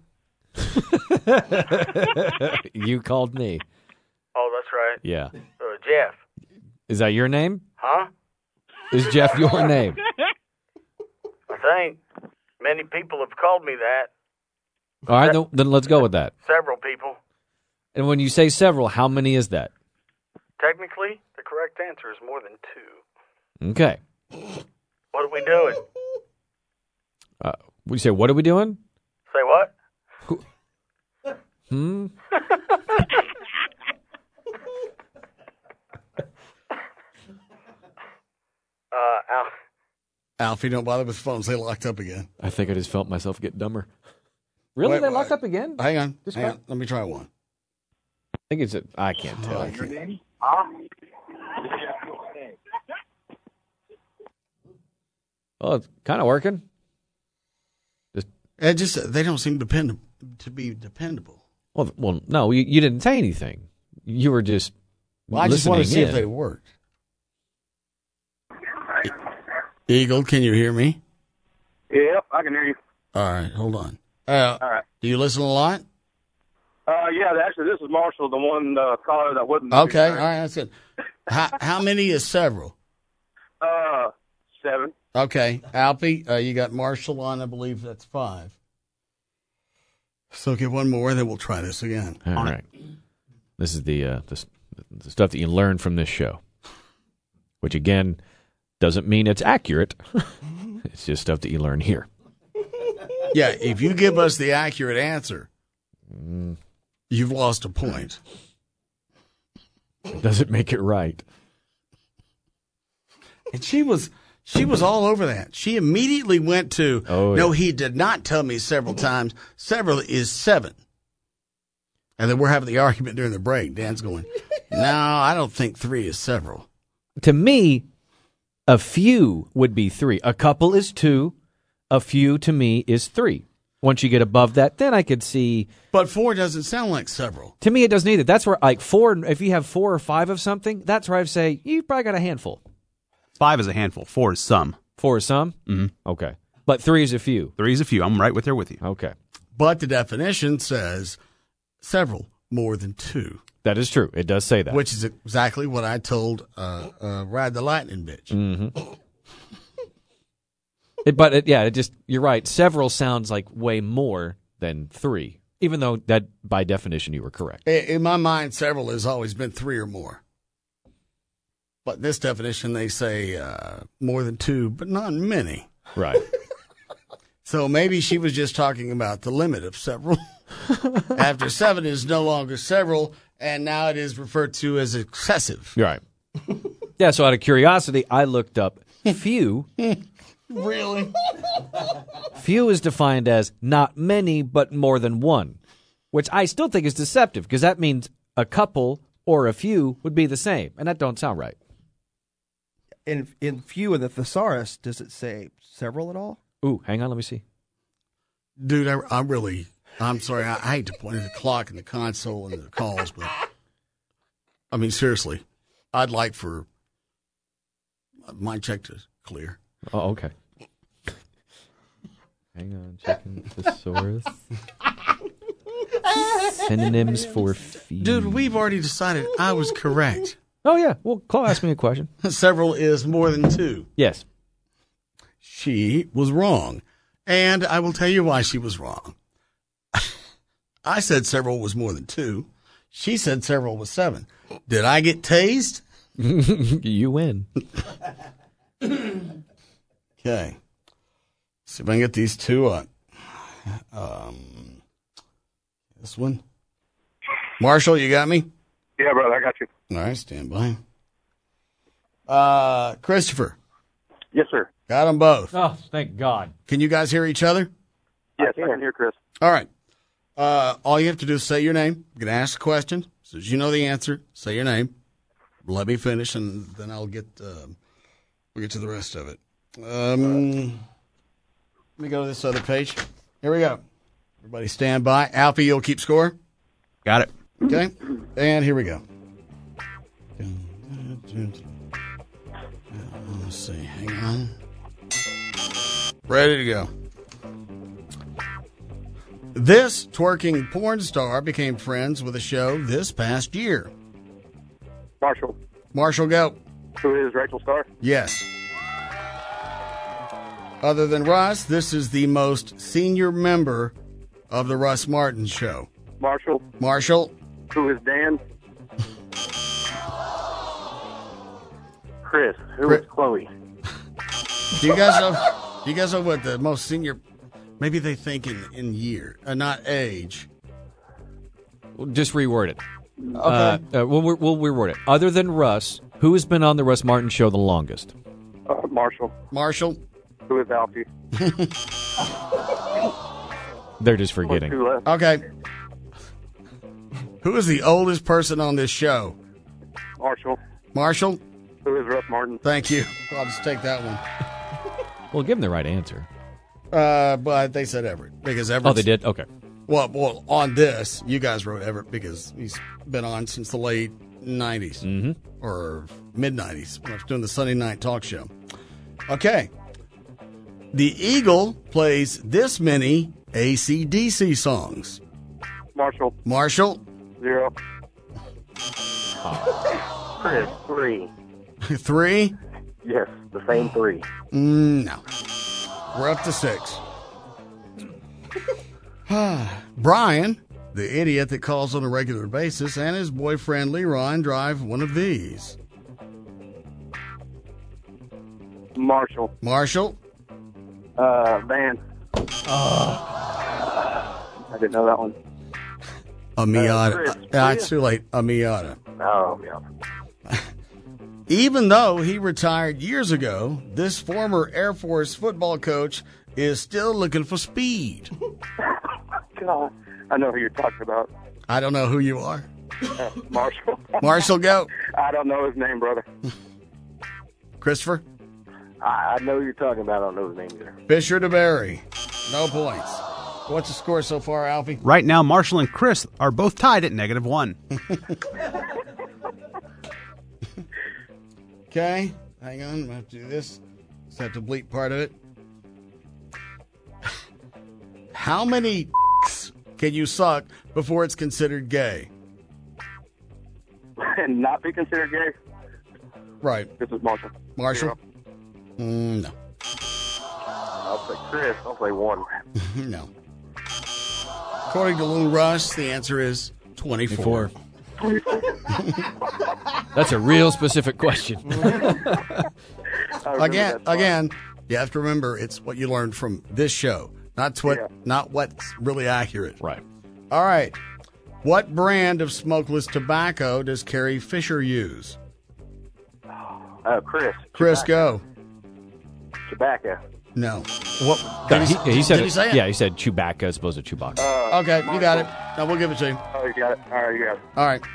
You called me. Oh, that's right. Yeah. Uh, Jeff. Is that your name? Huh? Is Jeff your name? I think many people have called me that. All right, then, then let's go with that. Several people. And when you say several, how many is that? Technically, the correct answer is more than two. Okay. What are we doing? Uh, we say, what are we doing? Say what? Hmm? uh, Al- Alfie, don't bother with phones. They locked up again. I think I just felt myself get dumber. Really? Wait, they wait. locked up again? Hang on. Just Hang got- on. Let me try one. I think it's a, I can't tell. Oh, I can't. Oh, it's kind of working. Just, It just they don't seem depend to be dependable. well, well, no, you, you didn't say anything. You were just Well, I just want to see listening if they in. worked. Eagle, can you hear me? Yep, I can hear you. All right, hold on. Uh, All right. Do you listen a lot? Uh, yeah, actually, this is Marshall, the one uh, caller that wasn't. Okay, all right, that's good. How, how many is several? Uh, seven. Okay, Alfie, uh, you got Marshall on, I believe that's five. So get one more, then we'll try this again. All on right. This is the, uh, the the stuff that you learn from this show, which again doesn't mean it's accurate. It's just stuff that you learn here. Yeah, if you give us the accurate answer, you've lost a point. It doesn't make it right. And she was she was all over that. She immediately went to, Oh, no, yeah. he did not tell me several times. Several is seven. And then we're having the argument during the break. Dan's going, no, I don't think three is several. To me, a few would be three. A couple is two. A few to me is three. Once you get above that, then I could see. But four doesn't sound like several. To me, it doesn't either. That's where, like, four, if you have four or five of something, that's where I'd say you've probably got a handful. Five is a handful. Four is some. Four is some? Mm-hmm. Okay. But three is a few. Three is a few. I'm right with there with you. Okay. But the definition says several, more than two. That is true. It does say that. Which is exactly what I told uh, uh, Ride the Lightning bitch. Mm-hmm. It, but it, yeah, it just you're right. Several sounds like way more than three, even though that by definition you were correct. In, in my mind, several has always been three or more. But this definition, they say uh, more than two, but not many. Right. So maybe she was just talking about the limit of several. After seven is no longer several, and now it is referred to as excessive. Right. Yeah. So out of curiosity, I looked up few. Really? Few is defined as not many, but more than one, which I still think is deceptive because that means a couple or a few would be the same, and that don't sound right. In in few in the thesaurus, does it say several at all? Ooh, hang on, let me see. Dude, I, I really, I'm sorry, I, I hate to point at the clock and the console and the calls, but I mean, seriously, I'd like for my check to clear. Oh, okay. Hang on, checking thesaurus. Synonyms for few. Dude, we've already decided I was correct. Oh, yeah. Well, Chloe asked me a question. Several is more than two. Yes. She was wrong. And I will tell you why she was wrong. I said several was more than two. She said several was seven. Did I get tased? You win. Okay. See if I can get these two up. Um, this one. Marshall, you got me? Yeah, brother, I got you. All right, stand by. Uh, Christopher. Yes, sir. Got them both. Oh, thank God. Can you guys hear each other? Yes, I can hear Chris. All right. Uh, all you have to do is say your name. I'm going to ask a question. So as you know the answer, say your name. Let me finish, and then I'll get uh, we'll get to the rest of it. Um, let me go to this other page. Here we go. Everybody stand by. Alfie, you'll keep score. Got it. Okay. And here we go. Let's see. Hang on. Ready to go. This twerking porn star became friends with a show this past year. Marshall. Marshall, go. Who is Rachel Starr? Yes. Other than Russ, this is the most senior member of the Russ Martin Show. Marshall. Marshall. Who is Dan? Chris. Who Chris. is Chloe? Do you guys know? Do you guys know what the most senior? Maybe they think in in year, uh, not age. We'll just reword it. Okay. Uh, uh, we'll, we'll reword it. Other than Russ, who has been on the Russ Martin Show the longest? Uh, Marshall. Marshall. Who is Alfie? They're just forgetting. Okay. Who is the oldest person on this show? Marshall. Marshall. Who is Russ Martin? Thank you. I'll just take that one. Well, give them the right answer. Uh, but they said Everett because Everett. Oh, they did? Okay. Well, well, on this, you guys wrote Everett because he's been on since the late nineties mm-hmm. or mid-nineties when I was doing the Sunday night talk show. Okay. The Eagle plays this many A C D C songs. Marshall. Marshall. Zero. Chris, three. Three? Yes, the same three. Mm, no. We're up to six. Brian, the idiot that calls on a regular basis, and his boyfriend Leron drive one of these. Marshall. Marshall. Uh, Van. Oh. I didn't know that one. A Miata. Uh, Chris, uh, it's too late. A Miata. Oh, yeah. Even though he retired years ago, this former Air Force football coach is still looking for speed. God, I know who you're talking about. I don't know who you are. Uh, Marshall. Marshall, go. I don't know his name, brother. Christopher? I, I know who you're talking about. I don't know his name either. Fisher to Barry. No points. What's the score so far, Alfie? Right now, Marshall and Chris are both tied at negative one. Okay, hang on. I'm going to have to do this. Just have to bleep part of it. How many can you suck before it's considered gay? And not be considered gay? Right. This is Marshall. Marshall? Mm, no. I'll say Chris. I'll say one. No. According to Lou Rush, the answer is twenty-four. That's a real specific question. again, again, you have to remember it's what you learned from this show, not what, Yeah. not what's really accurate. Right. All right. What brand of smokeless tobacco does Carrie Fisher use? Uh, Chris. Chris, go. Chewbacca. No. What? Yeah, he, he said did he it- say it? Yeah, he said Chewbacca as opposed to Chewbacca. Uh, Okay, you got it. No, we'll give it to you. Oh, you got it. All right, you got it. All right.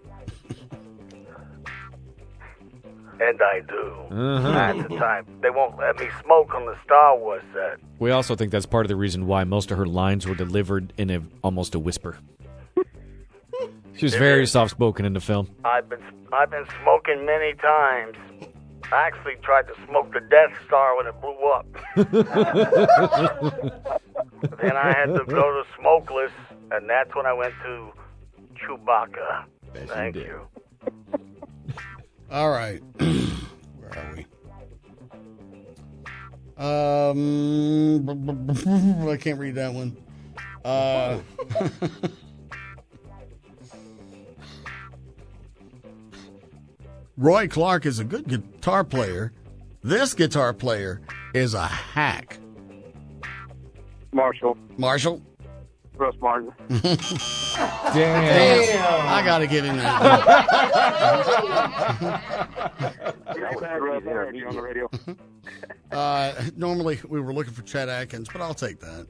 And I do. Uh-huh. At the time, they won't let me smoke on the Star Wars set. We also think that's part of the reason why most of her lines were delivered in a almost a whisper. She was very soft-spoken in the film. I've been I've been smoking many times. I actually tried to smoke the Death Star when it blew up. Then I had to go to smokeless, and that's when I went to Chewbacca. Thank you. All right. Where are we? Um, I can't read that one. Uh, Roy Clark is a good guitar player. This guitar player is a hack. Marshall. Marshall? Russ Martin. Damn. I got to give him that. on the radio. Uh, normally, we were looking for Chet Atkins, but I'll take that.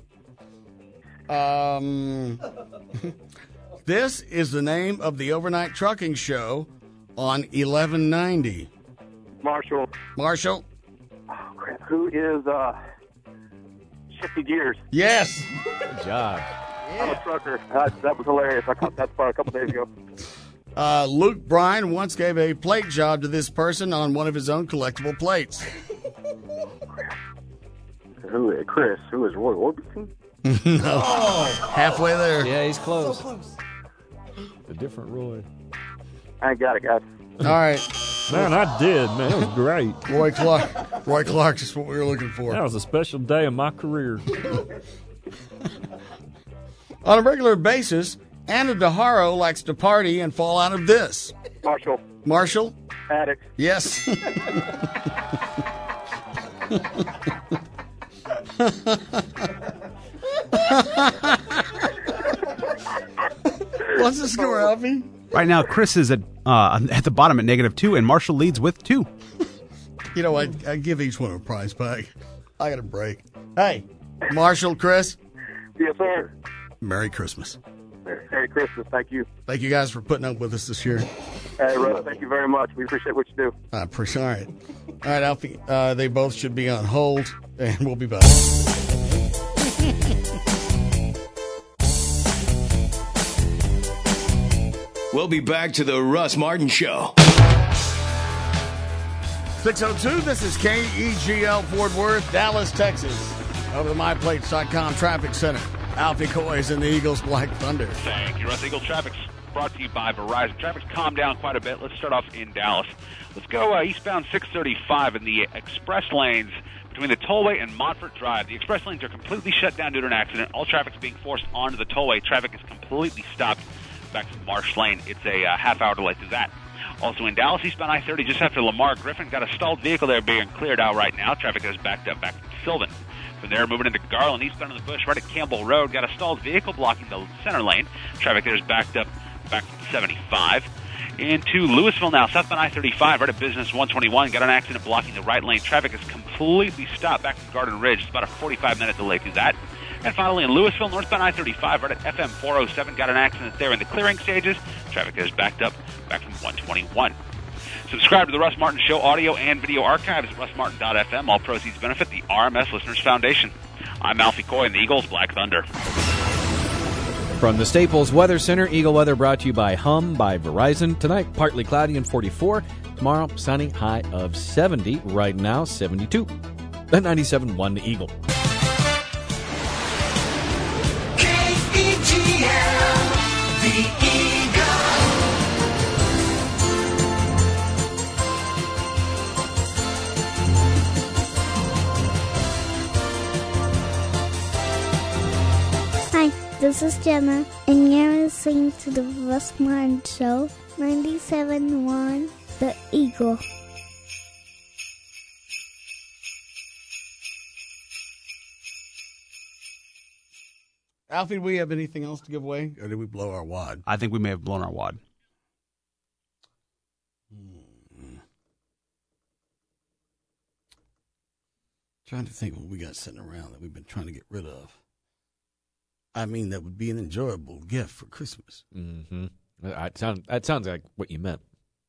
Um, this is the name of the overnight trucking show on eleven ninety. Marshall. Marshall? Oh, crap. Who is uh, Shifty Gears? Yes. Good job. I'm a trucker. That, that was hilarious. I caught that spot a couple days ago. Uh, Luke Bryan once gave a plate job to this person on one of his own collectible plates. Who? Chris. Who is Roy Orbison? No. Oh. Halfway there. Yeah, he's close. So close. A different Roy. I got it, guys. All right. Man, I did, man. That was great. Roy Clark. Roy Clark is what we were looking for. That was a special day of my career. On a regular basis, Anna DeHaro likes to party and fall out of this. Marshall. Marshall? Addict. Yes. What's the score, Alfie? Right now, Chris is at uh, at the bottom at negative two, and Marshall leads with two. You know, I, I give each one a prize pack. I got a break. Hey, Marshall, Chris. Yes, sir. Merry Christmas. Merry Christmas. Thank you. Thank you guys for putting up with us this year. Hey, Russ, thank you very much. We appreciate what you do. I appreciate it. All right, all right, Alfie. Uh, they both should be on hold, and we'll be back. We'll be back to the Russ Martin Show. six oh two, this is K E G L Fort Worth, Dallas, Texas. Over the my plates dot com Traffic Center. Alfie Coy is in the Eagles Black Thunder. Thank you, Russ. Eagle Traffic's brought to you by Verizon. Traffic's calmed down quite a bit. Let's start off in Dallas. Let's go uh, eastbound six thirty-five in the express lanes between the tollway and Montfort Drive. The express lanes are completely shut down due to an accident. All traffic's being forced onto the tollway. Traffic is completely stopped back to Marsh Lane. It's a uh, half hour delay to that. Also in Dallas, eastbound I thirty just after Lamar Griffin. Got a stalled vehicle there being cleared out right now. Traffic is backed up back to Sylvan. From there, moving into Garland, eastbound in the Bush, right at Campbell Road. Got a stalled vehicle blocking the center lane. Traffic there is backed up back to seventy-five. Into Louisville now, southbound I thirty-five, right at Business one twenty-one. Got an accident blocking the right lane. Traffic is completely stopped back to Garden Ridge. It's about a forty-five minute delay through that. And finally, in Louisville, northbound I thirty-five, right at F M four oh seven. Got an accident there in the clearing stages. Traffic is backed up back from one twenty-one. Subscribe to the Russ Martin Show audio and video archives at russ martin dot f m. All proceeds benefit the R M S Listeners Foundation. I'm Alfie Coy in the Eagles Black Thunder. From the Staples Weather Center, Eagle Weather brought to you by Hum by Verizon. Tonight, partly cloudy and forty-four. Tomorrow, sunny, high of seventy. Right now, seventy-two. At ninety-seven point one, the Eagle. K E G L, the Eagle. Hi, this is Jenna, and you're listening to the Russ Martin Show, ninety-seven point one, The Eagle. Alfie, do we have anything else to give away, or did we blow our wad? I think we may have blown our wad. Hmm. Trying to think what we got sitting around that we've been trying to get rid of. I mean, that would be an enjoyable gift for Christmas. Mm-hmm. That sounds, that sounds like what you meant.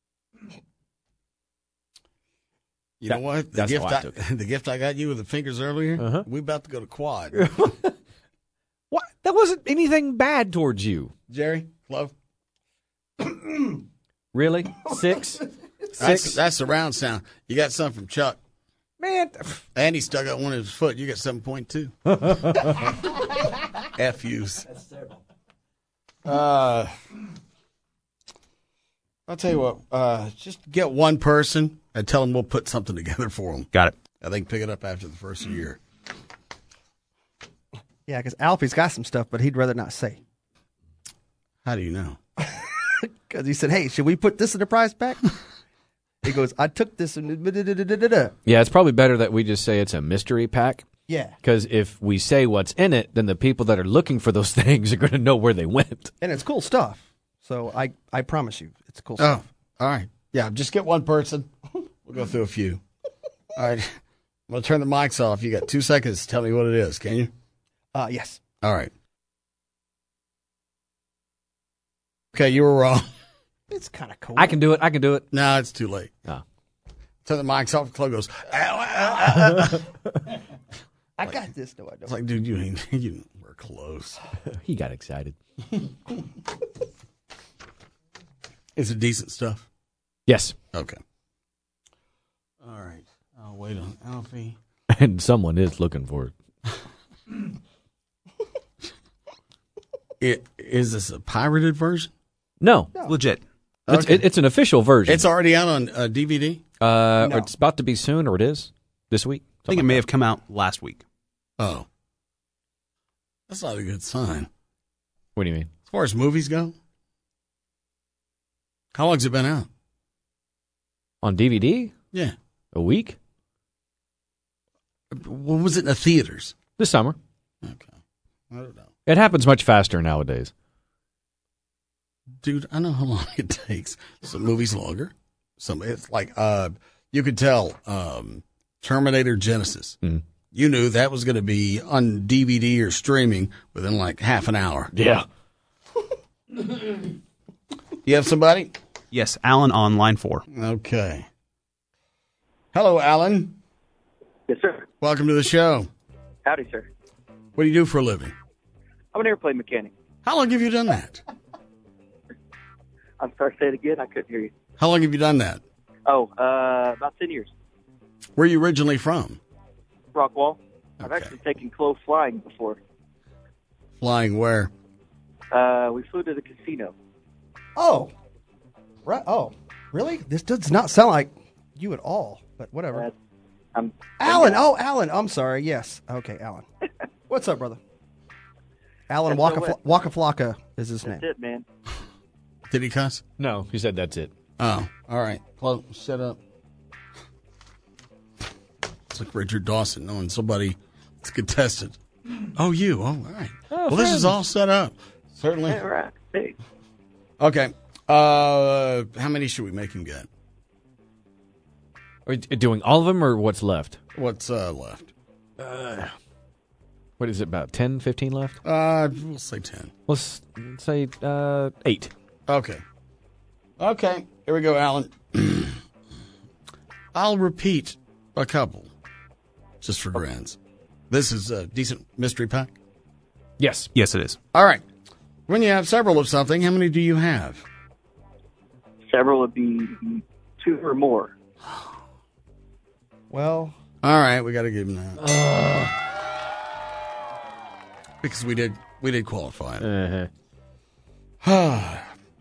You That- know what? The that's gift, why I I, took it. the gift I got you with the fingers earlier, Uh-huh. we about to go to quad. What? That wasn't anything bad towards you. Jerry, Clove. Really? Six? That's, Six? that's the round sound. You got something from Chuck. Man. And he stuck out one of his foot. You got seven point two. F U's. That's terrible. Uh, I'll tell you what. Uh, just get one person and tell them we'll put something together for them. Got it. I think pick it up after the first year. Yeah, because Alfie's got some stuff, but he'd rather not say. How do you know? Because he said, hey, should we put this in the prize pack? He goes, I took this and da-da-da-da-da-da. Yeah, it's probably better that we just say it's a mystery pack. Yeah. Because if we say what's in it, then the people that are looking for those things are going to know where they went. And it's cool stuff. So I, I promise you, it's cool Oh, stuff. all right. Yeah, just get one person. We'll go through a few. All right. I'm going to turn the mics off. You got two seconds to tell me what it is, can you? Uh, yes. All right. Okay, you were wrong. It's kind of cool. I can do it. I can do it. No, it's too late. Oh. Turn the mics off. Chloe goes, ow, ow, ow, ow. I got this. No, I don't. It's like, dude, you ain't, you we're close. He got excited. Is it decent stuff? Yes. Okay. All right. I'll wait on Alfie. And someone is looking for it. It, is this a pirated version? No. Legit. It's, Okay. it, it's an official version. It's already out on uh, D V D? uh, No. It's about to be soon, or it is this week. I think it may have come out last week. Oh. That's not a good sign. What do you mean? As far as movies go? How long's it been out? On D V D? Yeah. A week? When was it in the theaters? This summer. Okay. I don't know. It happens much faster nowadays. Dude, I know how long it takes. Some movies longer. Some it's like uh you could tell um Terminator Genesis. Mm. You knew that was going to be on D V D or streaming within like half an hour. Yeah. You have somebody? Yes, Alan on line four. Okay. Hello, Alan. Yes, sir. Welcome to the show. Howdy, sir. What do you do for a living? I'm an airplane mechanic. How long have you done that? I'm sorry, say it again. I couldn't hear you. How long have you done that? Oh, uh, about ten years. Where are you originally from? Rockwall. I've actually taken close flying before. Flying where? Uh, we flew to the casino. Oh, right. Oh, really? This does not sound like you at all. But whatever. I'm Alan. Oh, Alan. I'm sorry. Yes. Okay, Alan. What's up, brother? Alan That's Waka, no way. Waka Flocka is his That's name. it, man. Did he cuss? No, he said that's it. Oh, all right. Close. Shut up. It's like Richard Dawson knowing somebody that's contested. Oh, you. Oh, all right. Oh, well, this is friends. all set up. Certainly. Yeah, right. Hey. Okay. Uh, how many should we make him get? Are you doing all of them or what's left? What's uh, left? Uh, what is it, about ten, fifteen left? Uh, we'll say ten. Let's say uh, eight. Okay. Okay. Here we go, Alan. I'll repeat a couple, just for grins. This is a decent mystery pack? Yes. Yes, it is. All right. When you have several of something, how many do you have? Several would be two or more. Well, all right, we got to give him that uh. because we did we did qualify it. Uh-huh.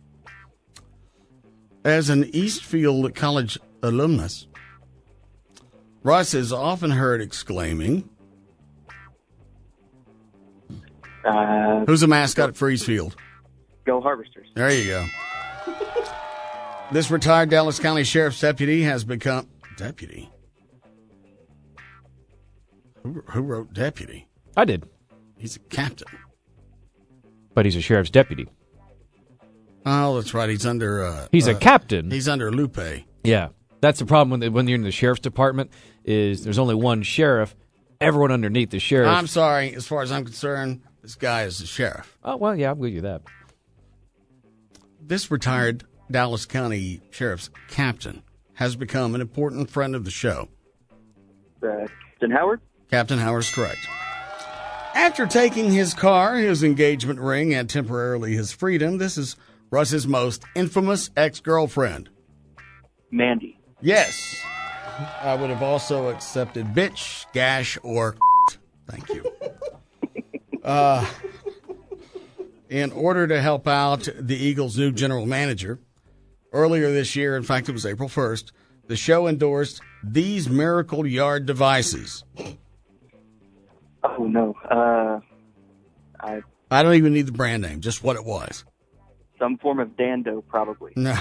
As an Eastfield College alumnus, Russ is often heard exclaiming, Uh, "Who's the mascot for Eastfield?" Go Harvesters. There you go. This retired Dallas County Sheriff's deputy has become deputy. Who, who wrote deputy? I did. He's a captain. But he's a sheriff's deputy. Oh, that's right. He's under. Uh, He's uh, a captain. He's under Lupe. Yeah, that's the problem when the, when you're in the sheriff's department. Is there's only one sheriff. Everyone underneath the sheriff. I'm sorry. As far as I'm concerned, this guy is the sheriff. Oh well, yeah, I'll give you that. This retired Dallas County Sheriff's captain has become an important friend of the show. Uh, Captain Howard? Captain Howard's correct. After taking his car, his engagement ring, and temporarily his freedom, this is Russ's most infamous ex-girlfriend. Mandy. Yes. I would have also accepted bitch, gash, or thank you. Uh, in order to help out the Eagles' new general manager, earlier this year, in fact, it was April first, the show endorsed these Miracle Yard devices. Oh, no. Uh, I I don't even need the brand name, just what it was. Some form of Dando, probably. No.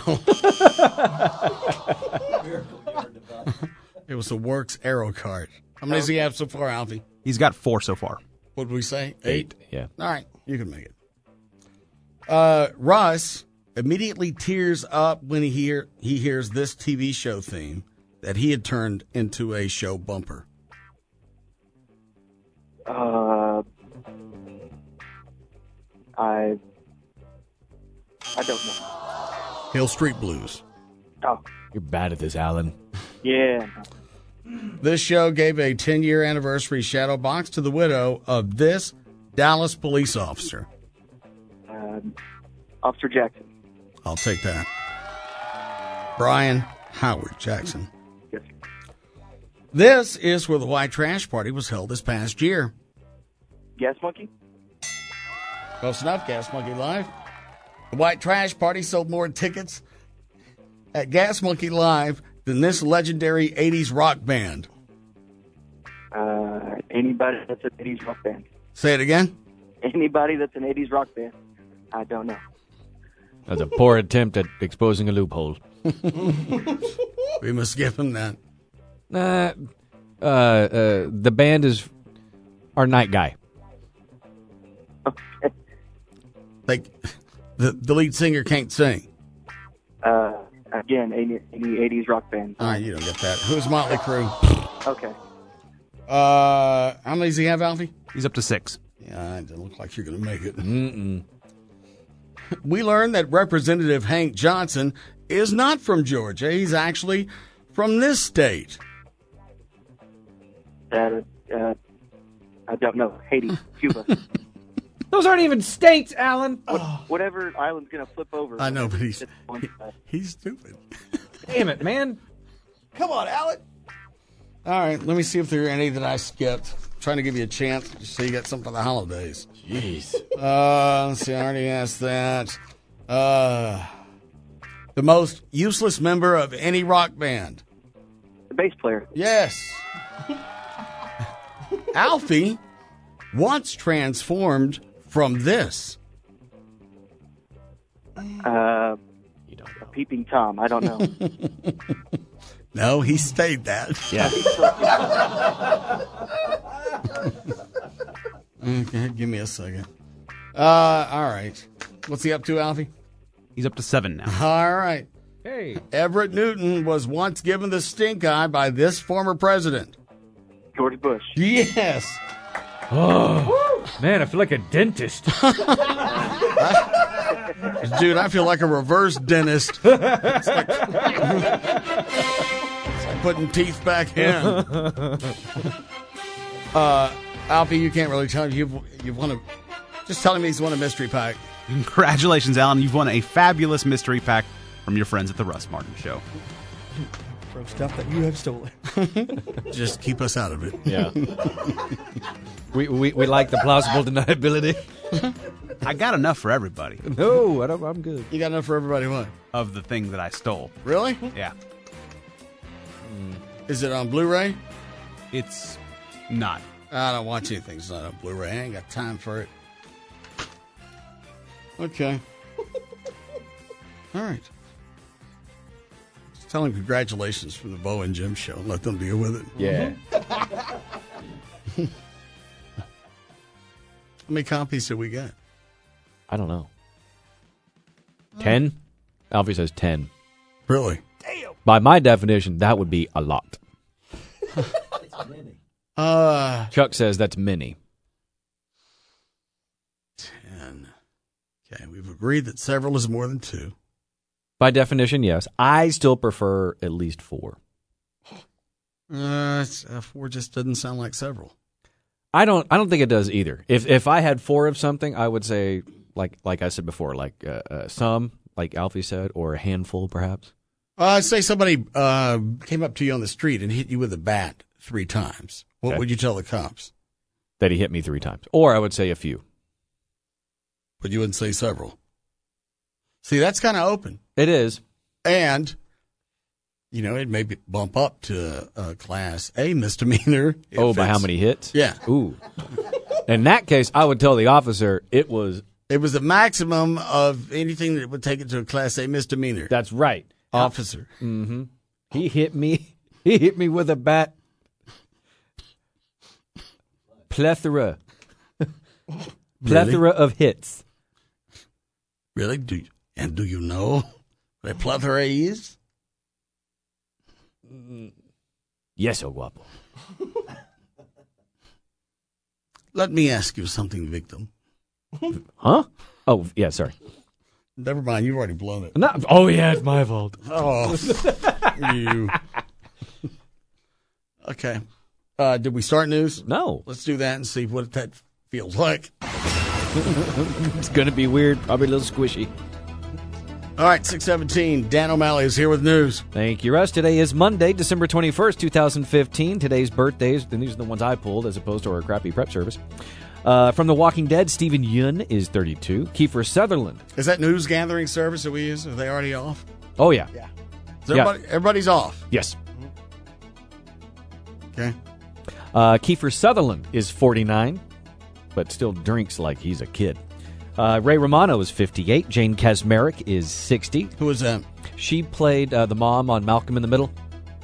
It was a Works Aero cart. How many does he have so far, Alfie? He's got four so far. What did we say? Eight. Yeah. All right, you can make it. Uh, Russ immediately tears up when he hear he hears this T V show theme that he had turned into a show bumper. Uh, I I don't know. Hill Street Blues. Oh, You're bad at this, Alan. yeah. This show gave a ten-year anniversary shadow box to the widow of this Dallas police officer. Um, Officer Jackson. I'll take that. Brian Howard Jackson. Yes. This is where the White Trash Party was held this past year. Gas Monkey? Close enough, Gas Monkey Live. The White Trash Party sold more tickets at Gas Monkey Live than this legendary eighties rock band. Uh, anybody that's an eighties rock band. Say it again. Anybody that's an eighties rock band. I don't know. That's a poor attempt at exposing a loophole. We must give him that. Uh, uh, uh, the band is our night guy. Like, the, the lead singer can't sing. Uh, again, any, any eighties rock band. All right, you don't get that. Who's Motley Crue? Okay. Uh, how many does he have, Alfie? He's up to six. Yeah, it doesn't look like you're going to make it. Mm-mm. We learned that Representative Hank Johnson is not from Georgia. He's actually from this state. Uh, uh, I don't know. Haiti, Cuba. Those aren't even states, Alan. What, whatever island's gonna flip over. I know, but he's It's one he- side. he's stupid. Damn it, man. Come on, Alan. All right, let me see if there are any that I skipped. I'm trying to give you a chance to see you got something for the holidays. Jeez. Uh, let's see, I already asked that. Uh, the most useless member of any rock band. The bass player. Yes. Alfie once transformed from this. Uh, a peeping Tom. I don't know. No, he stayed that. Yeah. Okay, give me a second. Uh, all right. What's he up to, Alfie? He's up to seven now. All right. Hey. Everett Newton was once given the stink eye by this former president. George Bush. Yes. Oh, man, I feel like a dentist. Dude, I feel like a reverse dentist. It's like, it's like putting teeth back in. Uh, Alfie, you can't really tell me. You've, you've won a... Just telling me he's won a mystery pack. Congratulations, Alan. You've won a fabulous mystery pack from your friends at the Russ Martin Show. From stuff that you have stolen. Just keep us out of it. Yeah. we, we we like the plausible deniability. I got enough for everybody. No, I don't, I'm good. You got enough for everybody what? Of the thing that I stole. Really? Yeah. Is it on Blu-ray? It's not. I don't watch anything that's not on Blu-ray. I ain't got time for it. Okay. All right. Just tell him congratulations from the Bo and Jim show and let them deal with it. Yeah. How many copies did we get? I don't know. Ten? Alfie says ten. Really? By my definition, that would be a lot. Uh, Chuck says that's many. ten. Okay, we've agreed that several is more than two. By definition, yes. I still prefer at least four. Uh, it's, uh, four just doesn't sound like several. I don't. I don't think it does either. If if I had four of something, I would say like like I said before, like uh, uh, some, like Alfie said, or a handful, perhaps. Uh, say somebody uh, came up to you on the street and hit you with a bat three times. What Okay. would you tell the cops? That he hit me three times, or I would say a few. But you wouldn't say several. See, that's kind of open. It is, and you know, it may be bump up to a class A misdemeanor. if Oh, by how it's- many hits? Yeah. Ooh. In that case, I would tell the officer it was. It was the maximum of anything that would take it to a class A misdemeanor. That's right, officer. Mm-hmm. He hit me. He hit me with a bat. Plethora. Plethora of hits. Really? Do you, and do you know what a plethora is? Yes, oh guapo. Let me ask you something, victim. Huh? Oh, yeah, sorry. Never mind, you've already blown it. Not, oh, yeah, it's my fault. Oh, you. Okay. Uh, did we start news? No. Let's do that and see what that feels like. It's going to be weird, probably a little squishy. All right, six seventeen. Dan O'Malley is here with news. Thank you, Russ. Today is Monday, December twenty-first, twenty fifteen. Today's birthdays, and these are the ones I pulled as opposed to our crappy prep service. Uh, from The Walking Dead, Stephen Yeun is thirty-two. Kiefer Sutherland. Is that news gathering service that we use? Are they already off? Oh, yeah. Yeah. Is everybody, everybody's off. Yes. Okay. Uh, Kiefer Sutherland is forty-nine, but still drinks like he's a kid. Uh, Ray Romano is fifty-eight. Jane Kasmerick is sixty. Who is that? She played uh, the mom on Malcolm in the Middle.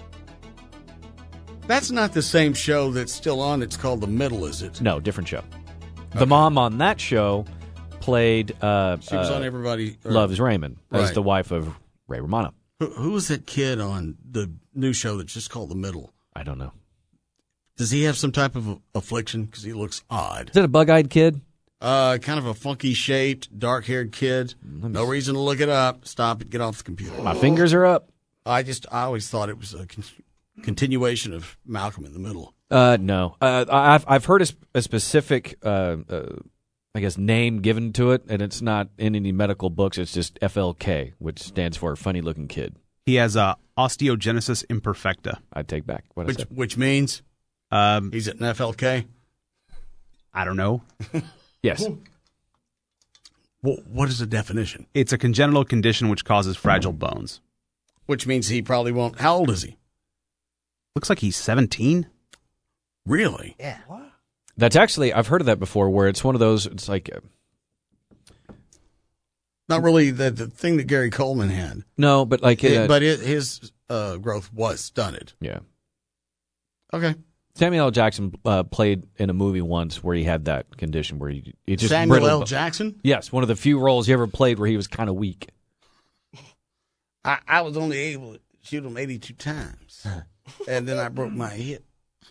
That's not the same show that's still on. It's called The Middle, is it? No, different show. The mom on that show played uh, She was uh, on Everybody or- Loves Raymond as Right. the wife of Ray Romano. Who, who was that kid on the new show that's just called The Middle? I don't know. Does he have some type of affliction? Because he looks odd. Is it a bug-eyed kid? Uh, kind of a funky shaped, dark haired kid. No reason to look it up. Stop it. Get off the computer. My fingers are up. I just, I always thought it was a con- continuation of Malcolm in the Middle. Uh, no. Uh, I've I've heard a, sp- a specific uh, uh, I guess, name given to it, and it's not in any medical books. It's just F L K, which stands for funny looking kid. He has uh, osteogenesis imperfecta. I take back what which, I said. Which means um, he's an F L K? I don't know. Yes. Well, what is the definition? It's a congenital condition which causes fragile bones. Which means he probably won't. How old is he? Looks like he's seventeen. Really? Yeah. What? That's actually, I've heard of that before, where it's one of those, it's like... Uh, Not really the, the thing that Gary Coleman had. No, but like... It, Uh, but it, his uh, growth was stunted. Yeah. Okay. Samuel L. Jackson uh, played in a movie once where he had that condition where he, he just... Samuel brittled- L. Jackson? Yes, one of the few roles he ever played where he was kind of weak. I, I was only able to shoot him eighty-two times. And then I broke my hip.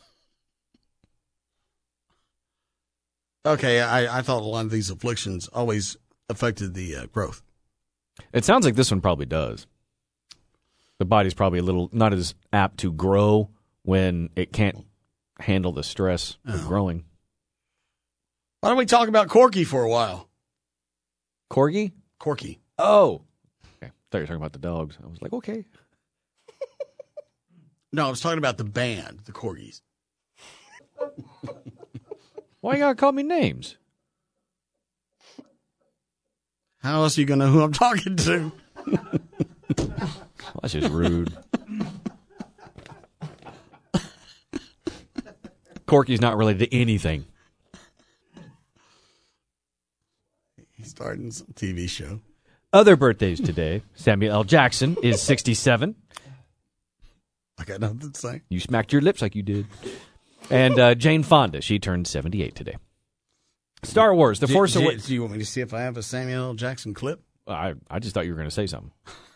Okay, I, I thought a lot of these afflictions always affected the uh, growth. It sounds like this one probably does. The body's probably a little not as apt to grow when it can't handle the stress of Oh. growing. Why don't we talk about Corky for a while? Corgi? Corky. Oh. Okay. I thought you were talking about the dogs. I was like, okay. No, I was talking about the band, the Corgis. Why you gotta call me names? How else are you going to know who I'm talking to? Well, that's just rude. Corky's not related to anything. He's starting some T V show. Other birthdays today. Samuel L. Jackson is sixty-seven. I got nothing to say. You smacked your lips like you did. And uh, Jane Fonda, she turned seventy-eight today. Star Wars, The Do- Force do, Awakens. do you want me to see if I have a Samuel L. Jackson clip? I, I just thought you were going to say something.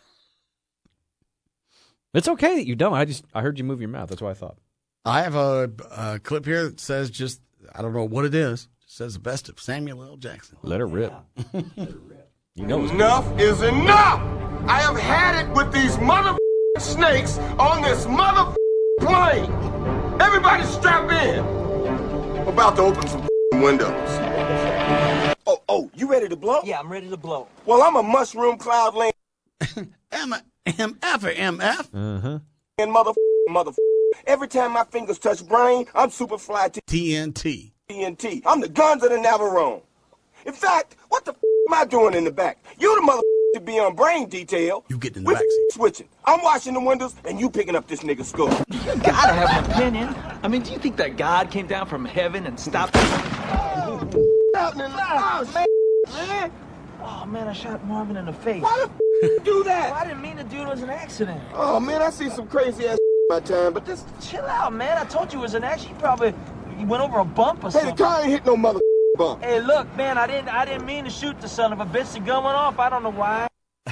It's okay that you don't. I just I heard you move your mouth. That's what I thought. I have a, a clip here that says just, I don't know what it is. It says the best of Samuel L. Jackson. Let her rip. You know it's Enough is enough! I have had it with these mother snakes on this mother plane! Everybody strap in! I'm about to open some windows. Oh, oh, you ready to blow? Yeah, I'm ready to blow. Well, I'm a mushroom cloud land M F or M F? Uh-huh. and mother mother. Every time my fingers touch brain, I'm super fly to T N T. T N T. I'm the guns of the Navarone. In fact, what the f- am I doing in the back? You the mother to be on brain detail. You get in the With backseat. switching. I'm washing the windows and you picking up this nigga's skull. You gotta have an opinion. I mean, do you think that God came down from heaven and stopped us? Out in the house, man. man. Oh man, I shot Marvin in the face. Why the f- you do that? Well, I didn't mean to do it. It was an accident. Oh man, I see some crazy ass my time, but this. Chill out, man. I told you it was an accident. You probably you went over a bump or Hey, something. the car ain't hit no mother bump. Hey, look, man. I didn't. I didn't mean to shoot the son of a bitch. The gun went off. I don't know why.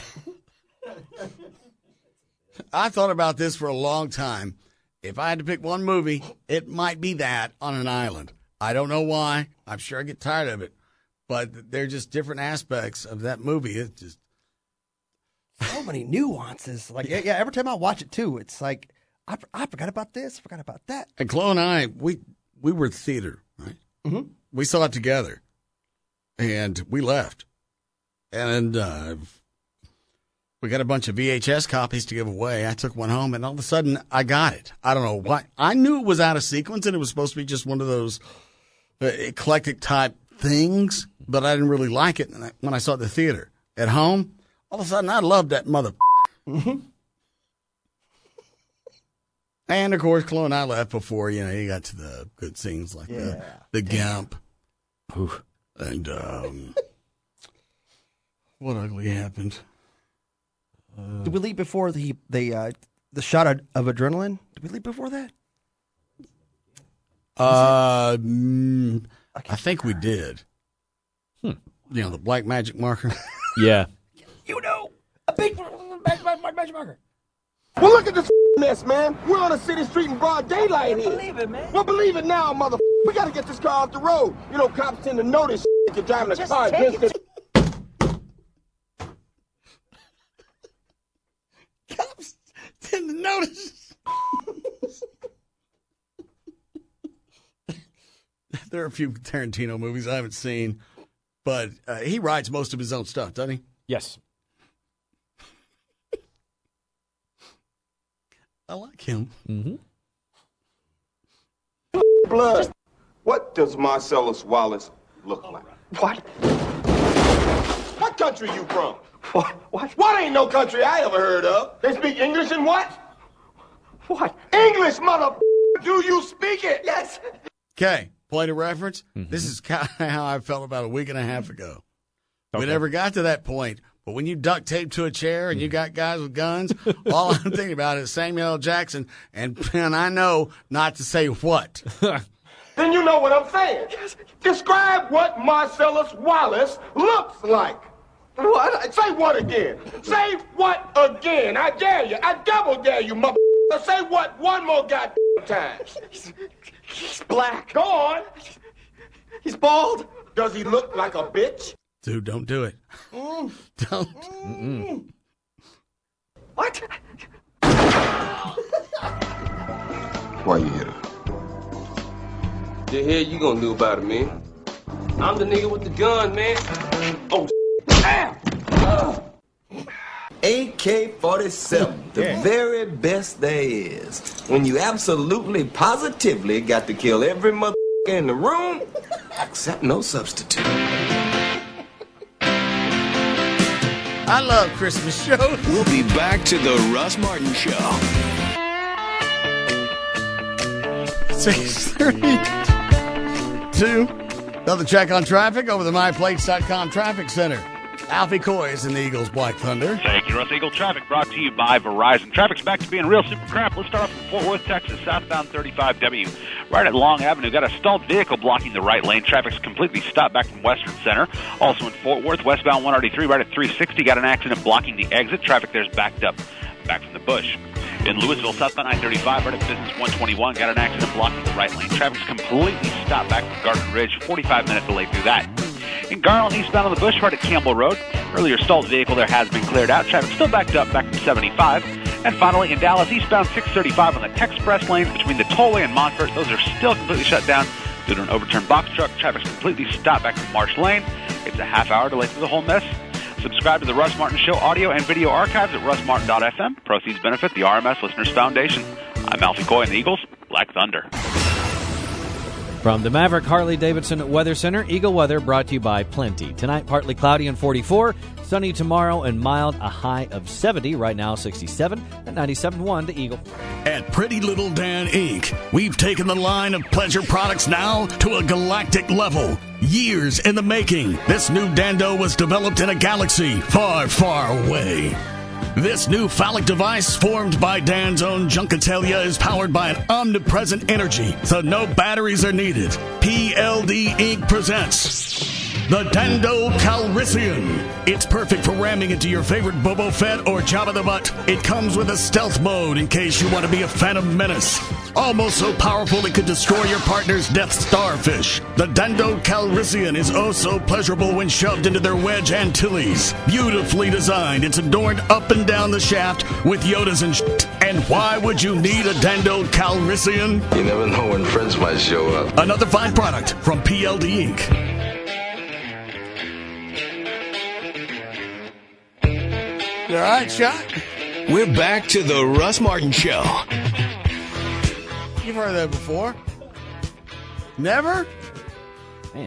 I thought about this for a long time. If I had to pick one movie, it might be that on an island. I don't know why. I'm sure I get tired of it. But they're just different aspects of that movie. It's just So many nuances. Like, yeah, yeah, every time I watch it, too, it's like, I, I forgot about this, I forgot about that. And Chloe and I, we we were theater, right? Mm-hmm. We saw it together, and we left, and uh, we got a bunch of V H S copies to give away. I took one home, and all of a sudden, I got it. I don't know why. I knew it was out of sequence, and it was supposed to be just one of those uh, eclectic type things, but I didn't really like it. And I, when I saw it at the theater, at home, all of a sudden, I loved that mother. Mm-hmm. And, of course, Chloe and I left before, you know, you got to the good scenes like Yeah. the, the Gimp. Oof. And um, what ugly happened? Uh, Did we leave before the the uh, the shot of, of adrenaline? Did we leave before that? uh, mm, I think we did. Hmm. You know, the black magic marker. Yeah. You know, a big magic marker. Well, look at this mess, man. We're on a city street in broad daylight here. Believe it, man. Well, believe it now, mother. We gotta get this car off the road. You know, cops tend to notice if you're driving a Just car take against it the. Cops didn't notice. There are a few Tarantino movies I haven't seen but uh, he writes most of his own stuff, doesn't he? Yes. I like him. Mm-hmm. Blood. What does Marcellus Wallace look like? What? What country you from? What? What? What ain't no country I ever heard of? They speak English and what? What? English, mother. Do you speak it? Yes. Okay, point of reference. Mm-hmm. This is kind of how I felt about a week and a half ago. Okay. We never got to that point. But when you duct tape to a chair and you got guys with guns, all I'm thinking about is Samuel L. Jackson, and, and I know not to say what. Then you know what I'm saying. Describe what Marcellus Wallace looks like. What? Say what again? Say what again? I dare you. I double dare you, mother. Say what one more goddamn time. He's, he's black. Go on. He's bald. Does he look like a bitch? Dude, don't do it. Mm. Don't. Mm. What? Why you hit her? The hell you gonna do about it, man? I'm the nigga with the gun, man. Oh, damn! A K forty-seven, the Yeah. very best there is. When you absolutely, positively got to kill every motherfucker in the room, except no substitute. I love Christmas shows. We'll be back to the Russ Martin Show. six thirty-two. Another check on traffic over the my plates dot com Traffic Center. Alfie Coy is in the Eagles Black Thunder. Thank you, Russ. Eagle Traffic brought to you by Verizon. Traffic's back to being real super crap. Let's start off from Fort Worth, Texas, southbound thirty-five W. Right at Long Avenue, got a stalled vehicle blocking the right lane. Traffic's completely stopped back from Western Center. Also in Fort Worth, westbound one ninety-three, right at three sixty, got an accident blocking the exit. Traffic there's backed up, back from the bush. In Louisville, southbound I thirty-five, right at Business one twenty-one, got an accident blocking the right lane. Traffic's completely stopped back from Garden Ridge, forty-five minute delay through that. In Garland, eastbound on the bush, right at Campbell Road, earlier stalled vehicle there has been cleared out. Traffic still backed up, back from seventy-five. And finally, in Dallas, eastbound six thirty-five on the Texpress lane between the tollway and Montfort, those are still completely shut down due to an overturned box truck. Traffic's completely stopped back from Marsh Lane. It's a half hour delay through the whole mess. Subscribe to the Russ Martin Show audio and video archives at russ martin dot f m. Proceeds benefit the R M S Listeners Foundation. I'm Alfie Coy in the Eagles Black Thunder. From the Maverick Harley-Davidson Weather Center, Eagle Weather brought to you by Plenty. Tonight, partly cloudy and forty-four. Sunny tomorrow and mild, a high of seventy. Right now, sixty-seven at ninety-seven point one, the Eagle. At Pretty Little Dan Incorporated, we've taken the line of pleasure products now to a galactic level. Years in the making, this new Dando was developed in a galaxy far, far away. This new phallic device, formed by Dan's own Junkatelia, is powered by an omnipresent energy, so no batteries are needed. P L D Incorporated presents the Dando Calrissian. It's perfect for ramming into your favorite Boba Fett or Jabba the Hutt. It comes with a stealth mode in case you want to be a Phantom Menace. Almost so powerful it could destroy your partner's Death Starfish. The Dando Calrissian is oh so pleasurable when shoved into their Wedge Antilles. Beautifully designed, it's adorned up and down the shaft with Yodas and shit. And why would you need a Dando Calrissian? You never know when friends might show up. Another fine product from P L D Incorporated. All right, shot. We're back to the Russ Martin Show. You've heard that before. Never? Man.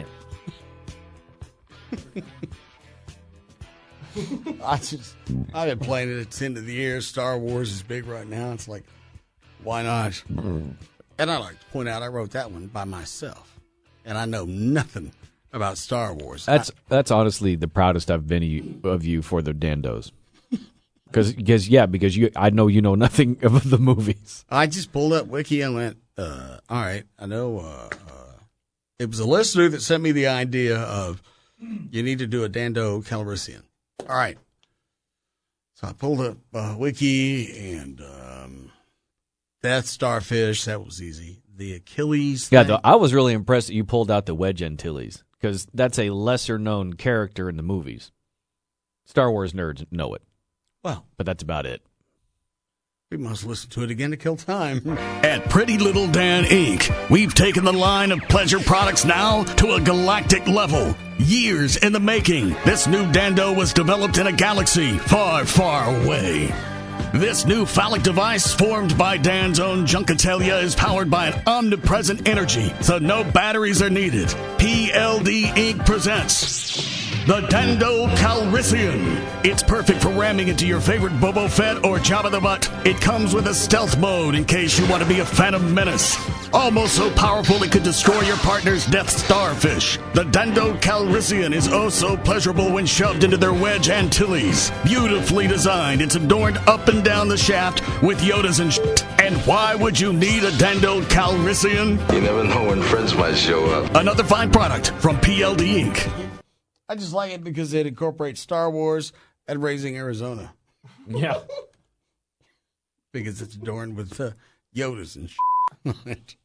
I just, I've been playing it. It's into the year. Star Wars is big right now. It's like, why not? And I like to point out, I wrote that one by myself. And I know nothing about Star Wars. That's I, that's honestly the proudest I've been of you for the Dandos. Because, because yeah, because you, I know you know nothing of the movies. I just pulled up Wiki and went, uh, all right, I know uh, uh, it was a listener that sent me the idea of you need to do a Dando Calrissian. All right. So I pulled up uh, Wiki and um, Death Starfish. That was easy. The Achilles Yeah, thing. the, I was really impressed that you pulled out the Wedge Antilles, because that's a lesser-known character in the movies. Star Wars nerds know it. Well, but that's about it. We must listen to it again to kill time. At Pretty Little Dan Incorporated, we've taken the line of pleasure products now to a galactic level. Years in the making, this new Dando was developed in a galaxy far, far away. This new phallic device, formed by Dan's own Junkatelia, is powered by an omnipresent energy, so no batteries are needed. P L D Incorporated presents the Dando Calrissian. It's perfect for ramming into your favorite Boba Fett or Jabba the Hutt. It comes with a stealth mode in case you want to be a phantom menace. Almost so powerful it could destroy your partner's Death Starfish. The Dando Calrissian is oh so pleasurable when shoved into their Wedge Antilles. Beautifully designed, it's adorned up and down the shaft with Yodas and shit. And why would you need a Dando Calrissian? You never know when friends might show up. Another fine product from P L D Incorporated. I just like it because it incorporates Star Wars and Raising Arizona. Yeah. Because it's adorned with uh, Yodas and shit on it.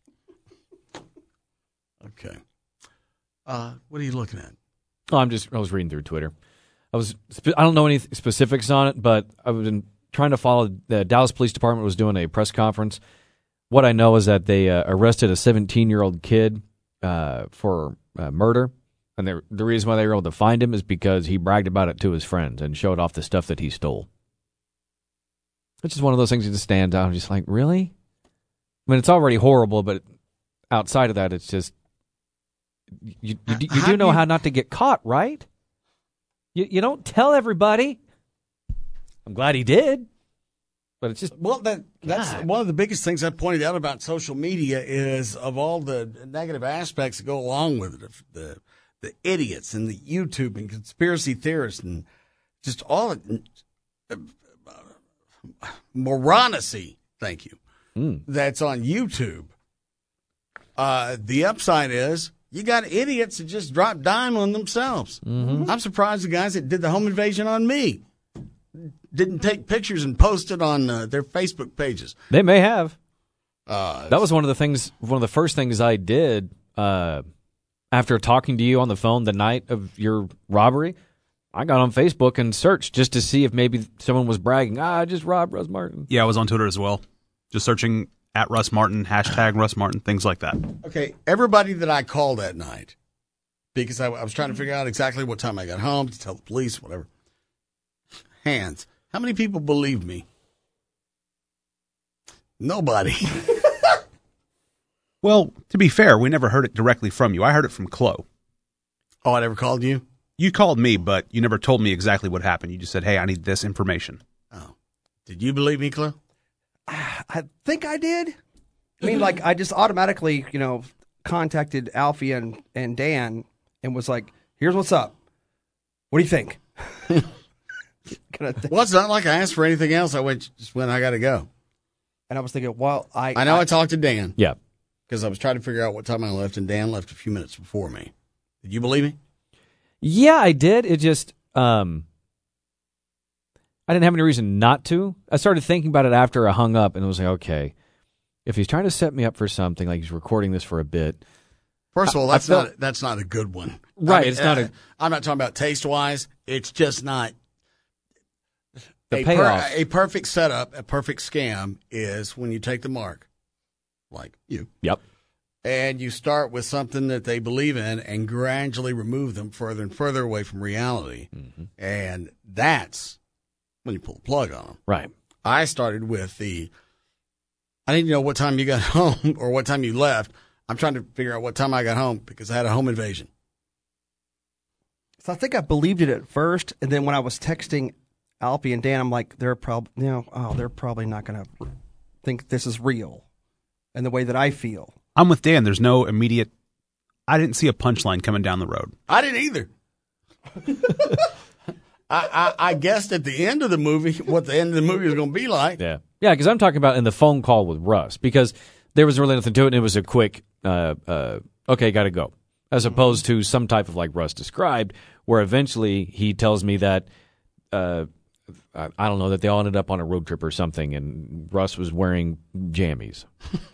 Okay. Uh, what are you looking at? Oh, I'm just, I was reading through Twitter. I was, I don't know any specifics on it, but I've been trying to follow. The Dallas Police Department was doing a press conference. What I know is that they uh, arrested a seventeen-year-old kid uh, for uh, murder. And the, the reason why they were able to find him is because he bragged about it to his friends and showed off the stuff that he stole. It's just one of those things that just stands out. I'm just like, really? I mean, it's already horrible, but outside of that, it's just, you, you, you, you do know you, how not to get caught, right? You, you don't tell everybody. I'm glad he did. But it's just, well, that that's God. One of the biggest things I pointed out about social media is of all the negative aspects that go along with it, the the idiots and the YouTube and conspiracy theorists and just all uh, moronacy, thank you, mm. that's on YouTube. Uh, the upside is you got idiots that just drop dime on themselves. Mm-hmm. I'm surprised the guys that did the home invasion on me didn't take pictures and post it on uh, their Facebook pages. They may have. Uh, that was one of the things, one of the first things I did uh, after talking to you on the phone the night of your robbery. I got on Facebook and searched just to see if maybe someone was bragging, ah, I just robbed Russ Martin. Yeah, I was on Twitter as well. Just searching at Russ Martin, hashtag Russ Martin, things like that. Okay, everybody that I called that night, because I, I was trying to figure out exactly what time I got home to tell the police, whatever. Hands. How many people believe me? Nobody. Well, to be fair, we never heard it directly from you. I heard it from Chloe. Oh, I never called you? You called me, but you never told me exactly what happened. You just said, hey, I need this information. Oh. Did you believe me, Chloe? I think I did. I mean, like, I just automatically, you know, contacted Alfie and, and Dan and was like, here's what's up. What do you think? Well, it's not like I asked for anything else. I went just when I got to go. And I was thinking, well, I... I know I, I talked to Dan. Yeah. Because I was trying to figure out what time I left, and Dan left a few minutes before me. Did you believe me? Yeah, I did. It just... Um, I didn't have any reason not to. I started thinking about it after I hung up, and it was like, okay, if he's trying to set me up for something, like he's recording this for a bit... First of all, that's felt, not that's not a good one. Right, I mean, it's not uh, a... I'm not talking about taste-wise. It's just not... The a, payoff. Per, a perfect setup, a perfect scam is when you take the mark, like you. Yep. And you start with something that they believe in and gradually remove them further and further away from reality. Mm-hmm. And that's when you pull the plug on them. Right. I started with the, I didn't know what time you got home or what time you left. I'm trying to figure out what time I got home because I had a home invasion. So I think I believed it at first. And then when I was texting Alfie and Dan, I'm like, they're probably, you know, oh, they're probably not going to think this is real and the way that I feel. I'm with Dan. There's no immediate, I didn't see a punchline coming down the road. I didn't either. I, I, I guessed at the end of the movie what the end of the movie was going to be like. Yeah. Yeah, because I'm talking about in the phone call with Russ, because there was really nothing to it, and it was a quick, uh, uh, okay, got to go, as opposed to some type of, like Russ described, where eventually he tells me that, uh, I don't know, that they all ended up on a road trip or something, and Russ was wearing jammies.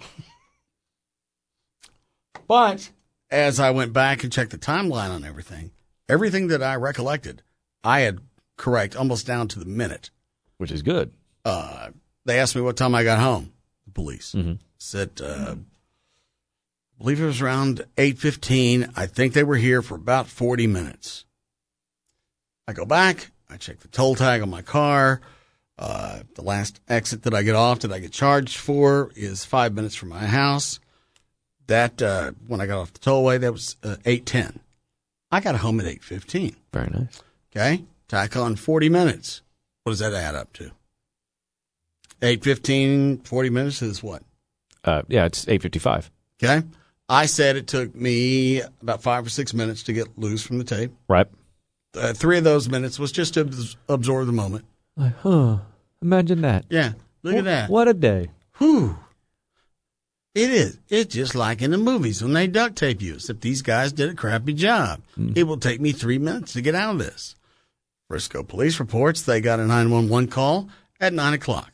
But as I went back and checked the timeline on everything, everything that I recollected, I had correct almost down to the minute. Which is good. Uh, they asked me what time I got home. The police Mm-hmm. said, uh, I believe it was around eight fifteen. I think they were here for about forty minutes. I go back. I check the toll tag on my car. Uh, the last exit that I get off that I get charged for is five minutes from my house. That, uh, when I got off the tollway, that was uh, eight ten. I got home at eight fifteen. Very nice. Okay. Tack on forty minutes. What does that add up to? eight fifteen, forty minutes is what? Uh, yeah, it's eight fifty-five. Okay. I said it took me about five or six minutes to get loose from the tape. Right. Uh, three of those minutes was just to abs- absorb the moment. Like, huh. Imagine that. Yeah. Look Wh- at that. What a day. Whew. It is. It's just like in the movies when they duct tape you. Except these guys did a crappy job. Mm. It will take me three minutes to get out of this. Frisco police reports they got a nine one one call at nine o'clock.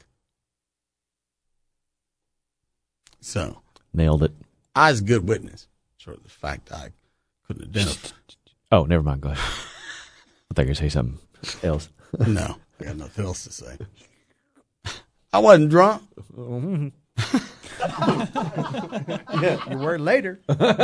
So. Nailed it. I was a good witness. Sort of the fact I couldn't identify. Oh, never mind. Go ahead. I thought you were going to say something else. No, I got nothing else to say. I wasn't drunk. Yeah, you were later.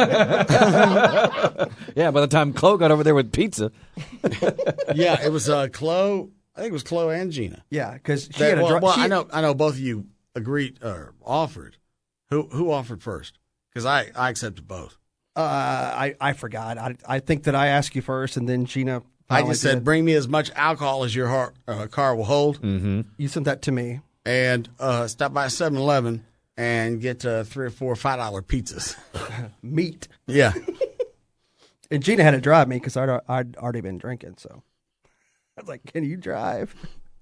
Yeah, by the time Chloe got over there with pizza. Yeah, it was uh, Chloe. I think it was Chloe and Gina. Yeah, because she That- had a well, dri- well, she- I know. I know both of you agreed or offered. Who who offered first? Because I, I accepted both. Uh, I I forgot. I I think that I asked you first, and then Gina. I finally just said, did. bring me as much alcohol as your heart, uh, car will hold. Mm-hmm. You sent that to me. And uh, stop by seven eleven and get uh, three or four five dollar pizzas. Meat. Yeah. And Gina had to drive me because I'd, I'd already been drinking. So I was like, "Can you drive?"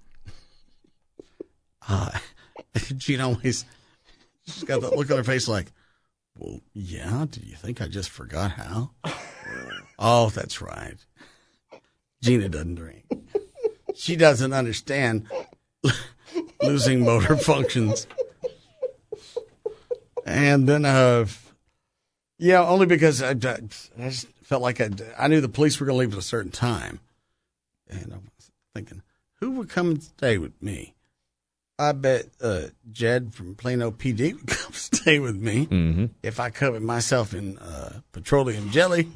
Uh, Gina always she's got that look on her face like, well, yeah, do you think I just forgot how? Oh, that's right. Gina doesn't drink. She doesn't understand losing motor functions. And then, uh, yeah, only because I, I just felt like I, I knew the police were going to leave at a certain time. And I was thinking, who would come and stay with me? I bet uh, Jed from Plano P D would come stay with me Mm-hmm. if I covered myself in uh, petroleum jelly.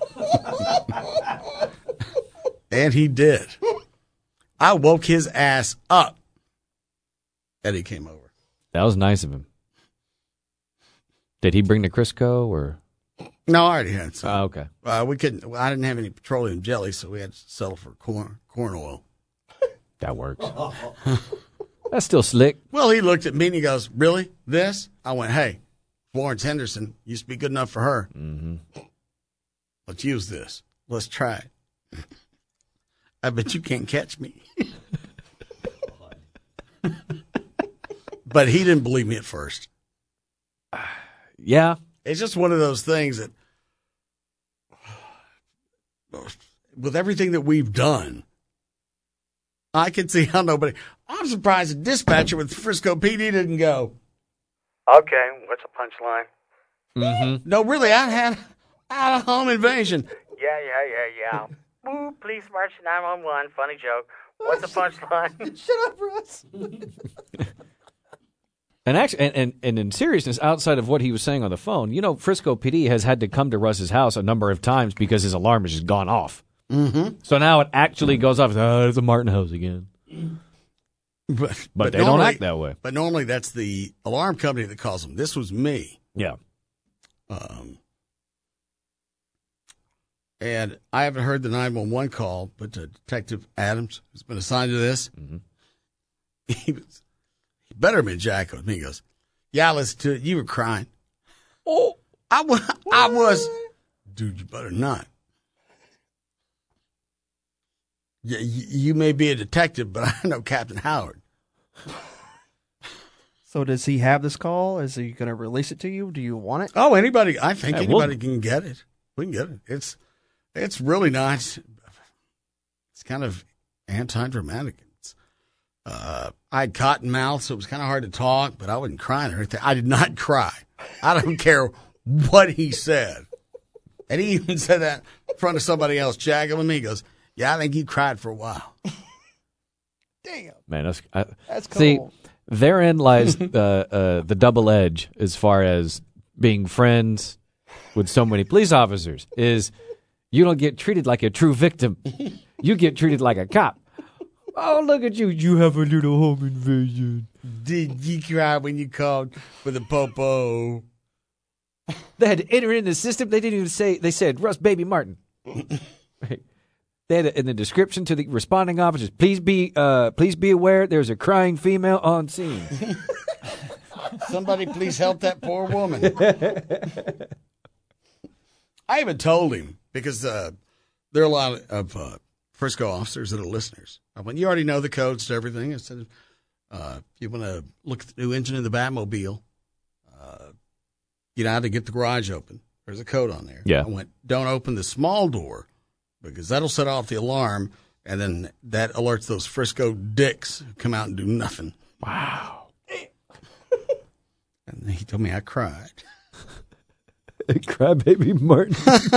And he did. I woke his ass up. Eddie came over. That was nice of him. Did he bring the Crisco or? No, I already had some. Oh, okay. Uh, we couldn't. I didn't have any petroleum jelly, so we had to settle for corn corn oil. That works. That's still slick. Well, he looked at me and he goes, "Really? This?" I went, "Hey, Florence Henderson used to be good enough for her. Mm-hmm. Let's use this. Let's try it. I bet you can't catch me." But he didn't believe me at first. Yeah. It's just one of those things that, with everything that we've done, I can see how nobody. I'm surprised the dispatcher with Frisco P D didn't go, Okay, what's a punchline? Mm-hmm. no, really, I had out of home invasion. Yeah, yeah, yeah, yeah. Ooh, police march nine one one. Funny joke. What's a punchline? Shut up, Russ. And actually, and, and, and in seriousness, outside of what he was saying on the phone, you know, Frisco P D has had to come to Russ's house a number of times because his alarm has just gone off. Mm-hmm. So now it actually goes off. Oh, it's a Martin house again. But, But they don't act that way. But normally that's the alarm company that calls them. This was me. Yeah. Um, and I haven't heard the nine one one call, but uh, Detective Adams, who's been assigned to this, mm-hmm. he was he better have been jacking with me. He goes, "Yeah, I listened to it. You were crying." Oh, I was. I was. Dude, you better not. Yeah, you, you may be a detective, but I know Captain Howard. So does he have this call? Is he going to release it to you? Do you want it? Oh, anybody. I think Yeah, anybody we'll- can get it. We can get it. It's it's really not. It's kind of anti-dramatic. It's, uh, I had cotton mouth, so it was kind of hard to talk, but I wasn't crying or anything. I did not cry. I don't care what he said. And he even said that in front of somebody else, jacking with me. He goes, "Yeah, I think you cried for a while." Damn. Man, that's, I, That's see, cool. Therein lies uh, uh, the double edge as far as being friends with so many police officers is you don't get treated like a true victim. You get treated like a cop. Oh, look at you. You have a little home invasion. Did you cry when you called for the popo? They had to enter in the system. They didn't even say, they said, Russ Baby Martin. They had in the description to the responding officers, please be uh, please be aware there's a crying female on scene. Somebody please help that poor woman. I even told him, because uh, there are a lot of uh, Frisco officers that are listeners. I went, you already know the codes to everything. I said, uh, if you want to look at the new engine in the Batmobile, uh, you know how to get the garage open. There's a code on there. Yeah. I went, don't open the small door, because that'll set off the alarm, and then that alerts those Frisco dicks who come out and do nothing. Wow. And he told me I cried. Crybaby Martin.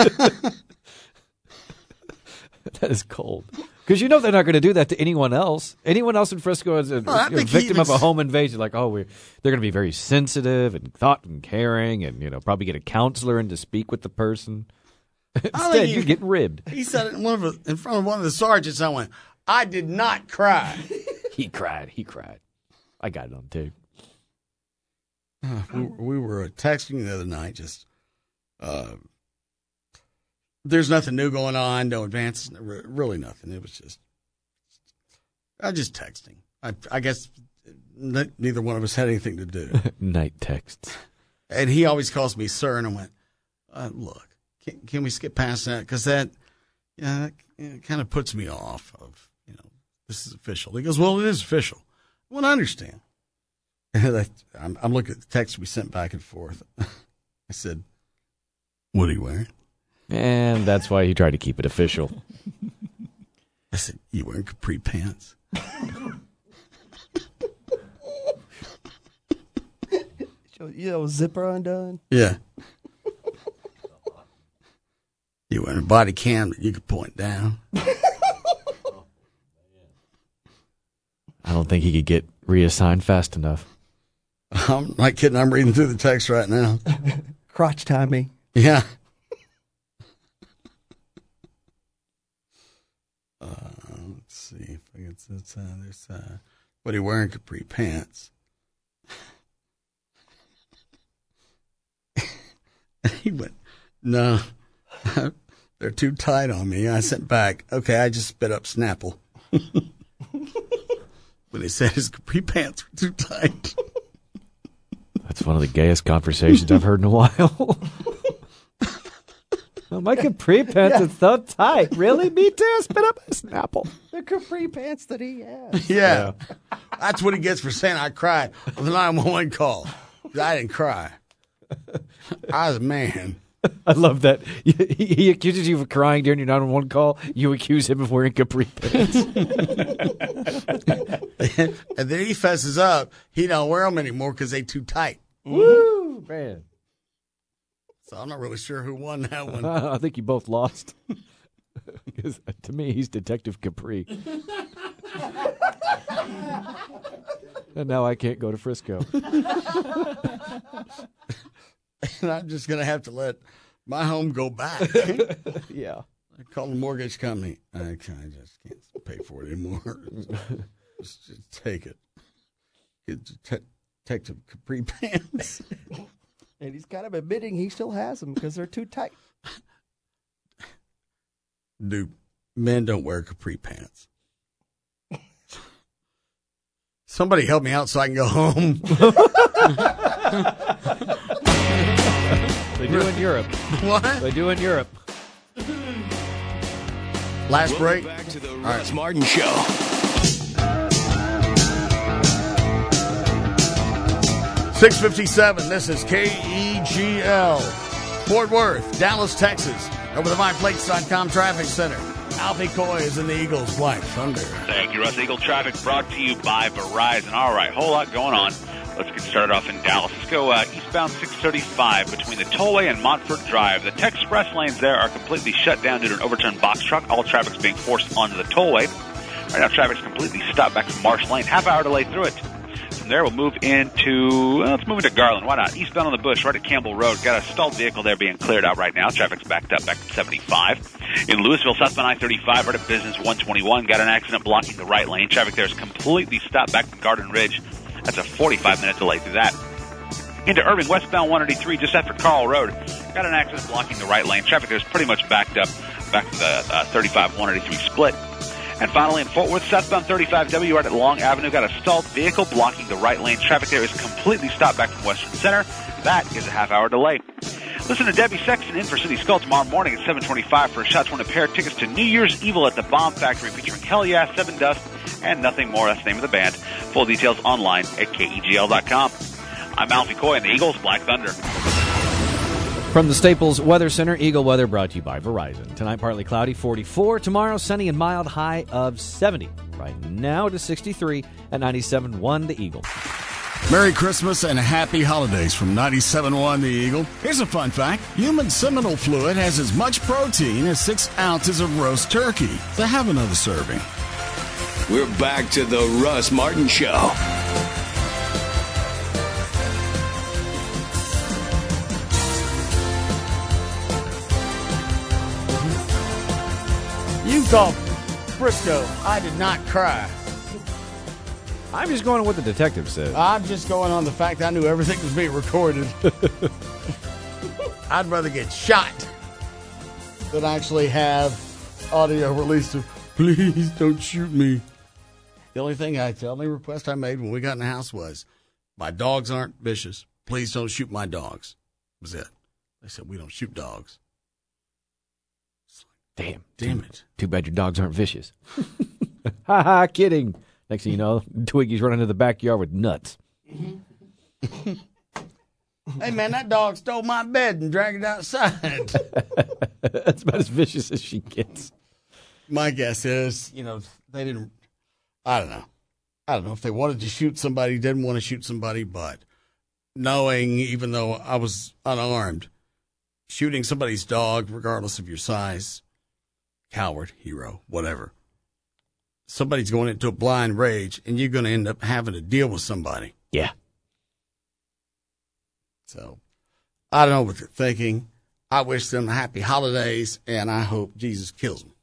That is cold. Because you know they're not going to do that to anyone else. Anyone else in Frisco is a, Oh, a victim of a home invasion. Like, oh, we're, they're going to be very sensitive and thought and caring and, you know, probably get a counselor in to speak with the person. Instead, you get ribbed. He said it in, one of the, in front of one of the sergeants. I went, I did not cry. He cried. He cried. I got it on tape. Uh, we, we were texting the other night. Just uh, there's nothing new going on. No advances. Really nothing. It was just I was just texting. I, I guess n- neither one of us had anything to do. Night texts. And he always calls me sir, and I went, uh, look. Can, can we skip past that? Because that, yeah, that kind of puts me off of, you know, this is official. He goes, well, it is official. Well, I understand. And I, I'm, I'm looking at the text we sent back and forth. I said, what are you wearing? And that's why he tried to keep it official. I said, you wearing capri pants? You know, zipper undone? Yeah. You wearing a body cam that you could point down? I don't think he could get reassigned fast enough. I'm not kidding. I'm reading through the text right now. Crotch timing. Yeah. Uh, let's see if I get this on this side. What are you wearing? Capri pants. He went, no. They're too tight on me. I sent back, okay, I just spit up Snapple. When he said his capri pants were too tight. That's one of the gayest conversations I've heard in a while. Oh, my capri pants Yeah. are so tight. Really? Me too? Spit up a Snapple. The capri pants that he has. Yeah. That's what he gets for saying I cried on the nine one one call. I didn't cry. I was a man. I love that. He, he accuses you of crying during your nine one one call. You accuse him of wearing capri pants. And then he fesses up. He don't wear them anymore because they too tight. Woo, man. So I'm not really sure who won that one. I think you both lost. Because to me, he's Detective Capri. And now I can't go to Frisco. And I'm just going to have to let my home go back. Yeah. I call the mortgage company. I, I just can't pay for it anymore. Just, just take it. Get te- Detective Capri pants. And he's kind of admitting he still has them because they're too tight. Dude, men don't wear capri pants. Somebody help me out so I can go home. They do in Europe. What? They do in Europe. Last We'll break. be back to the All Russ right. Martin Show. six fifty-seven, this is K E G L. Fort Worth, Dallas, Texas. Over the my plates dot com traffic center. Alfie Coy is in the Eagles Black Thunder. Thank you, Russ. Eagle Traffic brought to you by Verizon. All right, whole lot going on. Let's get started off in Dallas. Let's go uh, eastbound six thirty-five between the Tollway and Montfort Drive. The Tech Express lanes there are completely shut down due to an overturned box truck. All traffic's being forced onto the Tollway. Right now, traffic's completely stopped back to Marsh Lane. Half hour delay through it. from there, we'll move into, well, let's move into Garland. Why not? Eastbound on the Bush, right at Campbell Road. Got a stalled vehicle there being cleared out right now. Traffic's backed up back to seventy-five. In Louisville, southbound I thirty-five, right at Business one twenty-one. Got an accident blocking the right lane. Traffic there is completely stopped back to Garden Ridge. That's a forty-five minute delay through that. Into Irving, westbound one eighty-three, just after Carl Road. Got an accident blocking the right lane. Traffic there is pretty much backed up back to the uh, thirty-five one eighty-three split. And finally, in Fort Worth, southbound thirty-five W, right at Long Avenue, got a stalled vehicle blocking the right lane. Traffic there is completely stopped back from Western Center. That is a half-hour delay. Listen to Debbie Sexton in for City Skull tomorrow morning at seven twenty-five for a shot to win a pair of tickets to New Year's Evil at the Bomb Factory featuring Hell Yeah, Seven Dust, and Nothing More. That's the name of the band. Full details online at K E G L dot com. I'm Alfie Coy, and the Eagles, Black Thunder. From the Staples Weather Center, Eagle Weather brought to you by Verizon. Tonight, partly cloudy, forty-four. Tomorrow, sunny and mild, high of seventy. Right now to sixty-three at ninety-seven point one The Eagle. Merry Christmas and happy holidays from ninety-seven point one The Eagle. Here's a fun fact. Human seminal fluid has as much protein as six ounces of roast turkey. So have another serving. We're back to the Russ Martin Show. You call Briscoe. I did not cry. I'm just going on what the detective said. I'm just going on the fact I knew everything was being recorded. I'd rather get shot than actually have audio released of, please don't shoot me. The only thing I, the only request I made when we got in the house was, my dogs aren't vicious. Please don't shoot my dogs. That was it. They said, we don't shoot dogs. Damn. Damn too, it. Too bad your dogs aren't vicious. Ha ha, kidding. Next thing you know, Twiggy's running to the backyard with nuts. Hey, man, that dog stole my bed and dragged it outside. That's about as vicious as she gets. My guess is, you know, they didn't, I don't know. I don't know if they wanted to shoot somebody, didn't want to shoot somebody, but knowing, even though I was unarmed, shooting somebody's dog, regardless of your size, coward, hero, whatever. Somebody's going into a blind rage, and you're going to end up having to deal with somebody. Yeah. So, I don't know what they're thinking. I wish them happy holidays, and I hope Jesus kills them.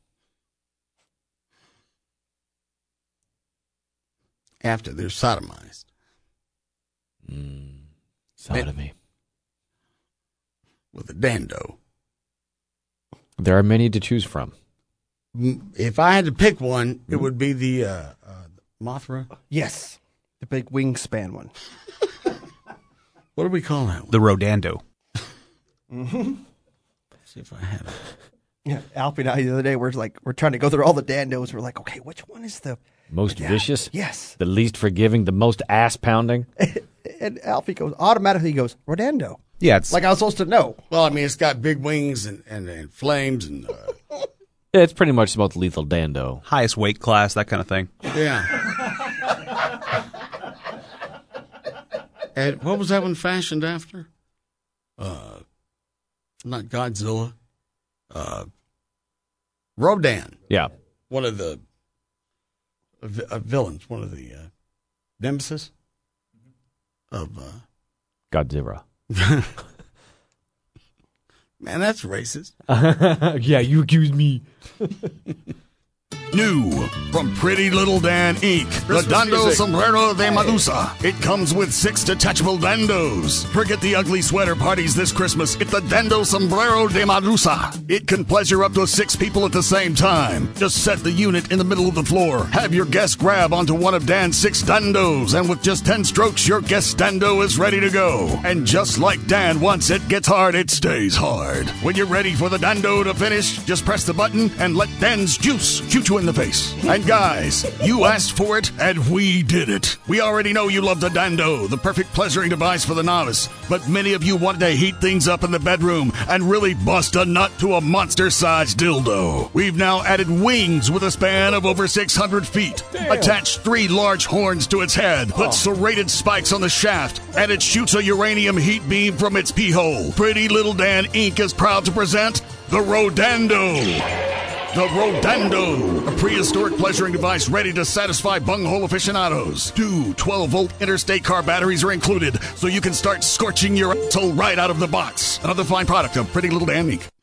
After they're sodomized. Mm, sodomy. With a dando. There are many to choose from. If I had to pick one, it would be the uh, uh, Mothra. Yes, the big wingspan one. What do we call that one? The Rodando. Mm-hmm. See if I have it. Yeah, Alfie and I the other day we're like we're trying to go through all the dandos. We're like, okay, which one is the most yeah, vicious? Yes. The least forgiving, the most ass pounding. And Alfie goes automatically he goes Rodando. Yeah, it's like I was supposed to know. Well, I mean, it's got big wings and, and, and flames and. Uh, It's pretty much the most lethal dando. Highest weight class, that kind of thing. Yeah. And what was that one fashioned after? Uh, not Godzilla. Uh, Rodan. Yeah. One of the uh, villains, one of the uh, nemesis of uh, Godzilla. Man, that's racist. Yeah, you accuse me. New from Pretty Little Dan Incorporated. The Christmas Dando music. Sombrero de Medusa. It comes with six detachable dandos. Forget the ugly sweater parties this Christmas. Get the Dando Sombrero de Medusa. It can pleasure up to six people at the same time. Just set the unit in the middle of the floor. Have your guest grab onto one of Dan's six dandos, and with just ten strokes, your guest dando is ready to go. And just like Dan, once it gets hard, it stays hard. When you're ready for the dando to finish, just press the button and let Dan's juice shoot you in the face. And guys, you asked for it, and we did it. We already know you love the dando, the perfect pleasuring device for the novice. But many of you wanted to heat things up in the bedroom and really bust a nut to a monster-sized dildo. We've now added wings with a span of over six hundred feet. Damn. Attached three large horns to its head, put oh. serrated spikes on the shaft, and it shoots a uranium heat beam from its pee hole. Pretty Little Dan Incorporated is proud to present the Rodando. The Rodando, a prehistoric pleasuring device ready to satisfy bunghole aficionados. Two twelve-volt interstate car batteries are included, so you can start scorching your asshole right out of the box. Another fine product of Pretty Little Dan Incorporated.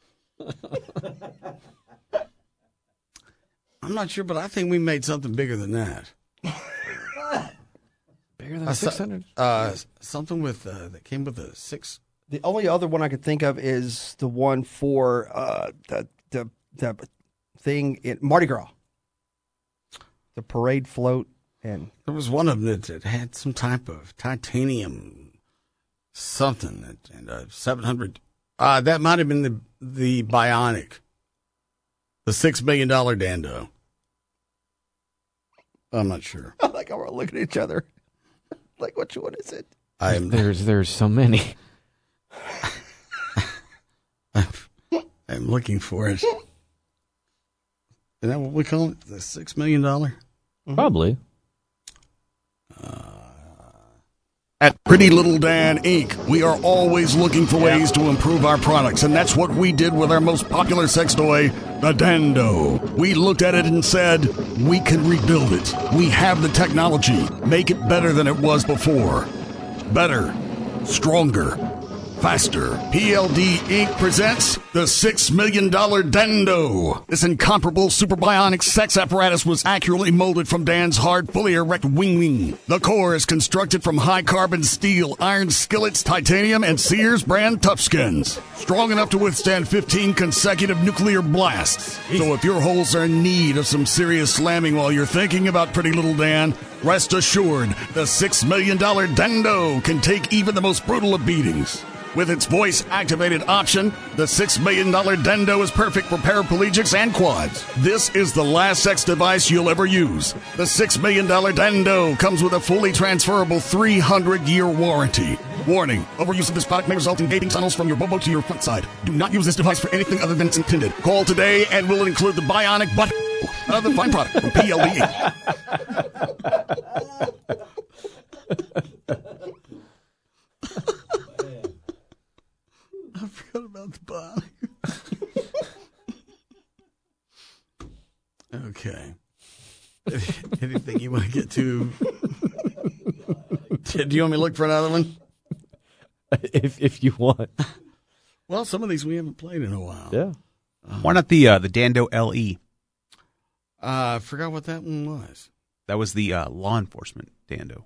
I'm not sure, but I think we made something bigger than that. Bigger than Uh, six hundred? Uh, something with uh, that came with a six. The only other one I could think of is the one for uh, the the the thing in Mardi Gras, the parade float, and There was one of them that, that had some type of titanium something that, and uh, seven hundred. Uh, that might have been the the Bionic, the six million dollar Dando. I'm not sure. I like how we're all looking at each other. Like, which one is it? I am. There's there's so many. I'm looking for it. Is that what we call it? The six million dollar? Probably. At Pretty Little Dan Incorporated, we are always looking for ways to improve our products, and that's what we did with our most popular sex toy, the Dando. We looked at it and said, we can rebuild it. We have the technology. Make it better than it was before. Better, stronger, faster. P L D Incorporated presents the six million dollar Dando. This incomparable super bionic sex apparatus was accurately molded from Dan's hard, fully erect wing wing. The core is constructed from high-carbon steel, iron skillets, titanium, and Sears brand toughskins. Strong enough to withstand fifteen consecutive nuclear blasts. So if your holes are in need of some serious slamming while you're thinking about Pretty Little Dan, rest assured, the six million dollar Dando can take even the most brutal of beatings. With its voice-activated option, the six million dollar Dando is perfect for paraplegics and quads. This is the last sex device you'll ever use. The six million dollar Dando comes with a fully transferable three hundred year warranty. Warning, overuse of this product may result in gaping tunnels from your bobo to your front side. Do not use this device for anything other than it's intended. Call today and we'll include the Bionic Butt. Another fine product from P L D. I forgot about the Bionic. Okay. Anything you want to get to? Do you want me to look for another one? If if you want. Well, some of these we haven't played in a while. Yeah. Why not the uh, the Dando L E? Uh, I forgot what that one was. That was the uh, law enforcement Dando.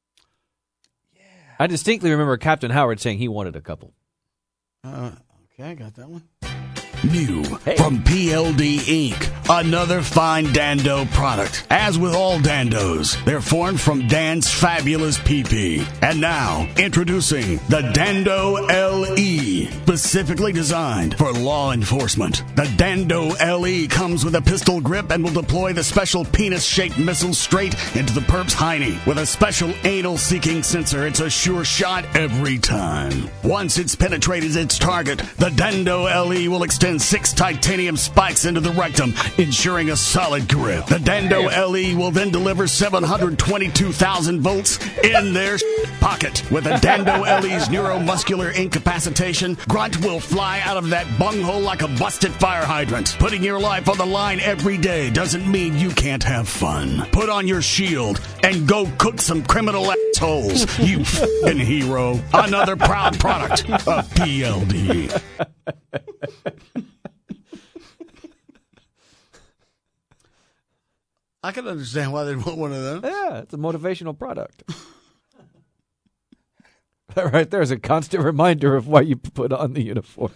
I distinctly remember Captain Howard saying he wanted a couple. Uh, okay, I got that one. New from P L D Incorporated, another fine Dando product. As with all Dandos, they're formed from Dan's fabulous pee-pee. And now, introducing the Dando L E, specifically designed for law enforcement. The Dando L E comes with a pistol grip and will deploy the special penis-shaped missile straight into the perp's hiney. With a special anal-seeking sensor, it's a sure shot every time. Once it's penetrated its target, the Dando L E will extend six titanium spikes into the rectum, ensuring a solid grip. The Dando L E will then deliver seven hundred twenty-two thousand volts in their pocket. With the Dando L E's neuromuscular incapacitation, Grunt will fly out of that bunghole like a busted fire hydrant. Putting your life on the line every day doesn't mean you can't have fun. Put on your shield and go cook some criminal assholes, you f***ing hero. Another proud product of P L D. I can understand why they'd want one of those. Yeah, it's a motivational product. That right there is a constant reminder of why you put on the uniform.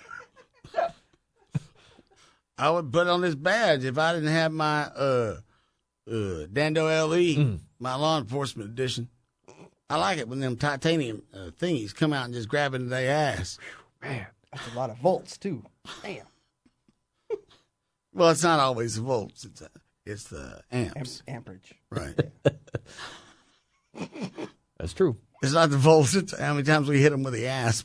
I would put on this badge if I didn't have my uh, uh, Dando L E, mm. my law enforcement edition. I like it when them titanium uh, thingies come out and just grab into their ass. Man, that's a lot of volts, too. Damn. Well, it's not always the volts. It's, uh, it's the amps. Amp- amperage. Right. That's true. It's not the volts. It's how many times we hit them with the asp.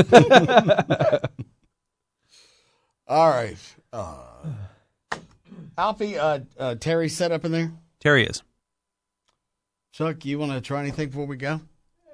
All right. Uh, Alfie, uh, uh, Terry set up in there? Terry is. Chuck, you want to try anything before we go?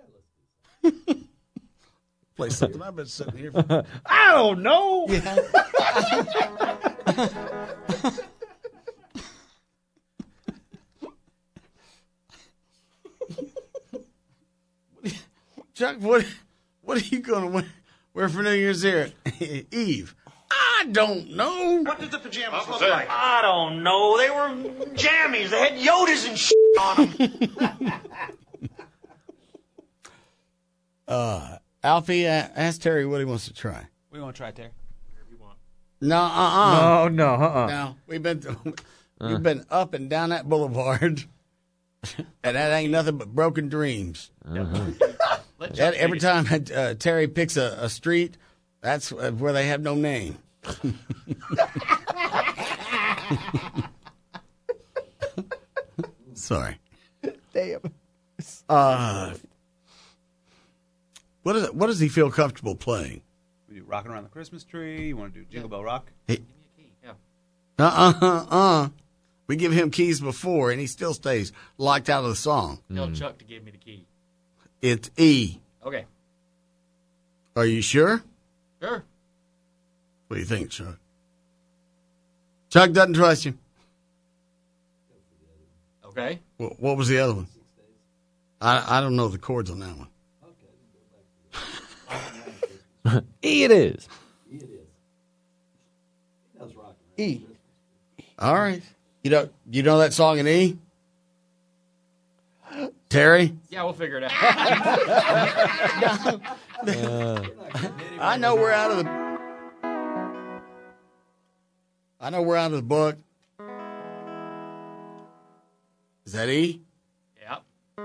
Play something. I've been sitting here. For... I don't know. Yeah. Chuck, what what are you going to wear, wear for New Year's Eve? Eve? I don't know. What did the pajamas look like? I don't know. They were jammies. They had Yodas and shit on them. uh, Alfie, uh, ask Terry what he wants to try. What do you want to try, Terry? No, uh-uh. No, no, uh-uh. No, we've been we've been up and down that boulevard, and that ain't nothing but broken dreams. Uh-huh. That, every time uh, Terry picks a, a street, that's where they have no name. Sorry. Damn. Uh, what is it, what does he feel comfortable playing? We do Rocking Around the Christmas Tree. You want to do Jingle Bell Rock? Hey. Uh uh uh. We give him keys before, and he still stays locked out of the song. Tell Chuck to give me the key. It's E. Okay. Are you sure? Sure. What do you think, Chuck? Chuck doesn't trust you. Okay. Well, what was the other one? I I don't know the chords on that one. E it is. E. All right. You know you know that song in E? Terry? Yeah, we'll figure it out. uh, I know we're out of the I know we're out of the book. Is that E? Yep.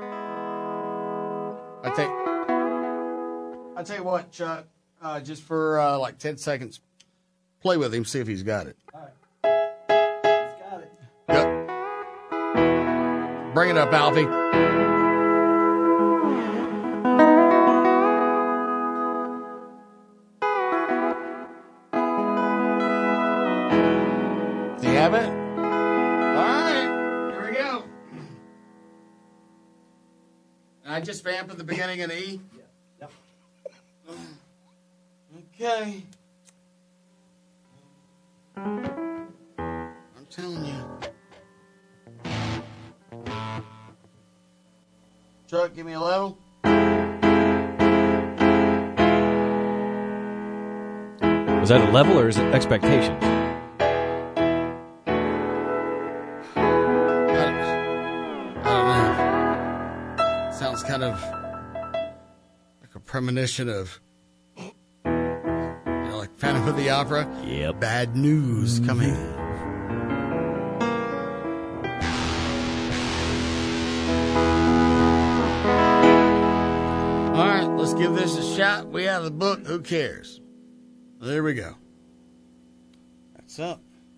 I think I tell you what, Chuck, uh, just for uh, like ten seconds, play with him, see if he's got it. All right. He's got it. Yep. Bring it up, Alfie. Do you have it? All right. Here we go. And I just vamp at the beginning of E? Yeah. Yep. Okay. I'm telling you. Chuck, give me a level. Was that a level or is it expectations? Sounds kind of like a premonition of, you know, like Phantom of the Opera. Yep. Bad news coming. All right, let's give this a shot. We out of the book. Who cares? There we go. That's up.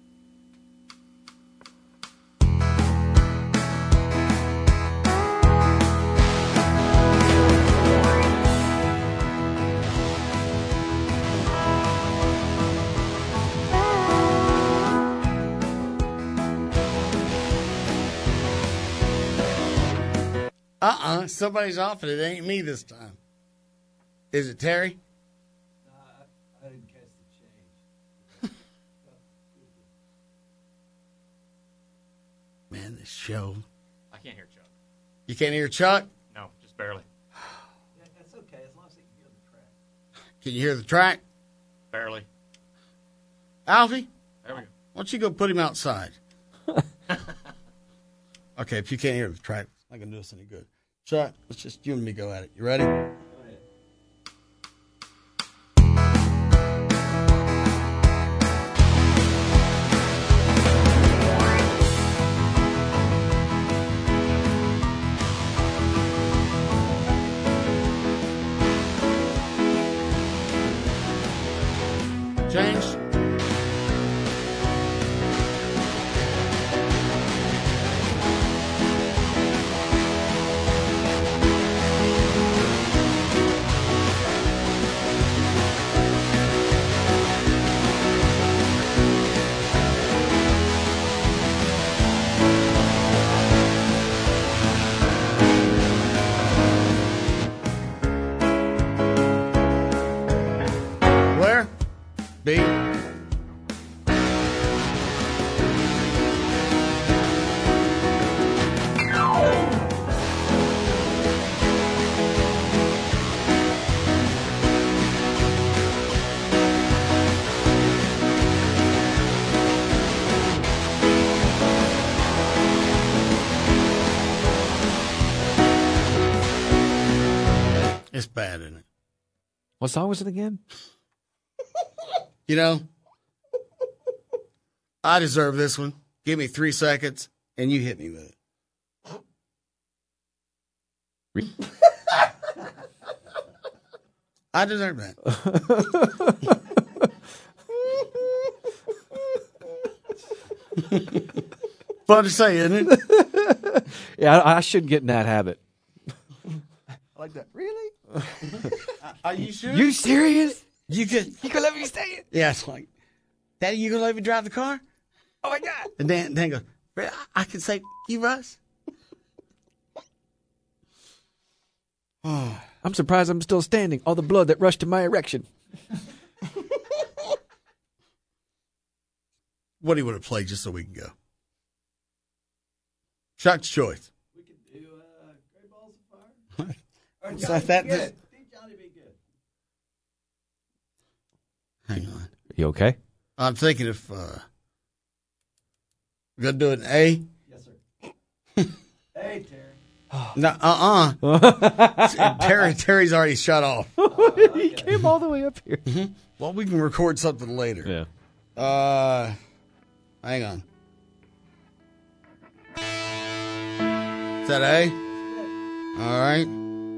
Uh-uh, somebody's off it. It ain't me this time. Is it Terry? No, I, I didn't catch the change. Man, this show. I can't hear Chuck. You can't hear Chuck? No, just barely. Yeah, that's okay, as long as they can hear the track. Can you hear the track? Barely. Alfie? There we go. Why don't you go put him outside? Okay, if you can't hear the track, it's not going to do us any good. Chuck, let's just you and me go at it. You ready? Change. It's bad, isn't it? What song was it again? You know, I deserve this one. Give me three seconds, and you hit me with it. I deserve that. Fun to say, isn't it? Yeah, I, I should get in that habit. I like that. Really? Are you sure? You serious? You could. You gonna let me say it? Yeah, it's like, Daddy, you gonna let me drive the car? Oh my God! And Dan, Dan goes, "Really? I can say you, Russ." I'm surprised I'm still standing. All the blood that rushed to my erection. What do you want to play just so we can go? Shock's choice. We could do uh, Great Balls of Fire. Or It's Johnny like that Be just- Good. Think Johnny Be Good. Hang on. You okay? I'm thinking if uh, we're gonna do it in A. Yes, sir. Hey, Terry. No, uh, uh Terry, Terry's already shut off. He came all the way up here. Mm-hmm. Well, we can record something later. Yeah. Uh, hang on. Is that A? All right.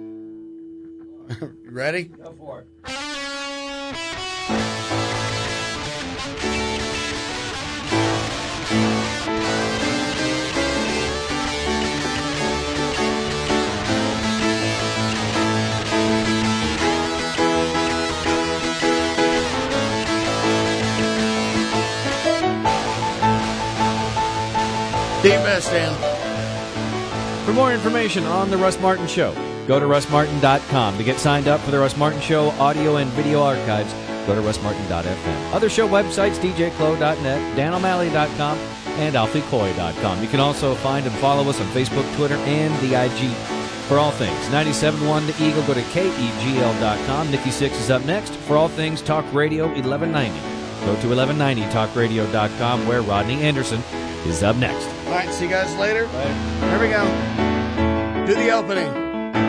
You ready? Go for it. Do your best, Dan. For more information on The Russ Martin Show, go to russ martin dot com. To get signed up for The Russ Martin Show audio and video archives, go to russ martin dot f m. Other show websites, d j clo dot net, dan o'malley dot com, and alfie coy dot com. You can also find and follow us on Facebook, Twitter, and the I G. For all things ninety-seven point one The Eagle, go to k e g l dot com. Nikki Six is up next. For all things Talk Radio eleven ninety, go to eleven ninety talk radio dot com, where Rodney Anderson is up next. All right, see you guys later. Here we go. Do the opening.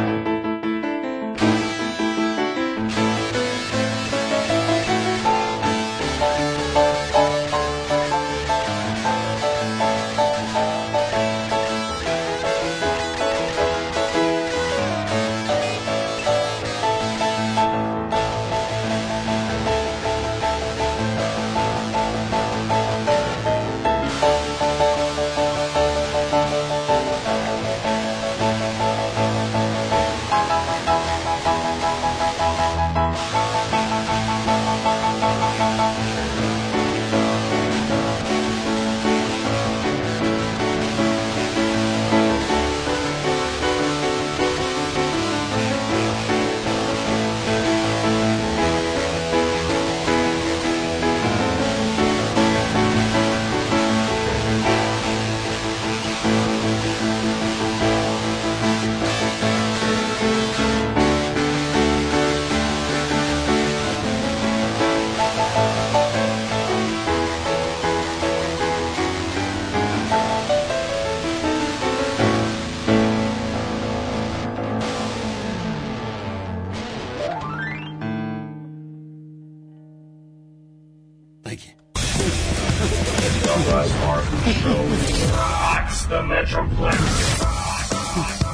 Thank you. The Russ Martin Show rocks the Metroplex.